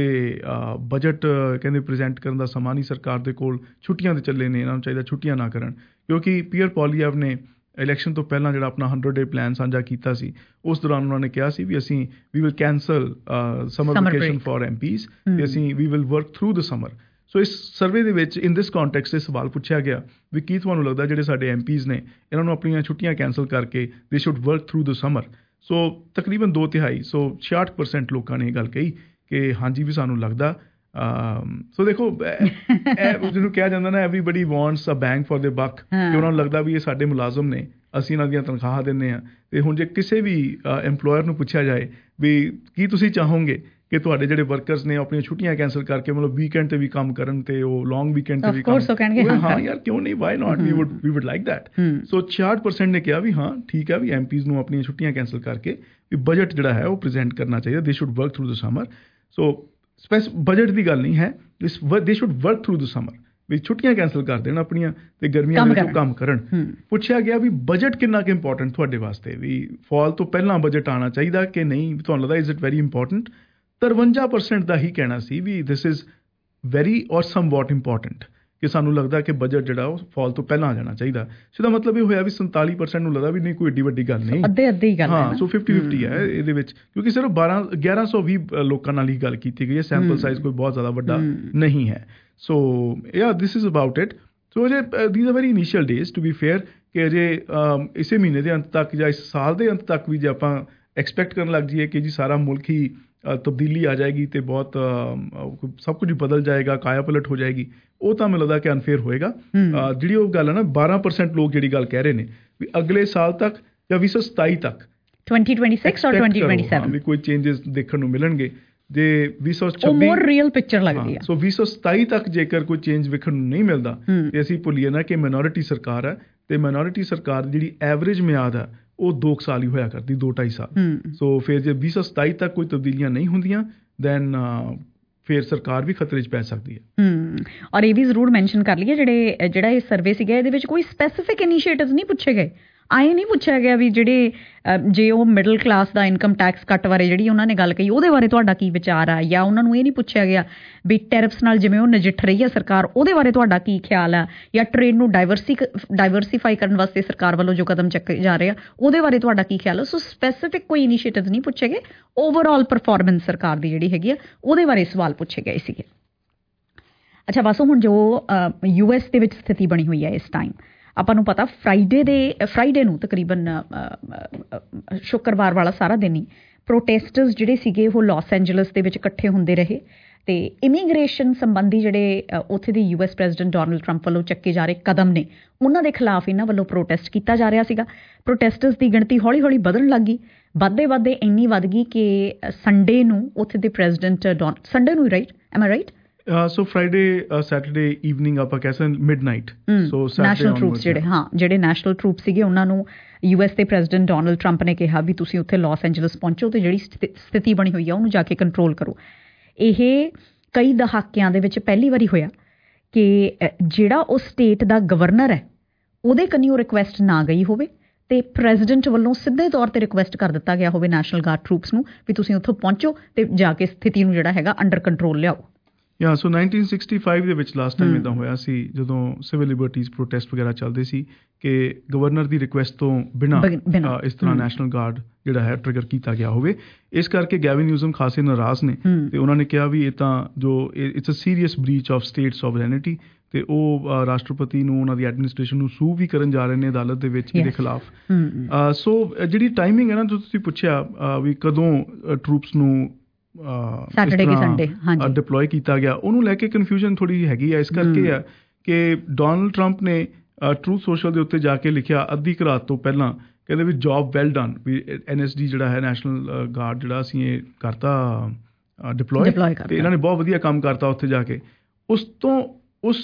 ਬਜਟ ਕਹਿੰਦੇ ਪ੍ਰੈਜ਼ੈਂਟ ਕਰਨ ਦਾ ਸਮਾਂ ਨਹੀਂ ਸਰਕਾਰ ਦੇ ਕੋਲ, ਛੁੱਟੀਆਂ 'ਤੇ ਚੱਲੇ ਨੇ, ਇਹਨਾਂ ਨੂੰ ਚਾਹੀਦਾ ਛੁੱਟੀਆਂ ਨਾ ਕਰਨ। ਕਿਉਂਕਿ ਪੀਅਰ ਪੋਲੀਐਵ ਨੇ ਇਲੈਕਸ਼ਨ ਤੋਂ ਪਹਿਲਾਂ ਜਿਹੜਾ ਆਪਣਾ ਹੰਡਰਡ ਡੇ ਪਲਾਨ ਸਾਂਝਾ ਕੀਤਾ ਸੀ, ਉਸ ਦੌਰਾਨ ਉਹਨਾਂ ਨੇ ਕਿਹਾ ਸੀ ਵੀ ਅਸੀਂ we will cancel summer vacation for M Ps, ਅਤੇ ਅਸੀਂ we will work through the summer. So ਇਸ ਸਰਵੇ ਦੇ ਵਿੱਚ ਇਨ ਦਿਸ ਕੌਂਟੈਕਸਟ ਇਹ ਸਵਾਲ ਪੁੱਛਿਆ ਗਿਆ ਵੀ ਕੀ ਤੁਹਾਨੂੰ ਲੱਗਦਾ ਜਿਹੜੇ ਸਾਡੇ ਐਮ ਪੀਜ਼ ਨੇ ਇਹਨਾਂ ਨੂੰ ਆਪਣੀਆਂ ਛੁੱਟੀਆਂ ਕੈਂਸਲ ਕਰਕੇ they should work through the summer. So ਤਕਰੀਬਨ ਦੋ ਤਿਹਾਈ, ਸੋ ਛਿਆਹਠ ਪਰਸੈਂਟ ਲੋਕਾਂ ਨੇ ਇਹ ਗੱਲ ਕਹੀ ਕਿ ਹਾਂਜੀ ਵੀ ਸਾਨੂੰ ਲੱਗਦਾ। ਸੋ ਦੇਖੋ ਜਿਹਨੂੰ ਕਿਹਾ ਜਾਂਦਾ ਨਾ everybody wants a bang for the buck, ਕਿ ਉਹਨਾਂ ਨੂੰ ਲੱਗਦਾ ਵੀ ਇਹ ਸਾਡੇ ਮੁਲਾਜ਼ਮ ਨੇ, ਅਸੀਂ ਇਹਨਾਂ ਦੀਆਂ ਤਨਖਾਹਾਂ ਦਿੰਦੇ ਹਾਂ। ਅਤੇ ਹੁਣ ਜੇ ਕਿਸੇ ਵੀ ਐਮਪਲੋਇਰ ਨੂੰ ਪੁੱਛਿਆ ਜਾਏ ਵੀ ਕੀ ਤੁਸੀਂ ਚਾਹੋਗੇ ਕਿ ਤੁਹਾਡੇ ਜਿਹੜੇ ਵਰਕਰਸ ਨੇ ਆਪਣੀਆਂ ਛੁੱਟੀਆਂ ਕੈਂਸਲ ਕਰਕੇ ਮਤਲਬ ਵੀਕਐਂਡ 'ਤੇ ਵੀ ਕੰਮ ਕਰਨ, ਅਤੇ ਉਹ ਲੌਂਗ ਵੀਕਐਂਡ 'ਤੇ ਵੀ ਕੰਮ, ਹਾਂ ਯਾਰ ਕਿਉਂ ਨਹੀਂ, why not, we would we would like that. So ਛਿਆਹਠ ਪਰਸੈਂਟ ਨੇ ਕਿਹਾ ਵੀ ਹਾਂ ਠੀਕ ਹੈ ਵੀ ਐਮ ਪੀਜ਼ ਨੂੰ ਆਪਣੀਆਂ ਛੁੱਟੀਆਂ ਕੈਂਸਲ ਕਰਕੇ ਵੀ ਬਜਟ ਜਿਹੜਾ ਹੈ ਉਹ ਪ੍ਰੈਜ਼ੈਂਟ ਕਰਨਾ ਚਾਹੀਦਾ, they should work through the summer. So ਸਪੈਸ ਬਜਟ ਦੀ ਗੱਲ ਨਹੀਂ ਹੈ, they should work through the summer, ਵੀ ਛੁੱਟੀਆਂ ਕੈਂਸਲ ਕਰ ਦੇਣ ਆਪਣੀਆਂ ਤੇ ਗਰਮੀਆਂ ਦੇ ਵਿੱਚ ਕੰਮ ਕਰਨ। ਪੁੱਛਿਆ ਗਿਆ ਵੀ ਬਜਟ ਕਿੰਨਾ ਕੁ ਇੰਪੋਰਟੈਂਟ ਤੁਹਾਡੇ ਵਾਸਤੇ, ਵੀ ਫਾਲ ਤੋਂ ਪਹਿਲਾਂ ਬਜਟ ਆਉਣਾ ਚਾਹੀਦਾ ਕਿ ਨਹੀਂ, ਤੁਹਾਨੂੰ ਲੱਗਦਾ ਇਜ਼ ਇਟ ਵੈਰੀ ਇੰਪੋਰਟੈਂਟ। ਤਰਵੰਜਾ ਪਰਸੈਂਟ ਦਾ ਹੀ ਕਹਿਣਾ ਸੀ ਵੀ ਦਿਸ ਇਜ਼ ਵੈਰੀ ਔਰ ਸਮ ਵਾਟ ਇੰਪੋਰਟੈਂਟ, ਕਿ ਸਾਨੂੰ ਲੱਗਦਾ ਕਿ ਬਜਟ ਜਿਹੜਾ ਉਹ ਫਾਲ ਤੋਂ ਪਹਿਲਾਂ ਆ ਜਾਣਾ ਚਾਹੀਦਾ। ਸੋ ਇਹਦਾ ਮਤਲਬ ਇਹ ਹੋਇਆ ਵੀ ਸੰਤਾਲੀ ਪਰਸੈਂਟ ਨੂੰ ਲੱਗਦਾ ਵੀ ਨਹੀਂ ਕੋਈ ਏਡੀ ਵੱਡੀ ਗੱਲ ਨਹੀਂ, ਅੱਧੇ ਅੱਧੇ ਹੀ ਗੱਲ ਹਾਂ। ਸੋ ਫਿਫਟੀ ਫਿਫਟੀ ਹੈ ਇਹਦੇ ਵਿੱਚ, ਕਿਉਂਕਿ ਸਿਰਫ ਬਾਰਾਂ ਗਿਆਰਾਂ ਸੌ ਵੀਹ ਲੋਕਾਂ ਨਾਲ ਹੀ ਗੱਲ ਕੀਤੀ ਗਈ ਹੈ, ਸੈਂਪਲ ਸਾਈਜ਼ ਕੋਈ ਬਹੁਤ ਜ਼ਿਆਦਾ ਵੱਡਾ ਨਹੀਂ ਹੈ। So yeah this is about it. So ਅਜੇ these are very initial days to be fair, ਕਿ ਅਜੇ ਇਸੇ ਮਹੀਨੇ ਦੇ ਅੰਤ ਤੱਕ ਜਾਂ ਇਸ ਸਾਲ ਦੇ ਅੰਤ ਤੱਕ ਵੀ ਜੇ ਆਪਾਂ ਐਕਸਪੈਕਟ ਕਰਨ ਲੱਗ ਜਾਈਏ ਕਿ ਜੀ ਸਾਰਾ ਮੁਲਕ ਹੀ ਤਬਦੀਲੀ ਆ ਜਾਏਗੀ ਤੇ ਬਹੁਤ ਸਭ ਕੁਝ ਬਦਲ ਜਾਏਗਾ, ਕਾਇਆ ਪਲਟ ਹੋ ਜਾਏਗੀ, ਉਹ ਤਾਂ ਮੈਨੂੰ ਲੱਗਦਾ ਕਿ ਅਨਫੇਅਰ ਹੋਏਗਾ। ਜਿਹੜੀ ਉਹ ਗੱਲ ਹੈ ਨਾ, ਬਾਰਾਂ ਪਰਸੈਂਟ ਲੋਕ ਜਿਹੜੀ ਗੱਲ ਕਹਿ ਰਹੇ ਨੇ ਵੀ ਅਗਲੇ ਸਾਲ ਤੱਕ ਜਾਂ ਵੀਹ ਸੌ ਸਤਾਈ ਤੱਕ twenty twenty-six or twenty twenty-seven ਵੀ ਕੋਈ ਚੇਂਜਸ ਦੇਖਣ ਨੂੰ ਮਿਲਣਗੇ। ਜੇ ਵੀਹ ਸੌ ਛੱਬੀ ਮੋਰ ਰੀਅਲ ਪਿਕਚਰ ਲੱਗਦੀ ਹੈ। ਸੋ ਵੀਹ ਸੌ ਸਤਾਈ ਤੱਕ ਜੇਕਰ ਕੋਈ ਚੇਂਜ ਵੇਖਣ ਨੂੰ ਨਹੀਂ ਮਿਲਦਾ ਤੇ ਅਸੀਂ ਭੁੱਲੀਏ ਨਾ ਕਿ ਮਾਈਨੋਰਿਟੀ ਸਰਕਾਰ ਹੈ, ਤੇ ਮਾਈਨੋਰਿਟੀ ਸਰਕਾਰ ਦੀ ਜਿਹੜੀ ਐਵਰੇਜ ਮਿਆਦ ਹੈ ਉਹ ਦੋ ਕੁ ਸਾਲ ਹੀ ਹੋਇਆ ਕਰਦੀ, ਦੋ ਢਾਈ ਸਾਲ। ਸੋ ਫਿਰ ਜੇ ਵੀਹ ਸੌ ਸਤਾਈ ਤੱਕ ਕੋਈ ਤਬਦੀਲੀਆਂ ਨਹੀਂ ਹੁੰਦੀਆਂ ਦੈਨ ਫਿਰ ਸਰਕਾਰ ਵੀ ਖਤਰੇ 'ਚ ਪੈ ਸਕਦੀ ਹੈ। ਹੂੰ ਔਰ ਇਹ ਵੀ ਜ਼ਰੂਰ ਮੈਂਸ਼ਨ ਕਰ ਲਈਏ, ਜਿਹੜੇ ਜਿਹੜਾ ਇਹ ਸਰਵੇ ਸੀਗਾ ਇਹਦੇ ਵਿੱਚ ਕੋਈ ਸਪੈਸੀਫਿਕ ਇਨੀਸ਼ੀਏਟਿਵ ਨਹੀਂ ਪੁੱਛੇ ਗਏ। ਆਏ ਨਹੀਂ ਪੁੱਛਿਆ ਗਿਆ ਵੀ ਜਿਹੜੇ ਜੇ ਉਹ ਮਿਡਲ ਕਲਾਸ ਦਾ ਇਨਕਮ ਟੈਕਸ ਕੱਟ ਬਾਰੇ ਜਿਹੜੀ ਉਹਨਾਂ ਨੇ ਗੱਲ ਕਹੀ ਉਹਦੇ ਬਾਰੇ ਤੁਹਾਡਾ ਕੀ ਵਿਚਾਰ ਆ, ਜਾਂ ਉਹਨਾਂ ਨੂੰ ਇਹ ਨਹੀਂ ਪੁੱਛਿਆ ਗਿਆ ਵੀ ਟੈਰਿਫਸ ਨਾਲ ਜਿਵੇਂ ਉਹ ਨਜਿੱਠ ਰਹੀ ਹੈ ਸਰਕਾਰ ਉਹਦੇ ਬਾਰੇ ਤੁਹਾਡਾ ਕੀ ਖਿਆਲ ਆ, ਜਾਂ ਟ੍ਰੇਡ ਨੂੰ ਡਾਇਵਰਸੀ ਡਾਇਵਰਸੀਫਾਈ ਕਰਨ ਵਾਸਤੇ ਸਰਕਾਰ ਵੱਲੋਂ ਜੋ ਕਦਮ ਚੱਕੇ ਜਾ ਰਹੇ ਆ ਉਹਦੇ ਬਾਰੇ ਤੁਹਾਡਾ ਕੀ ਖਿਆਲ ਆ। ਸੋ ਸਪੈਸੀਫਿਕ ਕੋਈ ਇਨੀਸ਼ੀਏਟਿਵ ਨਹੀਂ ਪੁੱਛੇ ਗਏ, ਓਵਰਆਲ ਪਰਫਾਰਮੈਂਸ ਸਰਕਾਰ ਦੀ ਜਿਹੜੀ ਹੈਗੀ ਆ ਉਹਦੇ ਬਾਰੇ ਸਵਾਲ ਪੁੱਛੇ ਗਏ ਸੀਗੇ। ਅੱਛਾ ਬਸ ਹੁਣ ਜੋ ਯੂ ਐਸ ਦੇ ਵਿੱਚ ਸਥਿਤੀ ਬਣੀ ਹੋਈ ਹੈ ਇਸ ਟਾਈਮ, ਆਪਾਂ ਨੂੰ ਪਤਾ ਫਰਾਈਡੇ ਦੇ ਫਰਾਈਡੇ ਨੂੰ ਤਕਰੀਬਨ ਸ਼ੁੱਕਰਵਾਰ ਵਾਲਾ ਸਾਰਾ ਦਿਨ ਹੀ ਪ੍ਰੋਟੈਸਟਰਸ ਜਿਹੜੇ ਸੀਗੇ ਉਹ ਲਾਸ ਐਂਜਲਸ ਦੇ ਵਿੱਚ ਇਕੱਠੇ ਹੁੰਦੇ ਰਹੇ ਤੇ ਇਮੀਗ੍ਰੇਸ਼ਨ ਸੰਬੰਧੀ ਜਿਹੜੇ ਉੱਥੇ ਦੇ U S president Donald Trump ਵੱਲੋਂ ਚੱਕੇ ਜਾ ਰਹੇ ਕਦਮ ਨੇ ਉਹਨਾਂ ਦੇ ਖਿਲਾਫ ਇਹਨਾਂ ਵੱਲੋਂ ਪ੍ਰੋਟੈਸਟ ਕੀਤਾ ਜਾ ਰਿਹਾ ਸੀਗਾ। ਪ੍ਰੋਟੈਸਟਰਸ ਦੀ ਗਿਣਤੀ ਹੌਲੀ ਹੌਲੀ ਵਧਣ ਲੱਗ ਗਈ, ਵੱਧਦੇ ਵੱਧਦੇ ਇੰਨੀ ਵੱਧ ਗਈ ਕਿ ਸੰਡੇ ਨੂੰ ਉੱਥੇ ਦੇ ਪ੍ਰੈਜ਼ੀਡੈਂਟ ਡੋਨ ਸੰਡੇ ਨੂੰ right am I right so Friday Saturday evening ਆਪਾਂ ਕਹਿ ਸਕਦੇ ਮਿਡਨਾਈਟ। ਸੋ ਨੈਸ਼ਨਲ ਟਰੂਪਸ ਜਿਹੜੇ ਹਾਂ ਜਿਹੜੇ ਨੈਸ਼ਨਲ ਟਰੂਪ ਸੀਗੇ ਉਹਨਾਂ ਨੂੰ ਯੂ ਐਸ ਦੇ ਪ੍ਰੈਜ਼ੀਡੈਂਟ ਡੋਨਲਡ ਟਰੰਪ ਨੇ ਕਿਹਾ ਵੀ ਤੁਸੀਂ ਉੱਥੇ ਲਾਸ ਐਂਜਲਸ ਪਹੁੰਚੋ ਤੇ ਜਿਹੜੀ ਸਥਿਤੀ ਬਣੀ ਹੋਈ ਆ ਉਹਨੂੰ ਜਾ ਕੇ ਕੰਟਰੋਲ ਕਰੋ। ਇਹ ਕਈ ਦਹਾਕਿਆਂ ਦੇ ਵਿੱਚ ਪਹਿਲੀ ਵਾਰੀ ਹੋਇਆ ਕਿ ਜਿਹੜਾ ਉਹ ਸਟੇਟ ਦਾ ਗਵਰਨਰ ਹੈ ਉਹਦੇ ਕੰਨੀ ਉਹ ਰਿਕੁਐਸਟ ਨਾ ਗਈ ਹੋਵੇ ਤੇ ਪ੍ਰੈਜ਼ੀਡੈਂਟ ਵੱਲੋਂ ਸਿੱਧੇ ਤੌਰ ਤੇ ਰਿਕੁਐਸਟ ਕਰ ਦਿੱਤਾ ਗਿਆ ਹੋਵੇ ਨੈਸ਼ਨਲ ਗਾਰਡ ਟਰੂਪਸ ਨੂੰ ਵੀ ਤੁਸੀਂ ਉੱਥੋਂ ਪਹੁੰਚੋ ਤੇ ਜਾ ਕੇ ਸਥਿਤੀ ਨੂੰ ਜਿਹੜਾ ਹੈਗਾ ਅੰਡਰ ਕੰਟਰੋਲ ਲਿਆਓ। ਯਾ ਸੋ ਨਾਈਨਟੀਨ ਸਿਕਸਟੀ ਫਾਈਵ ਦੇ ਵਿੱਚ ਲਾਸਟ ਟਾਈਮ ਇੱਦਾਂ ਹੋਇਆ ਸੀ ਜਦੋਂ ਸਿਵਲ ਲਿਬਰਟੀਜ਼ ਪ੍ਰੋਟੈਸਟ ਵਗੈਰਾ ਚੱਲਦੇ ਸੀ ਕਿ ਗਵਰਨਰ ਦੀ ਰਿਕੁਐਸਟ ਤੋਂ ਬਿਨਾਂ ਇਸ ਤਰ੍ਹਾਂ ਨੈਸ਼ਨਲ ਗਾਰਡ ਜਿਹੜਾ ਹੈ ਟ੍ਰਿਗਰ ਕੀਤਾ ਗਿਆ ਹੋਵੇ। ਇਸ ਕਰਕੇ ਗੈਵਿਨ ਨਿਊਜ਼ਮ ਖਾਸੇ ਨਾਰਾਜ਼ ਨੇ ਤੇ ਉਹਨਾਂ ਨੇ ਕਿਹਾ ਵੀ ਇਹ ਤਾਂ ਜੋ it's a serious breach of state sovereignty ਤੇ ਉਹ ਰਾਸ਼ਟਰਪਤੀ ਨੂੰ ਉਹਨਾਂ ਦੀ ਐਡਮਿਨਿਸਟ੍ਰੇਸ਼ਨ ਨੂੰ ਸੂ ਵੀ ਕਰਨ ਜਾ ਰਹੇ ਨੇ ਅਦਾਲਤ ਦੇ ਵਿੱਚ ਇਹਦੇ ਖਿਲਾਫ। ਸੋ ਜਿਹੜੀ ਟਾਈਮਿੰਗ ਹੈ ਨਾ ਜੋ ਤੁਸੀਂ ਪੁੱਛਿਆ ਵੀ ਕਦੋਂ ਟਰੂਪਸ ਨੂੰ ਸੈਟਰਡੇ ਕਿ ਸੰਡੇ ਹਾਂਜੀ ਡਿਪਲੋਏ ਕੀਤਾ ਗਿਆ, ਉਹਨੂੰ ਲੈ ਕੇ ਕਨਫਿਊਜ਼ਨ ਥੋੜੀ ਹੈਗੀ ਹੈ। ਇਸ ਕਰਕੇ ਆ ਕਿ ਡੋਨਲਡ ਟਰੰਪ ਨੇ ਟਰੂਥ ਸੋਸ਼ਲ ਦੇ ਉੱਤੇ ਜਾ ਕੇ ਲਿਖਿਆ ਅੱਧੀ ਕੁ ਰਾਤ ਤੋਂ ਪਹਿਲਾਂ, ਕਹਿੰਦੇ ਵੀ ਜੌਬ ਵੈਲ ਡਨ, ਵੀ ਐਨ ਐਸ ਡੀ ਜਿਹੜਾ ਹੈ ਨੈਸ਼ਨਲ ਗਾਰਡ ਜਿਹੜਾ ਅਸੀਂ ਇਹ ਕਰਤਾ ਡਿਪਲੋਏ ਤੇ ਇਹਨਾਂ ਨੇ ਬਹੁਤ ਵਧੀਆ ਕੰਮ ਕਰਤਾ ਉੱਥੇ ਜਾ ਕੇ। ਉਸ ਤੋਂ ਉਸ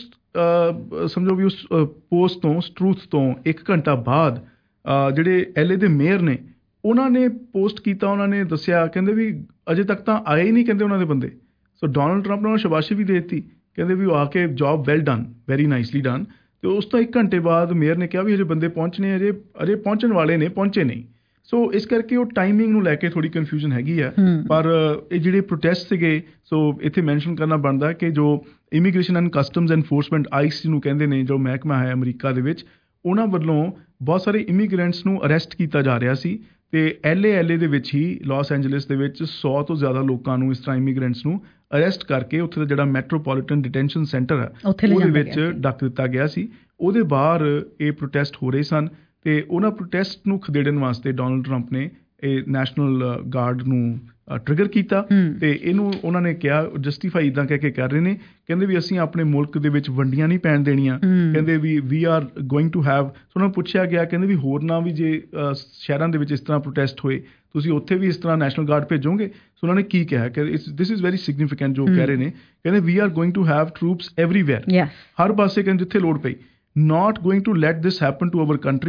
ਸਮਝੋ ਵੀ ਉਸ ਪੋਸਟ ਤੋਂ ਉਸ ਟਰੂਥ ਤੋਂ ਇੱਕ ਘੰਟਾ ਬਾਅਦ ਜਿਹੜੇ ਐਲ ਏ ਦੇ ਮੇਅਰ ਨੇ ਉਹਨਾਂ ਨੇ ਪੋਸਟ ਕੀਤਾ, ਉਹਨਾਂ ਨੇ ਦੱਸਿਆ ਕਹਿੰਦੇ ਵੀ ਅਜੇ ਤੱਕ ਤਾਂ ਆਏ ਹੀ ਨਹੀਂ ਕਹਿੰਦੇ ਉਹਨਾਂ ਦੇ ਬੰਦੇ। ਸੋ ਡੋਨਲਡ ਟਰੰਪ ਨੇ ਉਹਨਾਂ ਸ਼ਾਬਾਸ਼ੀ ਵੀ ਦੇ ਦਿੱਤੀ, ਕਹਿੰਦੇ ਵੀ ਉਹ ਆ ਕੇ job well done, very nicely done. ਤੇ ਉਸ ਤੋਂ ਇੱਕ ਘੰਟੇ ਬਾਅਦ ਮੇਅਰ ਨੇ ਕਿਹਾ ਵੀ ਅਜੇ ਬੰਦੇ ਪਹੁੰਚਣੇ, ਅਜੇ ਅਜੇ ਪਹੁੰਚਣ ਵਾਲੇ ਨੇ, ਪਹੁੰਚੇ ਨਹੀਂ। ਸੋ ਇਸ ਕਰਕੇ ਉਹ ਟਾਈਮਿੰਗ ਨੂੰ ਲੈ ਕੇ ਥੋੜੀ ਕਨਫਿਊਜ਼ਨ ਹੈਗੀ ਹੈ। ਪਰ ਇਹ ਜਿਹੜੇ ਪ੍ਰੋਟੈਸਟ ਸੀਗੇ, ਸੋ ਇੱਥੇ ਮੈਂਸ਼ਨ ਕਰਨਾ ਬਣਦਾ ਕਿ ਜੋ immigration and customs enforcement ICE ਨੂੰ ਕਹਿੰਦੇ ਨੇ, ਜੋ ਮਹਿਕਮਾ ਹੈ ਅਮਰੀਕਾ ਦੇ ਵਿੱਚ, ਉਹਨਾਂ ਵੱਲੋਂ ਬਹੁਤ ਸਾਰੇ ਇਮੀਗ੍ਰੈਂਟਸ ਨੂੰ ਅਰੈਸਟ ਕੀਤਾ ਜਾ ਰਿਹਾ ਸੀ ਤੇ ਐਲ ਏ ਐਲ ਏ ਦੇ ਵਿੱਚ ਹੀ ਲਾਸ ਐਂਜਲਸ ਦੇ ਵਿੱਚ ਸੌ ਤੋਂ ਜ਼ਿਆਦਾ ਲੋਕਾਂ ਨੂੰ ਇਸ ਤਰ੍ਹਾਂ ਇਮੀਗ੍ਰੈਂਟਸ ਨੂੰ ਅਰੈਸਟ ਕਰਕੇ ਉੱਥੇ ਦਾ ਜਿਹੜਾ ਮੈਟਰੋਪੋਲੀਟਨ ਡਿਟੈਂਸ਼ਨ ਸੈਂਟਰ ਹੈ ਉਹਦੇ ਵਿੱਚ ਡੱਕ ਦਿੱਤਾ ਗਿਆ ਸੀ। ਉਹਦੇ ਬਾਹਰ ਇਹ ਪ੍ਰੋਟੈਸਟ ਹੋ ਰਹੇ ਸਨ ਤੇ ਉਹਨਾਂ ਪ੍ਰੋਟੈਸਟ ਨੂੰ ਖਦੇੜਨ ਵਾਸਤੇ ਡੋਨਲਡ ਟਰੰਪ ਨੇ ਇਹ ਨੈਸ਼ਨਲ ਗਾਰਡ ਨੂੰ ਟ੍ਰਿਗਰ ਕੀਤਾ ਤੇ ਇਹਨੂੰ ਉਹਨਾਂ ਨੇ ਕਿਹਾ ਜਸਟੀਫਾਈ ਇਦਾਂ ਕਹਿ ਕੇ ਕਰ ਰਹੇ ਨੇ, ਕਹਿੰਦੇ ਵੀ ਅਸੀਂ ਆਪਣੇ ਮੁਲਕ ਦੇ ਵਿੱਚ ਵੰਡੀਆਂ ਨਹੀਂ ਪੈਣ ਦੇਣੀਆਂ, ਕਹਿੰਦੇ ਵੀ we are going to have. ਉਹਨਾਂ ਨੂੰ ਪੁੱਛਿਆ ਗਿਆ ਕਹਿੰਦੇ ਵੀ ਹੋਰ ਨਾ ਵੀ ਜੇ ਸ਼ਹਿਰਾਂ ਦੇ ਵਿੱਚ ਇਸ ਤਰ੍ਹਾਂ ਪ੍ਰੋਟੈਸਟ ਹੋਏ ਤੁਸੀਂ ਉੱਥੇ ਵੀ ਇਸ ਤਰ੍ਹਾਂ ਨੈਸ਼ਨਲ ਗਾਰਡ ਭੇਜੋਗੇ? ਸੋ ਉਹਨਾਂ ਨੇ ਕੀ ਕਿਹਾ ਕਿ ਦਿਸ ਇਜ਼ ਵੈਰੀ ਸਿਗਨੀਫਿਕੈਂਟ ਜੋ ਕਹਿ ਰਹੇ ਨੇ, ਕਹਿੰਦੇ we are going to have troops everywhere, ਹਰ ਪਾਸੇ ਕਹਿੰਦੇ ਜਿੱਥੇ ਲੋੜ ਪਈ, not going to let this happen to our country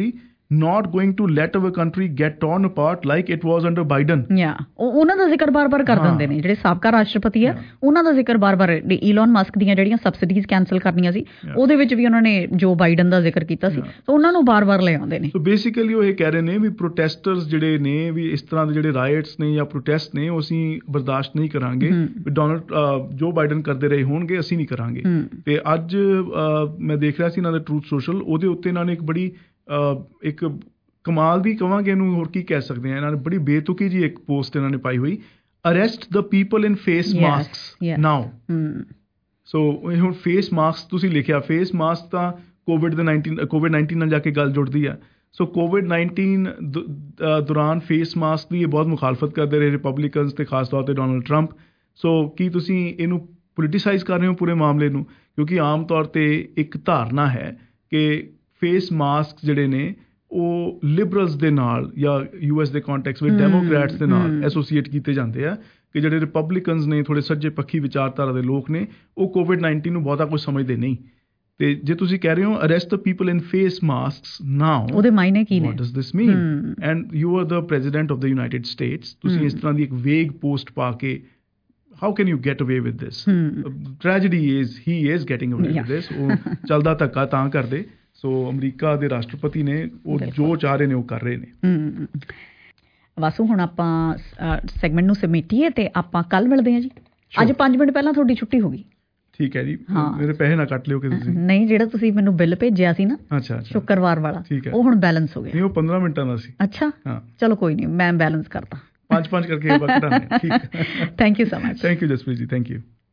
not going to let our country get torn apart like it was under Biden. Yeah, ਉਹਨਾਂ ਦਾ ਜ਼ਿਕਰ ਬਾਰ-ਬਾਰ ਕਰ ਦਿੰਦੇ ਨੇ ਜਿਹੜੇ ਸਾਬਕਾ ਰਾਸ਼ਟਰਪਤੀ ਆ, ਉਹਨਾਂ ਦਾ ਜ਼ਿਕਰ ਬਾਰ-ਬਾਰ ਈਲਨ ਮਸਕ ਦੀਆਂ ਜਿਹੜੀਆਂ ਸਬਸਿਡੀਜ਼ ਕੈਂਸਲ ਕਰਨੀਆਂ ਸੀ ਉਹਦੇ ਵਿੱਚ ਵੀ ਉਹਨਾਂ ਨੇ ਜੋ ਬਾਈਡਨ ਦਾ ਜ਼ਿਕਰ ਕੀਤਾ ਸੀ, ਤਾਂ ਉਹਨਾਂ ਨੂੰ ਬਾਰ-ਬਾਰ ਲੈ ਆਉਂਦੇ ਨੇ। ਸੋ ਬੇਸਿਕਲੀ ਉਹ ਇਹ ਕਹਿ ਰਹੇ ਨੇ ਵੀ ਪ੍ਰੋਟੈਸਟਰਸ ਜਿਹੜੇ ਨੇ ਵੀ ਇਸ ਤਰ੍ਹਾਂ ਦੇ ਜਿਹੜੇ ਰਾਇਟਸ ਨੇ ਜਾਂ ਪ੍ਰੋਟੈਸਟ ਨੇ ਉਹ ਅਸੀਂ ਬਰਦਾਸ਼ਤ ਨਹੀਂ ਕਰਾਂਗੇ, ਵੀ ਡੋਨਲਡ ਜੋ ਬਾਈਡਨ ਕਰਦੇ ਰਹੇ ਹੋਣਗੇ ਅਸੀਂ ਨਹੀਂ ਕਰਾਂਗੇ। ਤੇ ਅੱਜ ਮੈਂ ਦੇਖ ਰਿਹਾ ਸੀ ਇਹਨਾਂ ਦਾ ਟਰੂਥ ਸੋਸ਼ਲ, ਉਹਦੇ ਉੱਤੇ ਇਹਨਾਂ ਨੇ ਇੱਕ ਬੜੀ ਇੱਕ ਕਮਾਲ ਦੀ ਕਹਾਂਗੇ ਇਹਨੂੰ, ਹੋਰ ਕੀ ਕਹਿ ਸਕਦੇ ਆ, ਇਹਨਾਂ ਨੇ ਬੜੀ ਬੇਤੁਕੀ ਜੀ ਇੱਕ ਪੋਸਟ ਇਹਨਾਂ ਨੇ ਪਾਈ ਹੋਈ, arrest the people in face masks now. So ਹੁਣ ਫੇਸ ਮਾਸਕ ਤੁਸੀਂ ਲਿਖਿਆ, ਫੇਸ ਮਾਸਕ ਤਾਂ ਕੋਵਿਡ ਦੇ ਨਾਈਨਟੀਨ ਕੋਵਿਡ ਨਾਈਨਟੀਨ ਨਾਲ ਜਾ ਕੇ ਗੱਲ ਜੁੜਦੀ ਆ। ਸੋ ਕੋਵਿਡ ਨਾਈਨਟੀਨ ਦੌਰਾਨ ਫੇਸ ਮਾਸਕ ਦੀ ਇਹ ਬਹੁਤ ਮੁਖਾਲਫਤ ਕਰਦੇ ਰਹੇ ਰਿਪਬਲਿਕਨਸ ਤੇ ਖਾਸ ਤੌਰ 'ਤੇ ਡੋਨਲਡ ਟਰੰਪ। ਸੋ ਕੀ ਤੁਸੀਂ ਇਹਨੂੰ ਪੋਲੀਟੀਸਾਈਜ਼ ਕਰ ਰਹੇ ਹੋ ਪੂਰੇ ਮਾਮਲੇ ਨੂੰ? ਕਿਉਂਕਿ ਆਮ ਤੌਰ 'ਤੇ ਇੱਕ ਧਾਰਨਾ ਹੈ ਕਿ ਫੇਸ ਮਾਸਕ ਜਿਹੜੇ ਨੇ ਉਹ ਲਿਬਰਲਸ ਦੇ ਨਾਲ ਜਾਂ ਯੂ ਐਸ ਦੇ ਕੰਟੈਕਸ ਵਿੱਚ ਡੈਮੋਕ੍ਰੈਟਸ ਦੇ ਨਾਲ ਐਸੋਸੀਏਟ ਕੀਤੇ ਜਾਂਦੇ ਆ, ਕਿ ਜਿਹੜੇ ਰਿਪਬਲਿਕਨਸ ਨੇ, ਥੋੜ੍ਹੇ ਸੱਜੇ ਪੱਖੀ ਵਿਚਾਰਧਾਰਾ ਦੇ ਲੋਕ ਨੇ, ਉਹ ਕੋਵਿਡ ਨਾਈਨਟੀਨ ਨੂੰ ਬਹੁਤਾ ਕੁਝ ਸਮਝਦੇ ਨਹੀਂ। ਤੇ ਜੇ ਤੁਸੀਂ ਕਹਿ ਰਹੇ ਹੋ arrest the people in face masks now, ਉਹਦੇ ਮਾਇਨੇ ਕੀ ਨੇ? What does this mean? And you are the president of the United States, ਤੁਸੀਂ ਇਸ ਤਰ੍ਹਾਂ ਦੀ ਇੱਕ ਵੇਗ ਪੋਸਟ ਪਾ ਕੇ how can you get away with this? hmm. Tragedy is he is getting away yeah. with this. ਉਹ ਚੱਲਦਾ ਧੱਕਾ ਤਾਂ ਕਰਦੇ। ਸੋ ਅਮਰੀਕਾ ਦੇ ਰਾਸ਼ਟਰਪਤੀ ਨੇ ਉਹ ਜੋ ਚਾਹ ਰਹੇ ਨੇ ਉਹ ਕਰ ਰਹੇ ਨੇ। ਵਾਸੂ ਹੁਣ ਆਪਾਂ ਸੈਗਮੈਂਟ ਨੂੰ ਸਮੇਟੀਏ ਤੇ ਆਪਾਂ ਕੱਲ ਮਿਲਦੇ ਹਾਂ ਜੀ। ਅੱਜ ਪੰਜ ਮਿੰਟ ਪਹਿਲਾਂ ਤੁਹਾਡੀ ਛੁੱਟੀ ਹੋ ਗਈ। ਠੀਕ ਹੈ ਜੀ, ਮੇਰੇ ਪੈਸੇ ਨਾ ਕੱਟ ਲਿਓ ਕਿ ਤੁਸੀਂ। ਨਹੀਂ, ਜਿਹੜਾ ਤੁਸੀਂ ਮੈਨੂੰ ਬਿੱਲ ਭੇਜਿਆ ਸੀ ਨਾ ਅੱਛਾ ਸ਼ੁੱਕਰਵਾਰ ਵਾਲਾ, ਉਹ ਹੁਣ ਬੈਲੈਂਸ ਹੋ ਗਿਆ। ਨਹੀਂ, ਉਹ ਪੰਦਰਾਂ ਮਿੰਟਾਂ ਦਾ ਸੀ। ਅੱਛਾ, ਚਲੋ ਕੋਈ ਨਹੀਂ, ਮੈਂ ਬੈਲੈਂਸ ਕਰਤਾ। ਪੰਜ ਪੰਜ ਕਰਕੇ ਠੀਕ ਹੈ। Thank you so much. Thank you Jaspreet ji, thank you.